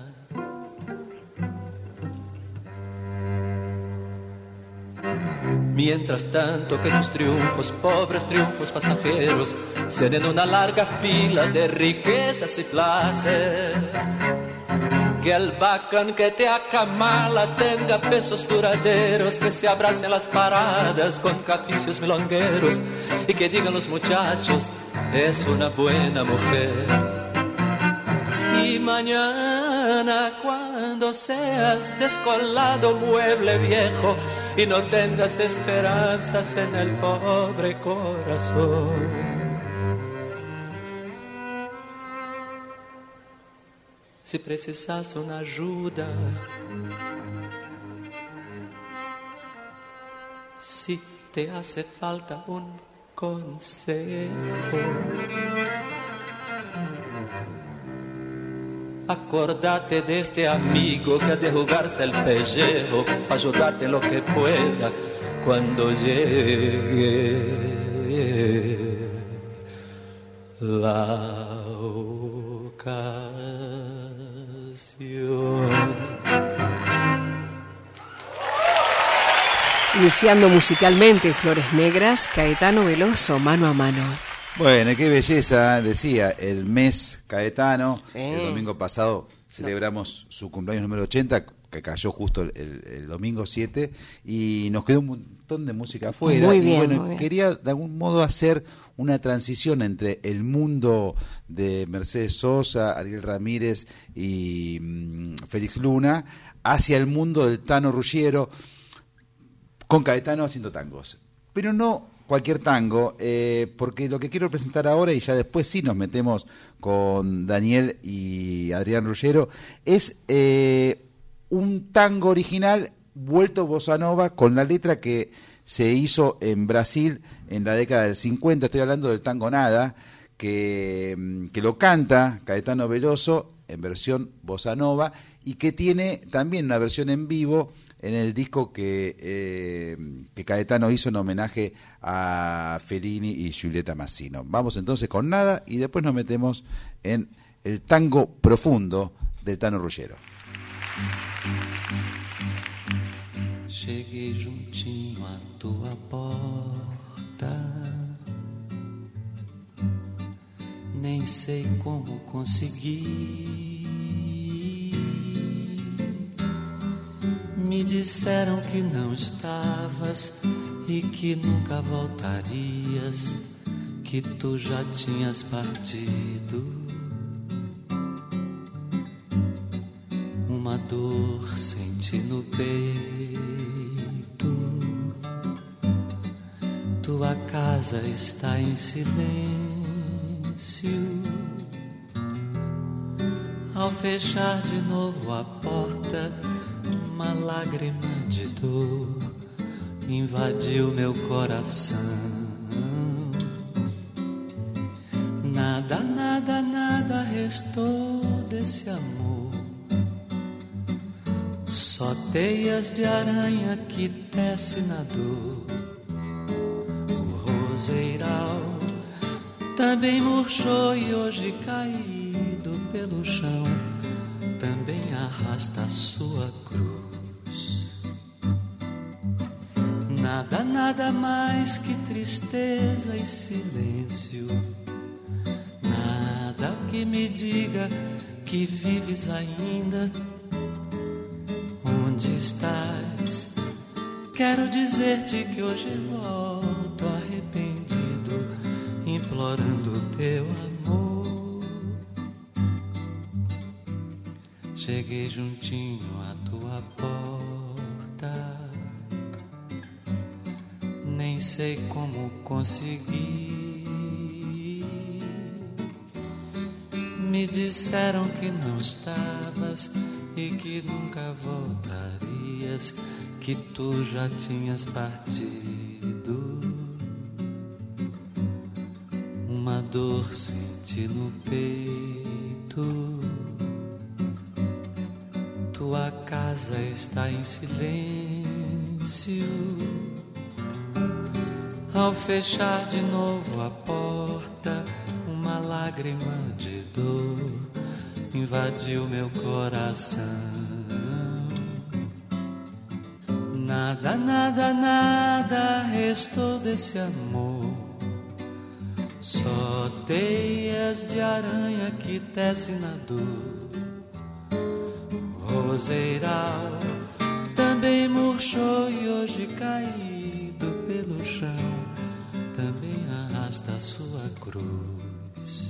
Mientras tanto que tus triunfos, pobres triunfos pasajeros, sean en una larga fila de riquezas y placer. Que el bacán que te acamala tenga pesos duraderos, que se abracen las paradas con caficios milongueros y que digan los muchachos, es una buena mujer. Y mañana cuando seas descolado mueble viejo y no tengas esperanzas en el pobre corazón, si precisas una ayuda, si te hace falta un consejo, Acordate de este amigo que ha de jugarse el pellejo para ayudarte en lo que pueda cuando llegue la ocasión. Iniciando musicalmente Flores Negras, Caetano Veloso, Mano a Mano. Bueno, qué belleza, decía, el mes Caetano. El domingo pasado celebramos su cumpleaños número 80, que cayó justo el domingo 7, y nos quedó un montón de música afuera. Muy bien, y bueno, muy bien. Quería de algún modo hacer una transición entre el mundo de Mercedes Sosa, Ariel Ramírez y Félix Luna, hacia el mundo del Tano Ruggiero, con Caetano haciendo tangos. Pero no cualquier tango, porque lo que quiero presentar ahora, y ya después sí nos metemos con Daniel y Adrián Ruggiero, es un tango original vuelto bossa nova con la letra que se hizo en Brasil en la década del 50. Estoy hablando del tango Nada, que lo canta Caetano Veloso en versión bossa nova y que tiene también una versión en vivo en el disco que Caetano hizo en homenaje a Fellini y Giulietta Massino. Vamos entonces con Nada y después nos metemos en el tango profundo del Tano Ruggiero. Cheguei juntinho à tua porta, nem sei como consegui. Me disseram que não estavas e que nunca voltarias, que tu já tinhas partido. Uma dor senti no peito. Tua casa está em silêncio. Ao fechar de novo a porta, uma lágrima de dor invadiu meu coração. Nada, nada, nada restou desse amor. Só teias de aranha que tece na dor. O roseiral também murchou e hoje caído pelo chão também arrasta a sua cruz. Nada, nada mais que tristeza e silêncio. Nada que me diga que vives ainda. Onde estás? Quero dizer-te que hoje volto arrependido, implorando teu amor. Cheguei juntinho à tua porta, nem sei como consegui. Me disseram que não estavas e que nunca voltarias, que tu já tinhas partido. Uma dor senti no peito. Tua casa está em silêncio. Ao fechar de novo a porta, uma lágrima de dor invadiu meu coração. Nada, nada, nada restou desse amor. Só teias de aranha que tece na dor. O roseiral também murchou e hoje caído pelo chão também arrasta a sua cruz.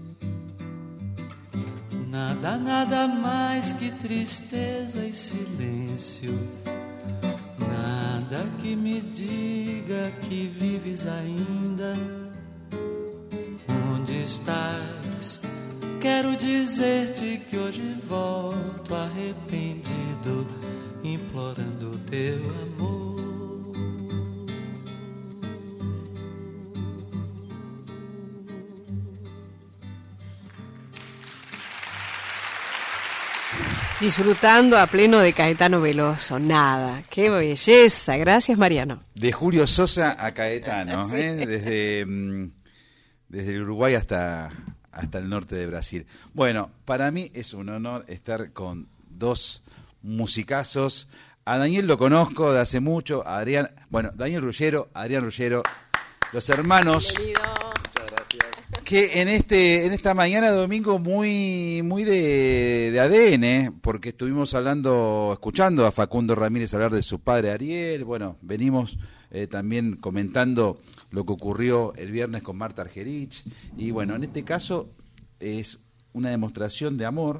Nada, nada mais que tristeza e silêncio. Nada que me diga que vives ainda. Onde estás? Quero dizer-te que hoje volto arrependido, implorando teu amor. Disfrutando a pleno de Caetano Veloso, nada, qué belleza, gracias Mariano. De Julio Sosa a Caetano, Sí. desde el Uruguay hasta el norte de Brasil. Bueno, para mí es un honor estar con dos musicazos. A Daniel lo conozco de hace mucho, a Adrián, bueno, Daniel Ruggiero, Adrián Ruggiero, los hermanos. Bienvenido. Que en esta mañana de domingo muy de ADN, porque estuvimos escuchando a Facundo Ramírez hablar de su padre Ariel. Bueno, venimos también comentando lo que ocurrió el viernes con Marta Argerich. Y bueno, en este caso es una demostración de amor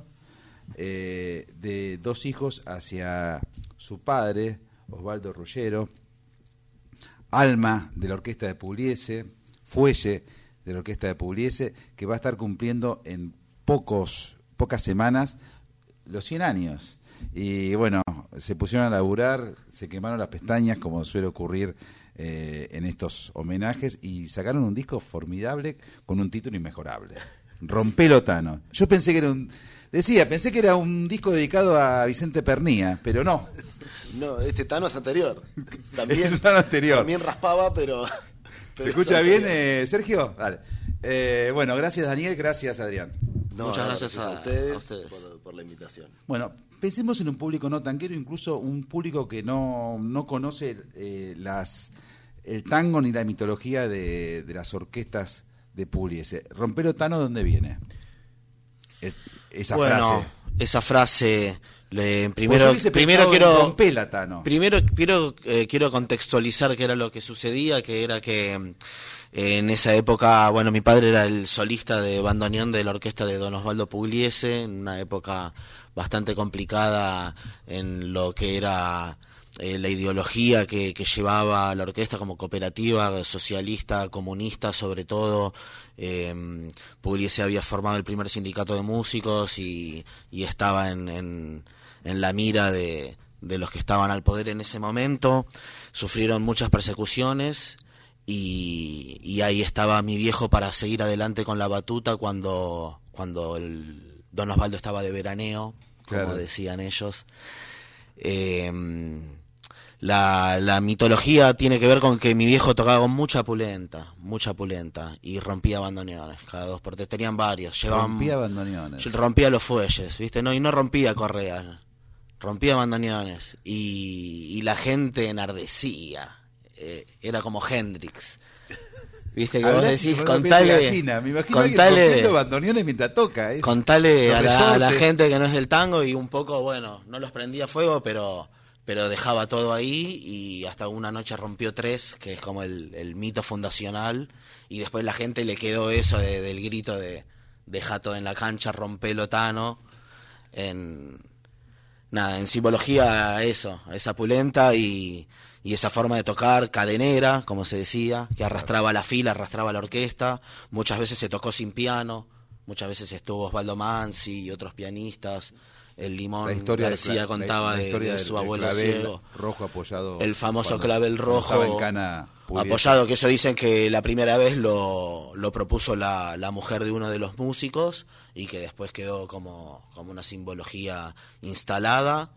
de dos hijos hacia su padre, Osvaldo Ruggiero, alma de la orquesta de Pugliese, fuelle de la orquesta de Pugliese, que va a estar cumpliendo en pocas semanas los 100 años. Y bueno, se pusieron a laburar, se quemaron las pestañas, como suele ocurrir en estos homenajes, y sacaron un disco formidable con un título inmejorable, Rompelo Tano. Yo pensé que era un disco dedicado a Vicente Pernía, pero no. No, este Tano es anterior. También, Es un Tano anterior. También raspaba, pero ¿Se escucha bien, Sergio? Vale. Bueno, gracias Daniel, gracias Adrián. No, muchas gracias a ustedes. Por la invitación. Bueno, pensemos en un público no tanguero, incluso un público que no conoce el tango ni la mitología de las orquestas de Pugliese. Rompelo Tano, ¿dónde viene? Esa frase. Esa frase... Primero quiero contextualizar qué era lo que sucedía, que era que en esa época, bueno, mi padre era el solista de bandoneón de la orquesta de Don Osvaldo Pugliese, en una época bastante complicada en lo que era la ideología que llevaba la orquesta como cooperativa, socialista, comunista sobre todo. Pugliese había formado el primer sindicato de músicos y estaba en la mira de los que estaban al poder en ese momento. Sufrieron muchas persecuciones y ahí estaba mi viejo para seguir adelante con la batuta cuando el Don Osvaldo estaba de veraneo, como decían ellos. La mitología tiene que ver con que mi viejo tocaba con mucha pulenta, y rompía bandoneones, cada 2 por 3, tenían varios. Rompía bandoneones. Rompía los fuelles, ¿viste? No, y no rompía correas, rompía bandoneones, y la gente enardecía, era como Hendrix. Viste que vos decís, contale bandoneones mientras toca. Contale a la gente que no es del tango, y un poco, bueno, no los prendía fuego, pero dejaba todo ahí, y hasta una noche rompió 3, que es como el mito fundacional, y después la gente le quedó eso del grito de deja todo en la cancha, rompelo Tano, en simbología a esa pulenta y esa forma de tocar cadenera, como se decía, que arrastraba la fila, arrastraba la orquesta. Muchas veces se tocó sin piano, muchas veces estuvo Osvaldo Mansi y otros pianistas. El Limón García contaba de su abuelo ciego, rojo apoyado, el famoso clavel rojo Pugliese. Apoyado, que eso dicen que la primera vez lo propuso la mujer de uno de los músicos, y que después quedó como una simbología instalada,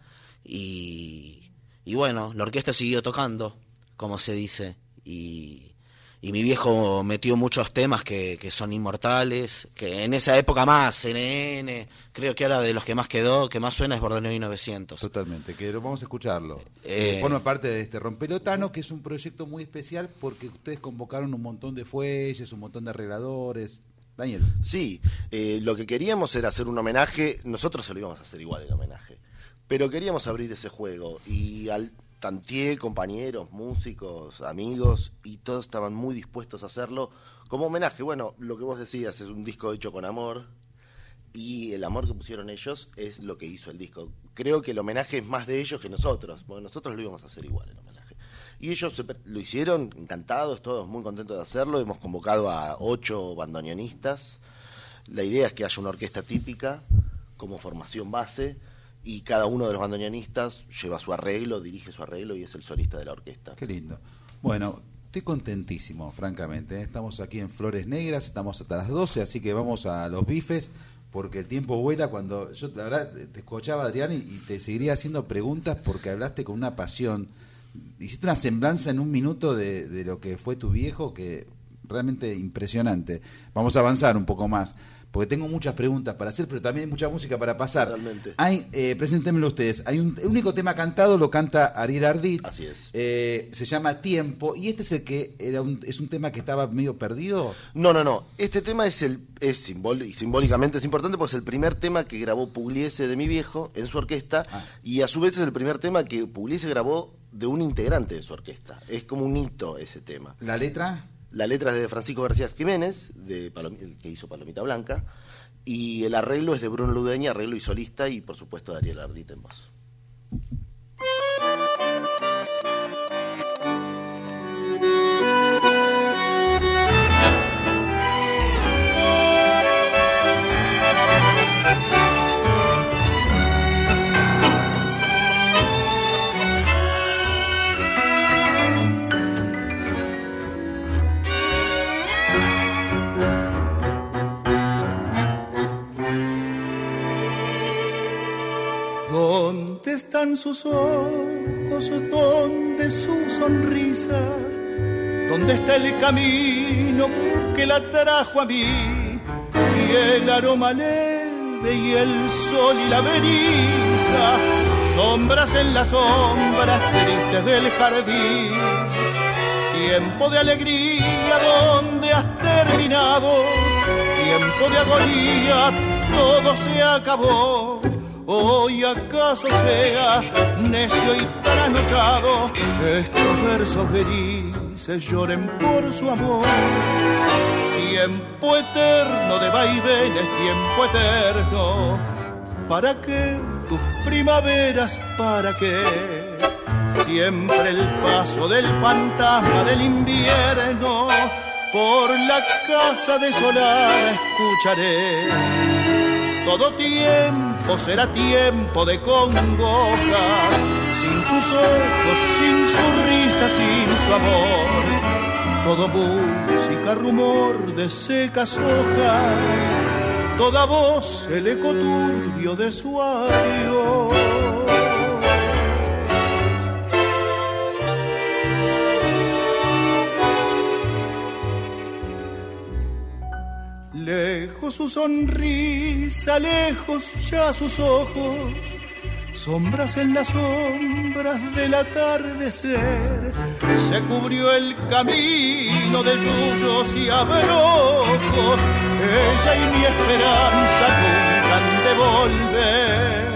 y bueno, la orquesta siguió tocando, como se dice, y mi viejo metió muchos temas que son inmortales, que en esa época más, CNN, creo que ahora de los que más quedó, que más suena es Bordoneón y 900. Totalmente, que vamos a escucharlo. Forma parte de este Rompelo Tano, que es un proyecto muy especial porque ustedes convocaron un montón de fuelles, un montón de arregladores. Daniel. Sí, lo que queríamos era hacer un homenaje, nosotros se lo íbamos a hacer igual el homenaje, pero queríamos abrir ese juego, y tanteé compañeros, músicos, amigos, y todos estaban muy dispuestos a hacerlo como homenaje. Bueno, lo que vos decías, es un disco hecho con amor, y el amor que pusieron ellos es lo que hizo el disco. Creo que el homenaje es más de ellos que nosotros, porque nosotros lo íbamos a hacer igual el homenaje. Y ellos lo hicieron, encantados, todos muy contentos de hacerlo. Hemos convocado a 8 bandoneonistas. La idea es que haya una orquesta típica como formación base, y cada uno de los bandoneonistas lleva su arreglo, dirige su arreglo, y es el solista de la orquesta. Qué lindo. Bueno, estoy contentísimo, francamente. Estamos aquí en Flores Negras, estamos hasta las 12, así que vamos a los bifes porque el tiempo vuela. Cuando yo, la verdad, te escuchaba, Adrián, y te seguiría haciendo preguntas porque hablaste con una pasión. Hiciste una semblanza en un minuto de lo que fue tu viejo, que realmente impresionante. Vamos a avanzar un poco más, porque tengo muchas preguntas para hacer, pero también hay mucha música para pasar. Totalmente. Preséntemelo ustedes. Hay el único tema cantado, lo canta Ariel Ardit. Así es. Se llama Tiempo, y este es el que es un tema que estaba medio perdido. No. Este tema y simbólicamente es importante porque es el primer tema que grabó Pugliese de mi viejo en su orquesta, y a su vez es el primer tema que Pugliese grabó de un integrante de su orquesta. Es como un hito ese tema. ¿La letra? La letra es de Francisco García Jiménez, el que hizo Palomita Blanca, y el arreglo es de Bruno Ludeña, arreglo y solista, y por supuesto de Ariel Ardit en voz. ¿Dónde están sus ojos? ¿Dónde su sonrisa? ¿Dónde está el camino que la trajo a mí? Y el aroma leve y el sol y la brisa, sombras en las sombras tristes del jardín. Tiempo de alegría, ¿dónde has terminado? Tiempo de agonía, todo se acabó. Hoy acaso sea necio y trasnochado, estos versos grises lloren por su amor. Tiempo eterno de vaivenes, tiempo eterno, ¿para qué tus primaveras? ¿Para qué? Siempre el paso del fantasma del invierno, por la casa desolada escucharé. Todo tiempo será tiempo de congojas, sin sus ojos, sin su risa, sin su amor. Todo música, rumor de secas hojas, toda voz el eco turbio de su adiós. Lejos su sonrisa, lejos ya sus ojos, sombras en las sombras del atardecer. Se cubrió el camino de yuyos y abrojos, ella y mi esperanza nunca han de volver.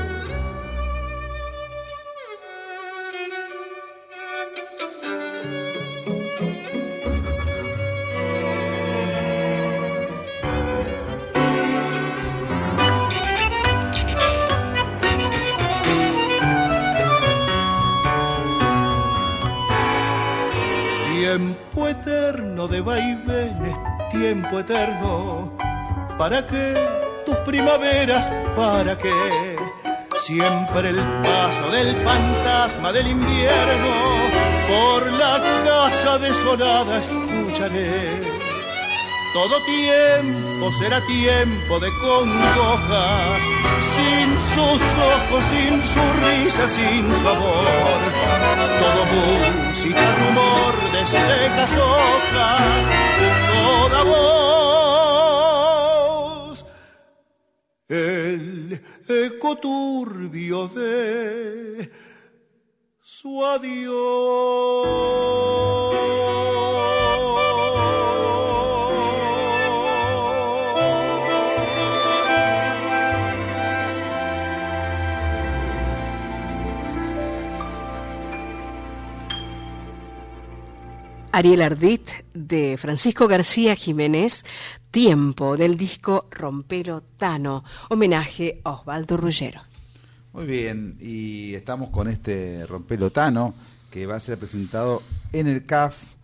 Tiempo eterno de vaivenes, tiempo eterno, ¿para qué tus primaveras? ¿Para qué? Siempre el paso del fantasma del invierno, por la casa desolada escucharé. Todo tiempo será tiempo de congojas, sin sus ojos, sin su risa, sin su amor. Todo música, rumor de secas hojas, toda voz el eco turbio de su adiós. Ariel Ardit, de Francisco García Jiménez, Tiempo, del disco Rompelo Tano, homenaje a Osvaldo Ruggero. Muy bien, y estamos con este Rompelo Tano, que va a ser presentado en el CAF,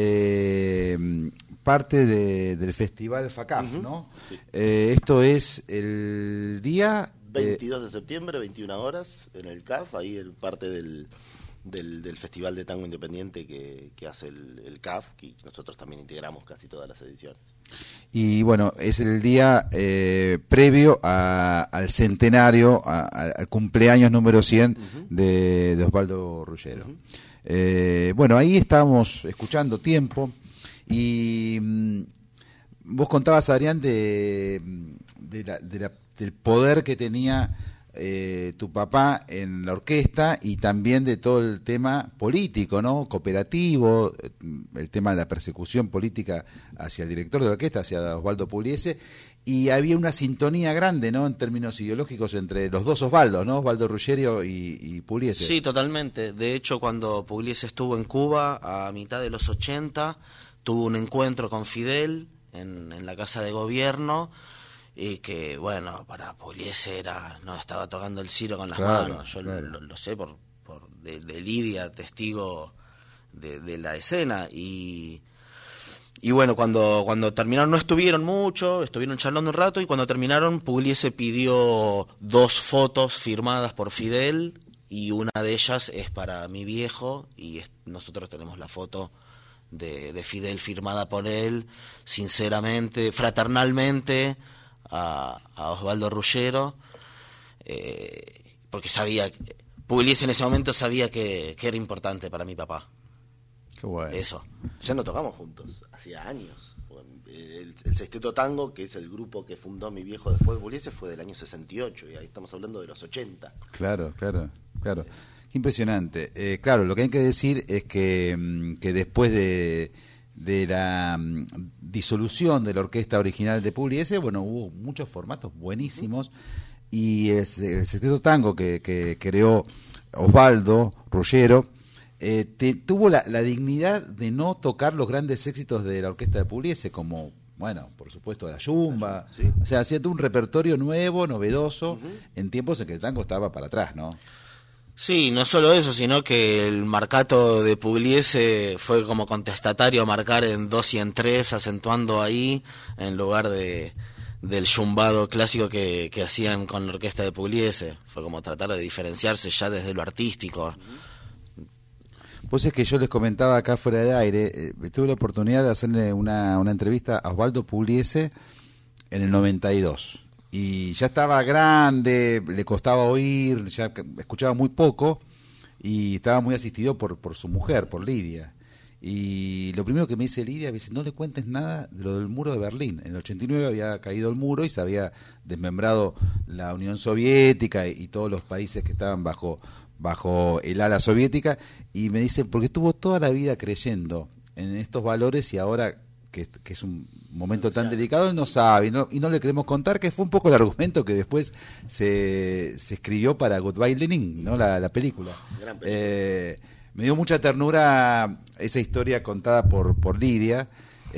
parte del Festival FACAF, ¿no? Sí. Esto es el día... 22 de septiembre, 21 horas, en el CAF, ahí en parte del del Festival de Tango Independiente que hace el CAF, que nosotros también integramos casi todas las ediciones. Y bueno, es el día previo al centenario, al cumpleaños número 100 de Osvaldo Ruggiero. Bueno, ahí estábamos escuchando Tiempo y vos contabas, Adrián, del poder que tenía tu papá en la orquesta y también de todo el tema político, ¿no? Cooperativo, el tema de la persecución política hacia el director de la orquesta, hacia Osvaldo Pugliese, y había una sintonía grande, ¿no? En términos ideológicos entre los dos Osvaldos, ¿no? Osvaldo Ruggiero y Pugliese. Sí, totalmente. De hecho, cuando Pugliese estuvo en Cuba a mitad de los 80, tuvo un encuentro con Fidel en la Casa de Gobierno, y que, bueno, para Pugliese estaba tocando el ciro con las manos. Yo lo sé de Lidia, testigo de la escena. Y bueno, cuando terminaron, no estuvieron mucho, estuvieron charlando un rato, y cuando terminaron, Pugliese pidió 2 fotos firmadas por Fidel, y una de ellas es para mi viejo, y nosotros tenemos la foto de Fidel firmada por él, sinceramente, fraternalmente, a Osvaldo Ruggiero, porque Pugliese en ese momento sabía que era importante para mi papá. Qué bueno. Eso. Ya no tocamos juntos, hacía años. El Sexteto Tango, que es el grupo que fundó mi viejo después de Pugliese, fue del año 68, y ahí estamos hablando de los 80. Claro. Qué impresionante. Claro, lo que hay que decir es que después de la disolución de la orquesta original de Pugliese, bueno, hubo muchos formatos buenísimos, y el Sexteto Tango que creó Osvaldo Ruggiero tuvo la dignidad de no tocar los grandes éxitos de la orquesta de Pugliese, como, bueno, por supuesto, la Yumba, ¿sí? O sea, haciendo un repertorio nuevo, novedoso, en tiempos en que el tango estaba para atrás, ¿no? Sí, no solo eso, sino que el marcato de Pugliese fue como contestatario a marcar en 2 y en 3, acentuando ahí, en lugar del yumbado clásico que hacían con la orquesta de Pugliese. Fue como tratar de diferenciarse ya desde lo artístico. Pues es que yo les comentaba acá fuera de aire, tuve la oportunidad de hacerle una entrevista a Osvaldo Pugliese en el 92. Y ya estaba grande, le costaba oír, ya escuchaba muy poco, y estaba muy asistido por su mujer, por Lidia. Y lo primero que me dice Lidia, me dice, no le cuentes nada de lo del muro de Berlín. En el 89 había caído el muro y se había desmembrado la Unión Soviética y todos los países que estaban bajo el ala soviética, y me dice, porque estuvo toda la vida creyendo en estos valores, y ahora que es un momento tan delicado, él no sabe, y no le queremos contar, que fue un poco el argumento que después se escribió para Goodbye Lenin, ¿no? La película. Gran película. Me dio mucha ternura esa historia contada por Lidia,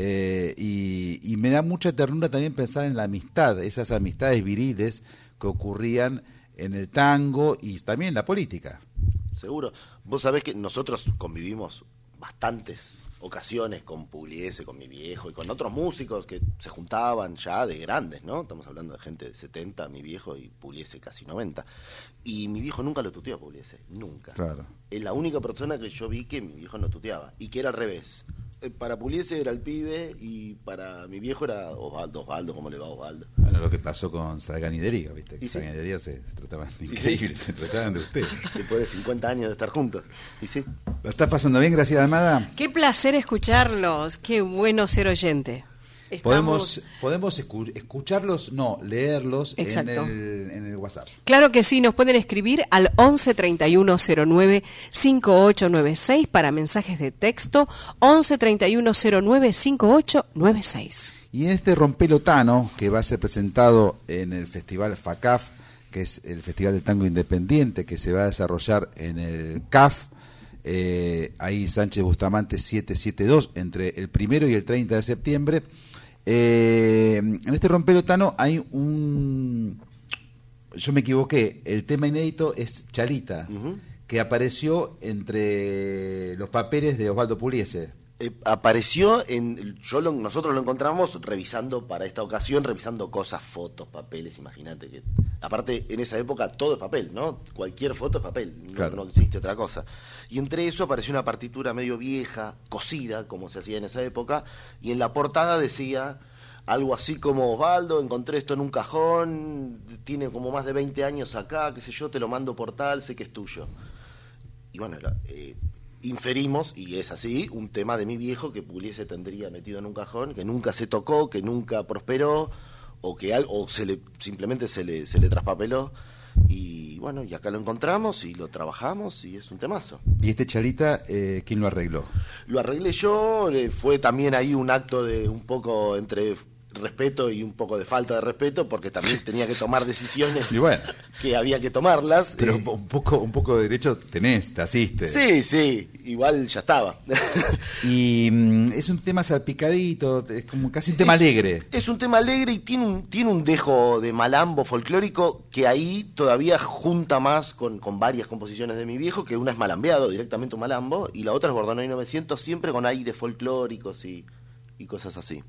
y me da mucha ternura también pensar en la amistad, esas amistades viriles que ocurrían en el tango y también en la política. Seguro. Vos sabés que nosotros convivimos bastantes ocasiones con Pugliese, con mi viejo y con otros músicos que se juntaban ya de grandes, ¿no? Estamos hablando de gente de 70, mi viejo, y Pugliese casi 90. Y mi viejo nunca lo tuteó a Pugliese, nunca. Claro. Es la única persona que yo vi que mi viejo no tuteaba, y que era al revés. Para Pugliese era el pibe, y para mi viejo era Osvaldo, ¿cómo le va Osvaldo? Bueno, lo que pasó con Salgan y Deriga, ¿viste? Que Salgan y Deriga se trataban increíble, se trataban de usted. Después de 50 años de estar juntos. ¿Y sí? ¿Lo estás pasando bien, Graciela Almada? Qué placer escucharlos, qué bueno ser oyente. Podemos escucharlos, no, leerlos en el WhatsApp. Claro que sí, nos pueden escribir al 11 31 09 5896 para mensajes de texto, 11 31 09 5896. Y en este rompelotano, que va a ser presentado en el Festival FACAF, que es el Festival de Tango Independiente, que se va a desarrollar en el CAF, ahí Sánchez Bustamante 772, entre el 1 y el 30 de septiembre. En este rompelotano hay yo me equivoqué, el tema inédito es Chalita, que apareció entre los papeles de Osvaldo Pugliese. Apareció nosotros lo encontramos revisando para esta ocasión, revisando cosas, fotos, papeles, imagínate que aparte en esa época todo es papel, ¿no? Cualquier foto es papel, claro. no existe otra cosa. Y entre eso apareció una partitura medio vieja, cosida, como se hacía en esa época, y en la portada decía algo así como: Osvaldo, encontré esto en un cajón, tiene como más de 20 años acá, qué sé yo, te lo mando por tal, sé que es tuyo. Y bueno, inferimos, y es así, un tema de mi viejo que Pugliese tendría metido en un cajón, que nunca se tocó, que nunca prosperó, o que simplemente se le traspapeló. Y bueno, y acá lo encontramos y lo trabajamos y es un temazo. ¿Y este Chalita, quién lo arregló? Lo arreglé yo, fue también ahí un acto de un poco entre respeto y un poco de falta de respeto, porque también tenía que tomar decisiones y bueno, que había que tomarlas. Pero un poco de derecho tenés, te asiste. Sí, igual ya estaba. Y es un tema salpicadito, es como casi un tema alegre. Es un tema alegre y tiene un dejo de malambo folclórico que ahí todavía junta más con varias composiciones de mi viejo, que una es malambeado, directamente un malambo, y la otra es Bordoneón 900, siempre con aires folclóricos y cosas así.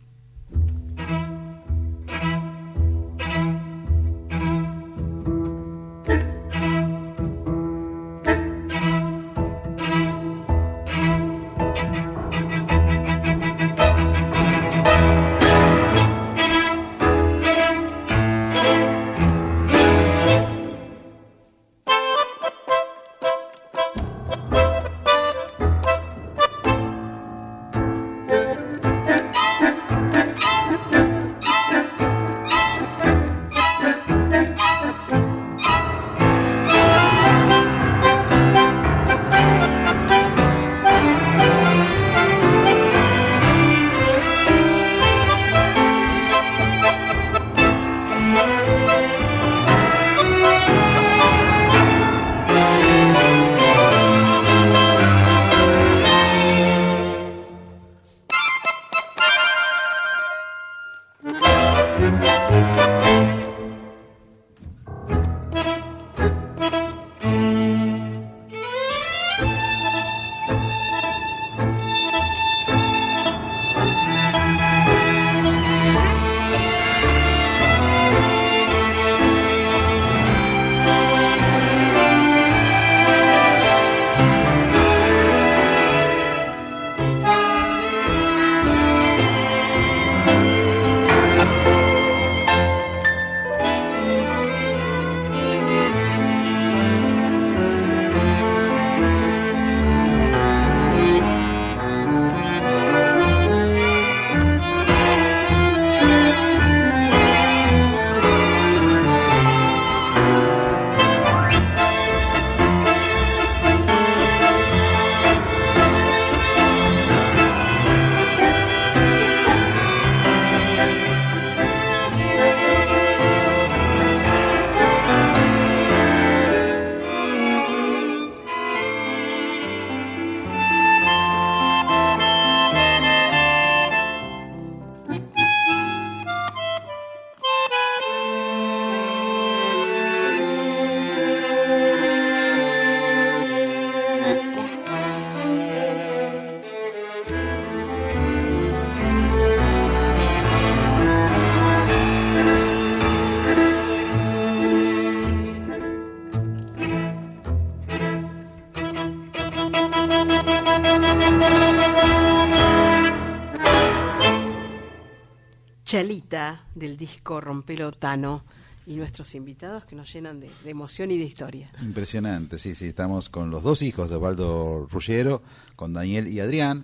Chalita, del disco Rompelo Tano, y nuestros invitados que nos llenan de emoción y de historia. Impresionante, sí, estamos con los dos hijos de Osvaldo Ruggiero, con Daniel y Adrián,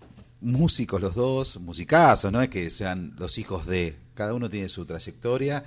músicos los dos, musicazos, no es que sean los hijos de, cada uno tiene su trayectoria,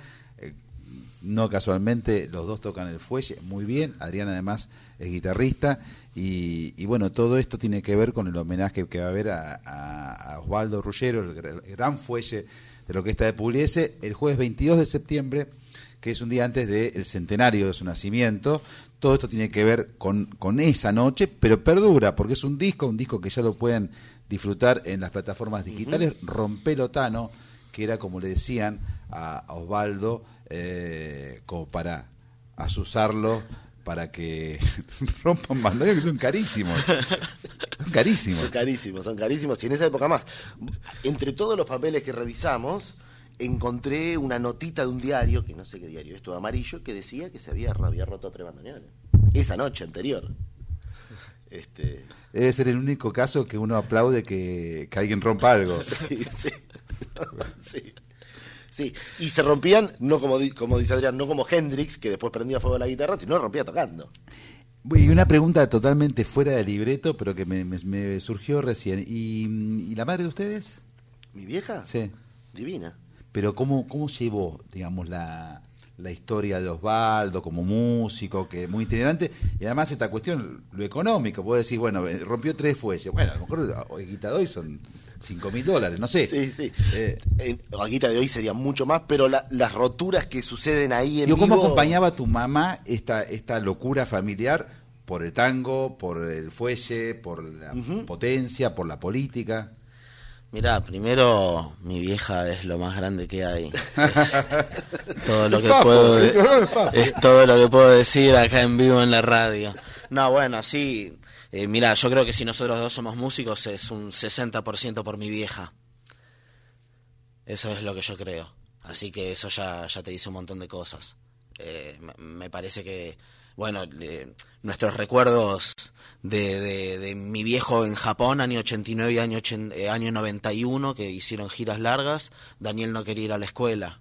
no casualmente los dos tocan el fuelle muy bien, Adrián además es guitarrista, y bueno, todo esto tiene que ver con el homenaje que va a haber a Osvaldo Ruggiero, el gran fuelle de la Orquesta de Pugliese, el jueves 22 de septiembre, que es un día antes del centenario de su nacimiento. Todo esto tiene que ver con esa noche, pero perdura, porque es un disco que ya lo pueden disfrutar en las plataformas digitales. Rompelo Tano, que era, como le decían a Osvaldo, como para azuzarlo, para que rompan bandoneón, que son carísimos. carísimos. Son carísimos, y en esa época más. Entre todos los papeles que revisamos, encontré una notita de un diario, que no sé qué diario es, todo amarillo, que decía que se había roto 3 bandoneones. Esa noche anterior. Debe ser el único caso que uno aplaude que alguien rompa algo. Sí, y se rompían, no como dice Adrián, no como Hendrix, que después prendía fuego la guitarra, sino rompía tocando. Y una pregunta totalmente fuera de libreto, pero que me surgió recién. ¿Y la madre de ustedes? ¿Mi vieja? Sí. Divina. Pero ¿cómo llevó, digamos, la historia de Osvaldo como músico, que es muy itinerante? Y además esta cuestión, lo económico, puedo decir, bueno, rompió 3 fuelles. Bueno, a lo mejor hoy guita de hoy son $5.000, no sé. Sí. La guita de hoy sería mucho más, pero las roturas que suceden ahí en ¿Cómo vivo... acompañaba a tu mamá esta locura familiar por el tango, por el fuelle, por la potencia, por la política? Mirá, primero mi vieja es lo más grande que hay. Es todo lo que puedo decir acá en vivo en la radio. No, bueno, sí. Mirá, yo creo que si nosotros dos somos músicos es un 60% por mi vieja. Eso es lo que yo creo. Así que eso ya te dice un montón de cosas. Me parece que, bueno, nuestros recuerdos de mi viejo en Japón, año 89 y año 91, que hicieron giras largas. Daniel no quería ir a la escuela.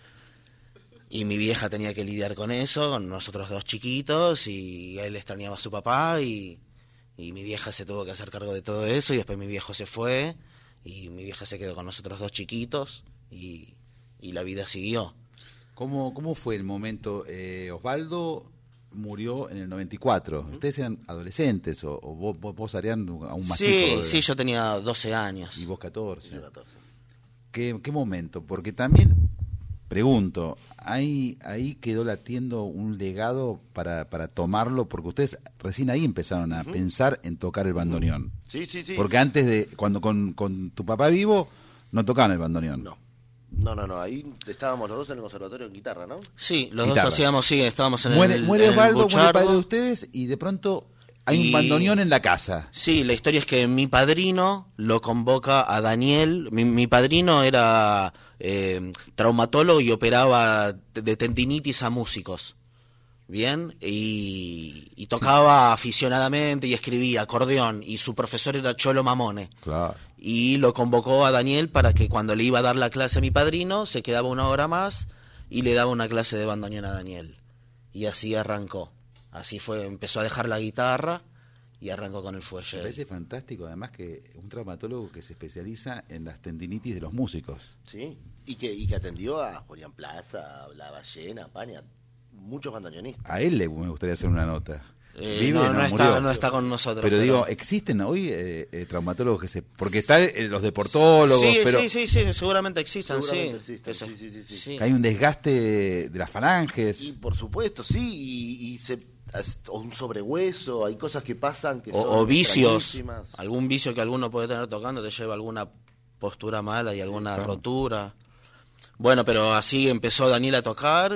Y mi vieja tenía que lidiar con eso, con nosotros dos chiquitos, y él extrañaba a su papá, y mi vieja se tuvo que hacer cargo de todo eso, y después mi viejo se fue, y mi vieja se quedó con nosotros dos chiquitos, y la vida siguió. ¿Cómo fue el momento? Osvaldo murió en el 94. ¿Ustedes eran adolescentes o vos Adrián, aún más chico? Sí, yo tenía 12 años. ¿Y vos 14? Yo 14. ¿Qué momento? Porque también, pregunto, ahí quedó latiendo un legado para tomarlo, porque ustedes recién ahí empezaron a pensar en tocar el bandoneón. Sí. Porque antes de, cuando con tu papá vivo, no tocaban el bandoneón. No, ahí estábamos los dos en el conservatorio en guitarra, ¿no? Sí, los dos hacíamos, estábamos en muere el Muere Osvaldo, muere el padre de Buchardo. ustedes, y de pronto hay un bandoneón en la casa. Sí, la historia es que mi padrino lo convoca a Daniel. Mi padrino era traumatólogo y operaba de tendinitis a músicos. Bien, y tocaba aficionadamente y escribía acordeón, y su profesor era Cholo Mamone. Claro. Y lo convocó a Daniel para que cuando le iba a dar la clase a mi padrino, se quedaba 1 hora más y le daba una clase de bandoneón a Daniel. Y así arrancó. Así fue, empezó a dejar la guitarra y arrancó con el fuelle. Me parece fantástico, además, que un traumatólogo que se especializa en las tendinitis de los músicos. Sí, y que atendió a Julián Plaza, a La Ballena, a Paña, muchos bandoneonistas. A él me gustaría hacer una nota. No está con nosotros. Pero digo, ¿existen hoy traumatólogos que porque están los deportólogos? Sí, seguramente existen, sí. Que hay un desgaste de las falanges. Y por supuesto, sí, o un sobrehueso, hay cosas que pasan que o vicios, algún vicio que alguno puede tener tocando te lleva a alguna postura mala y alguna rotura. Bueno, pero así empezó Daniel a tocar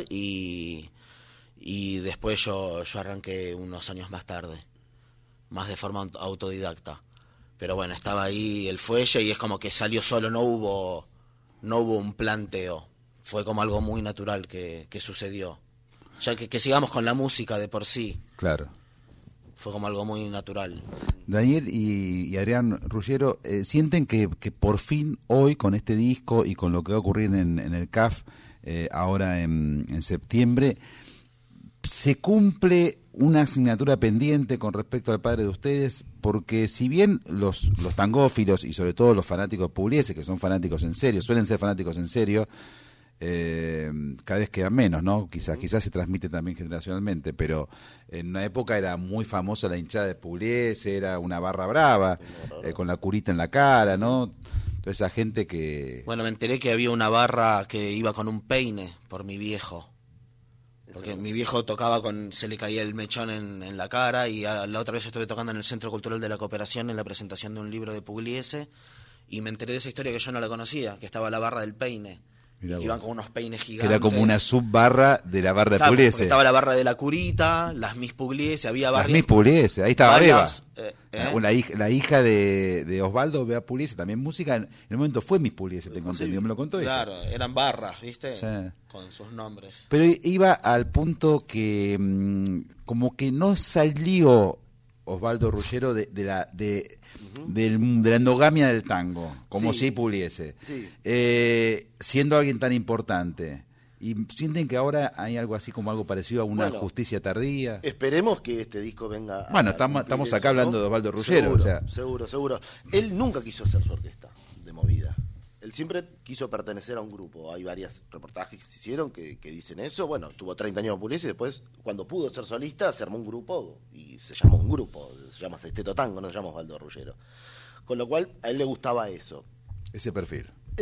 y después yo arranqué unos años más tarde, más de forma autodidacta. Pero bueno, estaba ahí el fuelle y es como que salió solo, no hubo un planteo. Fue como algo muy natural que sucedió. Ya que sigamos con la música de por sí. Claro. Fue como algo muy natural. Daniel y Adrián Ruggiero, ¿sienten que por fin hoy, con este disco y con lo que va a ocurrir en el CAF ahora en septiembre, se cumple una asignatura pendiente con respecto al padre de ustedes? Porque si bien los tangófilos y sobre todo los fanáticos Pugliese, que son fanáticos en serio, suelen ser fanáticos en serio, cada vez quedan menos, ¿no? Quizás se transmite también generacionalmente, pero en una época era muy famosa la hinchada de Pugliese, era una barra brava, con la curita en la cara, ¿no? Toda esa gente que... Bueno, me enteré que había una barra que iba con un peine por mi viejo. Porque mi viejo tocaba se le caía el mechón en la cara, y la otra vez estuve tocando en el Centro Cultural de la Cooperación en la presentación de un libro de Pugliese, y me enteré de esa historia que yo no la conocía, que estaba la barra del peine. Mirá, y iban con unos peines gigantes. Que era como una subbarra de la barra de Pugliese. Estaba la barra de la curita, las Miss Pugliese, había varias. Las Miss Pugliese, ahí estaba varias, Eva. La hija de Osvaldo, Bea Pugliese, también música. En el momento fue Miss Pugliese, tengo entendido, me lo contó ella. Claro, eran barras, ¿viste? Sí. Con sus nombres. Pero iba al punto que como que no salió Osvaldo Ruggiero de la endogamia del tango, como si Pugliese, siendo alguien tan importante. ¿Y sienten que ahora hay algo así como algo parecido a una justicia tardía? Esperemos que este disco venga. Bueno, estamos acá hablando de Osvaldo Ruggiero. Seguro. Él nunca quiso hacer su orquesta de movida. Él siempre quiso pertenecer a un grupo. Hay varios reportajes que se hicieron que dicen eso. Bueno, tuvo 30 años de Pugliese y después, cuando pudo ser solista, se armó un grupo y se llamó un grupo. Se llama Sexteto Tango, no se llama Osvaldo Ruggiero. Con lo cual, a él le gustaba eso. Ese perfil.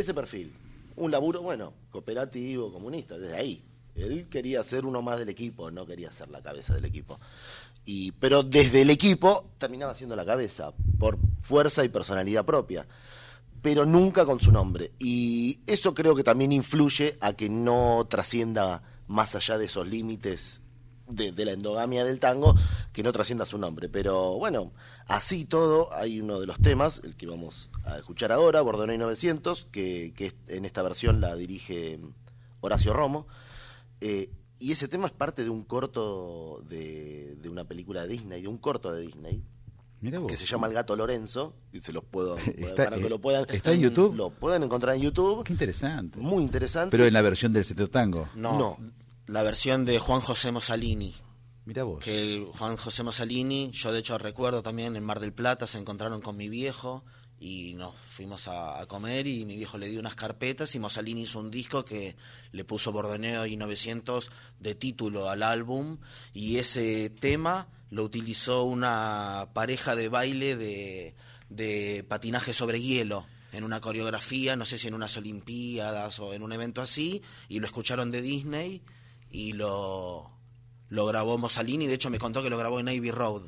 Un laburo, cooperativo, comunista, desde ahí. Él quería ser uno más del equipo, no quería ser la cabeza del equipo. Pero desde el equipo terminaba siendo la cabeza, por fuerza y personalidad propia, pero nunca con su nombre. Y eso creo que también influye a que no trascienda más allá de esos límites de la endogamia del tango, que no trascienda su nombre. Pero bueno, así todo, hay uno de los temas, el que vamos a escuchar ahora, Bordoneo 900, que en esta versión la dirige Horacio Romo, y ese tema es parte de un corto de una película de Disney, de un corto de Disney, que se llama El Gato Lorenzo, y se los puedo para que lo puedan. ¿Está en YouTube? Lo pueden encontrar en YouTube. Qué interesante. Muy interesante. Pero en la versión del Sexteto Tango. No. La versión de Juan José Mosalini. Mirá vos. Que Juan José Mosalini, yo de hecho recuerdo también en Mar del Plata, se encontraron con mi viejo y nos fuimos a comer y mi viejo le dio unas carpetas y Mosalini hizo un disco que le puso Bordoneo y 900 de título al álbum, y ese tema lo utilizó una pareja de baile de patinaje sobre hielo en una coreografía, no sé si en unas Olimpiadas o en un evento así, y lo escucharon de Disney y lo grabó Mosalini. De hecho me contó que lo grabó en Abbey Road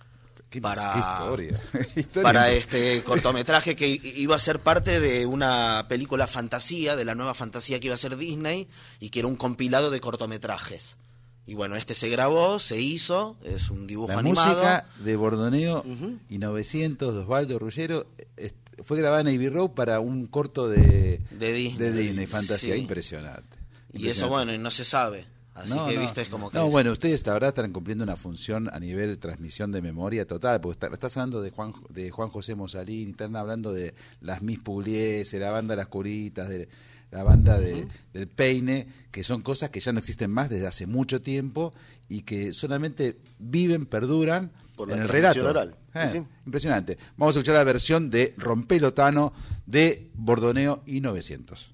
para este cortometraje que iba a ser parte de una película fantasía, de la nueva fantasía que iba a ser Disney, y que era un compilado de cortometrajes. Y bueno, se grabó, se hizo, es un dibujo animado. La música de Bordoneo y 900 de Osvaldo Ruggiero fue grabada en Abbey Road para un corto de Disney fantasía. Impresionante. Y eso, no se sabe. Así viste, es como que... ustedes la verdad están cumpliendo una función a nivel de transmisión de memoria total, porque estás hablando de Juan José Mosalini, están hablando de las Miss Pugliese, la banda Las Curitas, de la banda del Peine, que son cosas que ya no existen más desde hace mucho tiempo y que solamente viven, perduran por en el relato. Oral. Impresionante. Vamos a escuchar la versión de Rompelotano de Bordoneo y 900.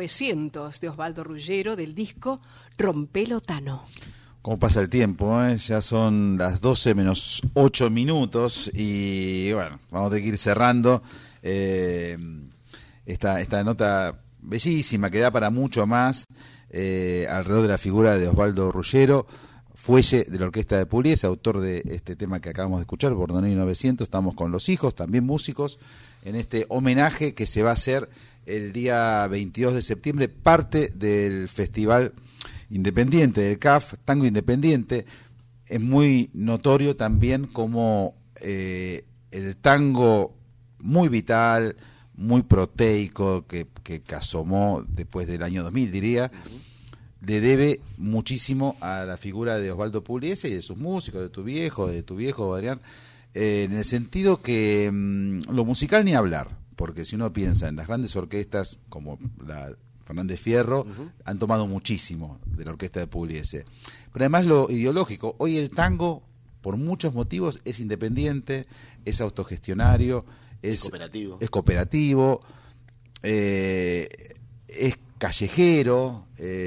900 de Osvaldo Ruggiero del disco Rompelo Tano. ¿Cómo pasa el tiempo? Ya son las 12 menos 8 minutos y bueno, vamos a tener que ir cerrando esta nota bellísima que da para mucho más alrededor de la figura de Osvaldo Ruggiero, fuelle de la Orquesta de Pugliese, autor de este tema que acabamos de escuchar, Bordoneiro 900. Estamos con los hijos, también músicos, en este homenaje que se va a hacer el día 22 de septiembre, parte del Festival Independiente, del CAF, Tango Independiente. Es muy notorio también como el tango muy vital, muy proteico, que asomó después del año 2000, diría, le debe muchísimo a la figura de Osvaldo Pugliese y de sus músicos, de tu viejo, Adrián, en el sentido que lo musical ni hablar, porque si uno piensa en las grandes orquestas como la Fernández Fierro, han tomado muchísimo de la orquesta de Pugliese. Pero además lo ideológico, hoy el tango, por muchos motivos, es independiente, es autogestionario, es cooperativo, es callejero.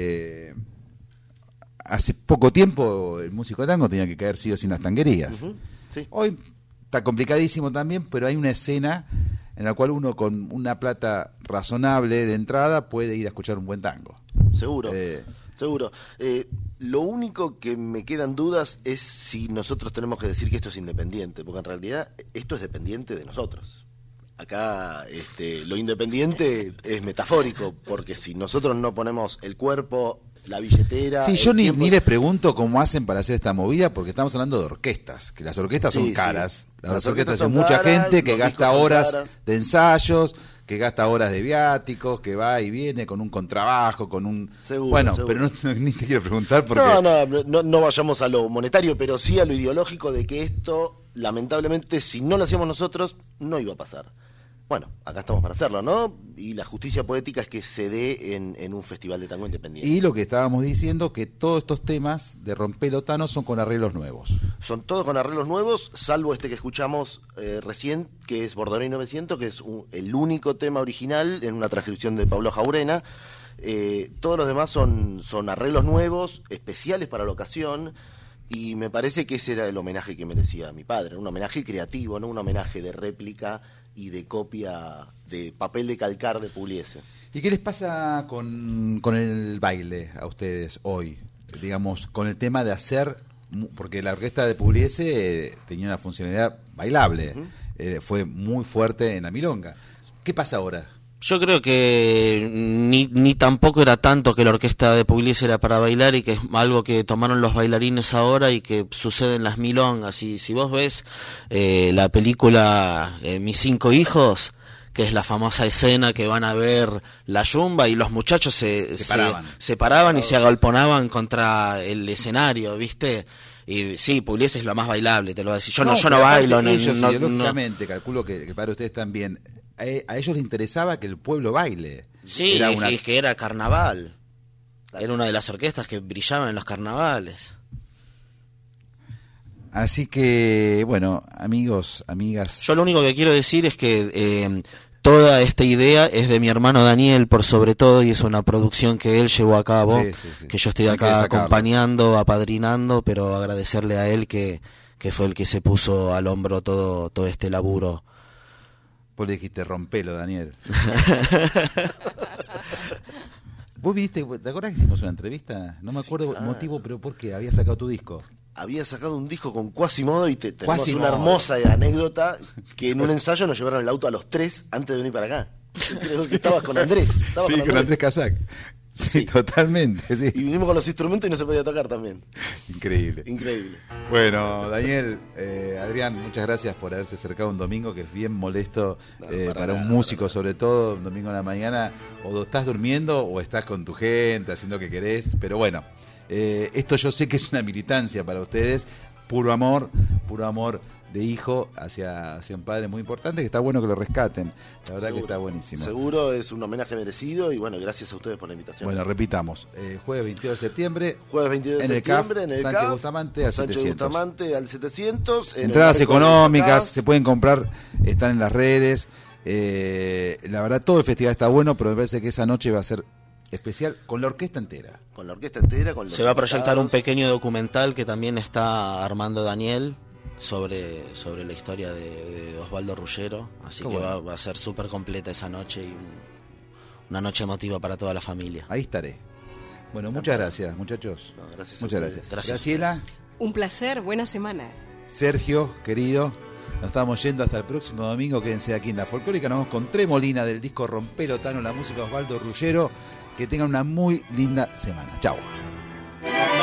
Hace poco tiempo el músico de tango tenía que caer sí o sí en las tanguerías. Sí. Hoy está complicadísimo también, pero hay una escena en la cual uno con una plata razonable de entrada puede ir a escuchar un buen tango. Seguro. Lo único que me quedan dudas es si nosotros tenemos que decir que esto es independiente, porque en realidad esto es dependiente de nosotros. Acá lo independiente es metafórico, porque si nosotros no ponemos el cuerpo, la billetera... Sí, yo ni les pregunto cómo hacen para hacer esta movida, porque estamos hablando de orquestas, que las orquestas son caras. Las orquestas son mucha gente que gasta horas de ensayos, que gasta horas de viáticos, que va y viene con un contrabajo, con un... Seguro. Pero ni te quiero preguntar porque... No vayamos a lo monetario, pero sí a lo ideológico de que esto, lamentablemente, si no lo hacíamos nosotros, no iba a pasar. Bueno, acá estamos para hacerlo, ¿no? Y la justicia poética es que se dé en un festival de tango independiente. Y lo que estábamos diciendo, que todos estos temas de Rompelo Tano son con arreglos nuevos. Son todos con arreglos nuevos, salvo este que escuchamos recién, que es Bordoneiro 900, que es el único tema original en una transcripción de Pablo Jaurena. Todos los demás son arreglos nuevos, especiales para la ocasión, y me parece que ese era el homenaje que merecía mi padre, un homenaje creativo, no un homenaje de réplica y de copia de papel de calcar de Pugliese. ¿Y qué les pasa con el baile a ustedes hoy? Digamos, con el tema de hacer, porque la orquesta de Pugliese tenía una funcionalidad bailable, fue muy fuerte en la milonga. ¿Qué pasa ahora? Yo creo que ni tampoco era tanto que la orquesta de Pugliese era para bailar y que es algo que tomaron los bailarines ahora y que sucede en las milongas. Y si vos ves la película Mis 5 hijos, que es la famosa escena que van a ver la yumba y los muchachos se paraban y se agolponaban contra el escenario, ¿viste? Y sí, Pugliese es lo más bailable, te lo voy a decir. Yo no bailo. Ideológicamente, calculo que para ustedes también... A ellos les interesaba que el pueblo baile. Sí, es que era carnaval. Era una de las orquestas que brillaban en los carnavales. Así que, bueno, amigos, amigas... Yo lo único que quiero decir es que toda esta idea es de mi hermano Daniel, por sobre todo, y es una producción que él llevó a cabo, que yo estoy acá acompañando, apadrinando, pero agradecerle a él que fue el que se puso al hombro todo este laburo. Vos le dijiste rompelo, Daniel. ¿Vos viste? ¿Te acordás que hicimos una entrevista? No me acuerdo el motivo, pero ¿por qué? ¿Habías sacado tu disco? Había sacado un disco con Quasimodo y tenemos una hermosa anécdota que en un ensayo nos llevaron el auto a los 3 antes de venir para acá. Creo que estabas con Andrés. Con Andrés Casac. Sí, totalmente. Sí. Y vinimos con los instrumentos y no se podía tocar también. Increíble. Bueno, Daniel, Adrián, muchas gracias por haberse acercado un domingo que es bien molesto para un músico, sobre todo un domingo en la mañana. O estás durmiendo o estás con tu gente haciendo lo que querés. Pero bueno, esto yo sé que es una militancia para ustedes. Puro amor de hijo hacia un padre muy importante, que está bueno que lo rescaten. La verdad que está buenísimo. Seguro es un homenaje merecido y bueno, gracias a ustedes por la invitación. Bueno, repitamos, jueves 22 de septiembre. Jueves 22 de septiembre en el Sánchez CAF, Bustamante al 700. Bustamante al 700. Entradas económicas, se pueden comprar, están en las redes. La verdad todo el festival está bueno, pero me parece que esa noche va a ser especial con la orquesta entera. Con la orquesta entera, con los Se va a proyectar invitados. un pequeño documental que también está armando Daniel sobre la historia de Osvaldo Ruggiero, así Qué que bueno. va a ser súper completa esa noche y una noche emotiva para toda la familia. Ahí estaré. Bueno, muchas gracias, muchachos. No, gracias a muchas ustedes. gracias. Gracias a Graciela, Un placer, buena semana. Sergio, querido, nos estamos yendo hasta el próximo domingo. Quédense aquí en La Folclórica. Nos vamos con Tremolina del disco Rompelotano, la música de Osvaldo Ruggiero. Que tengan una muy linda semana. Chao.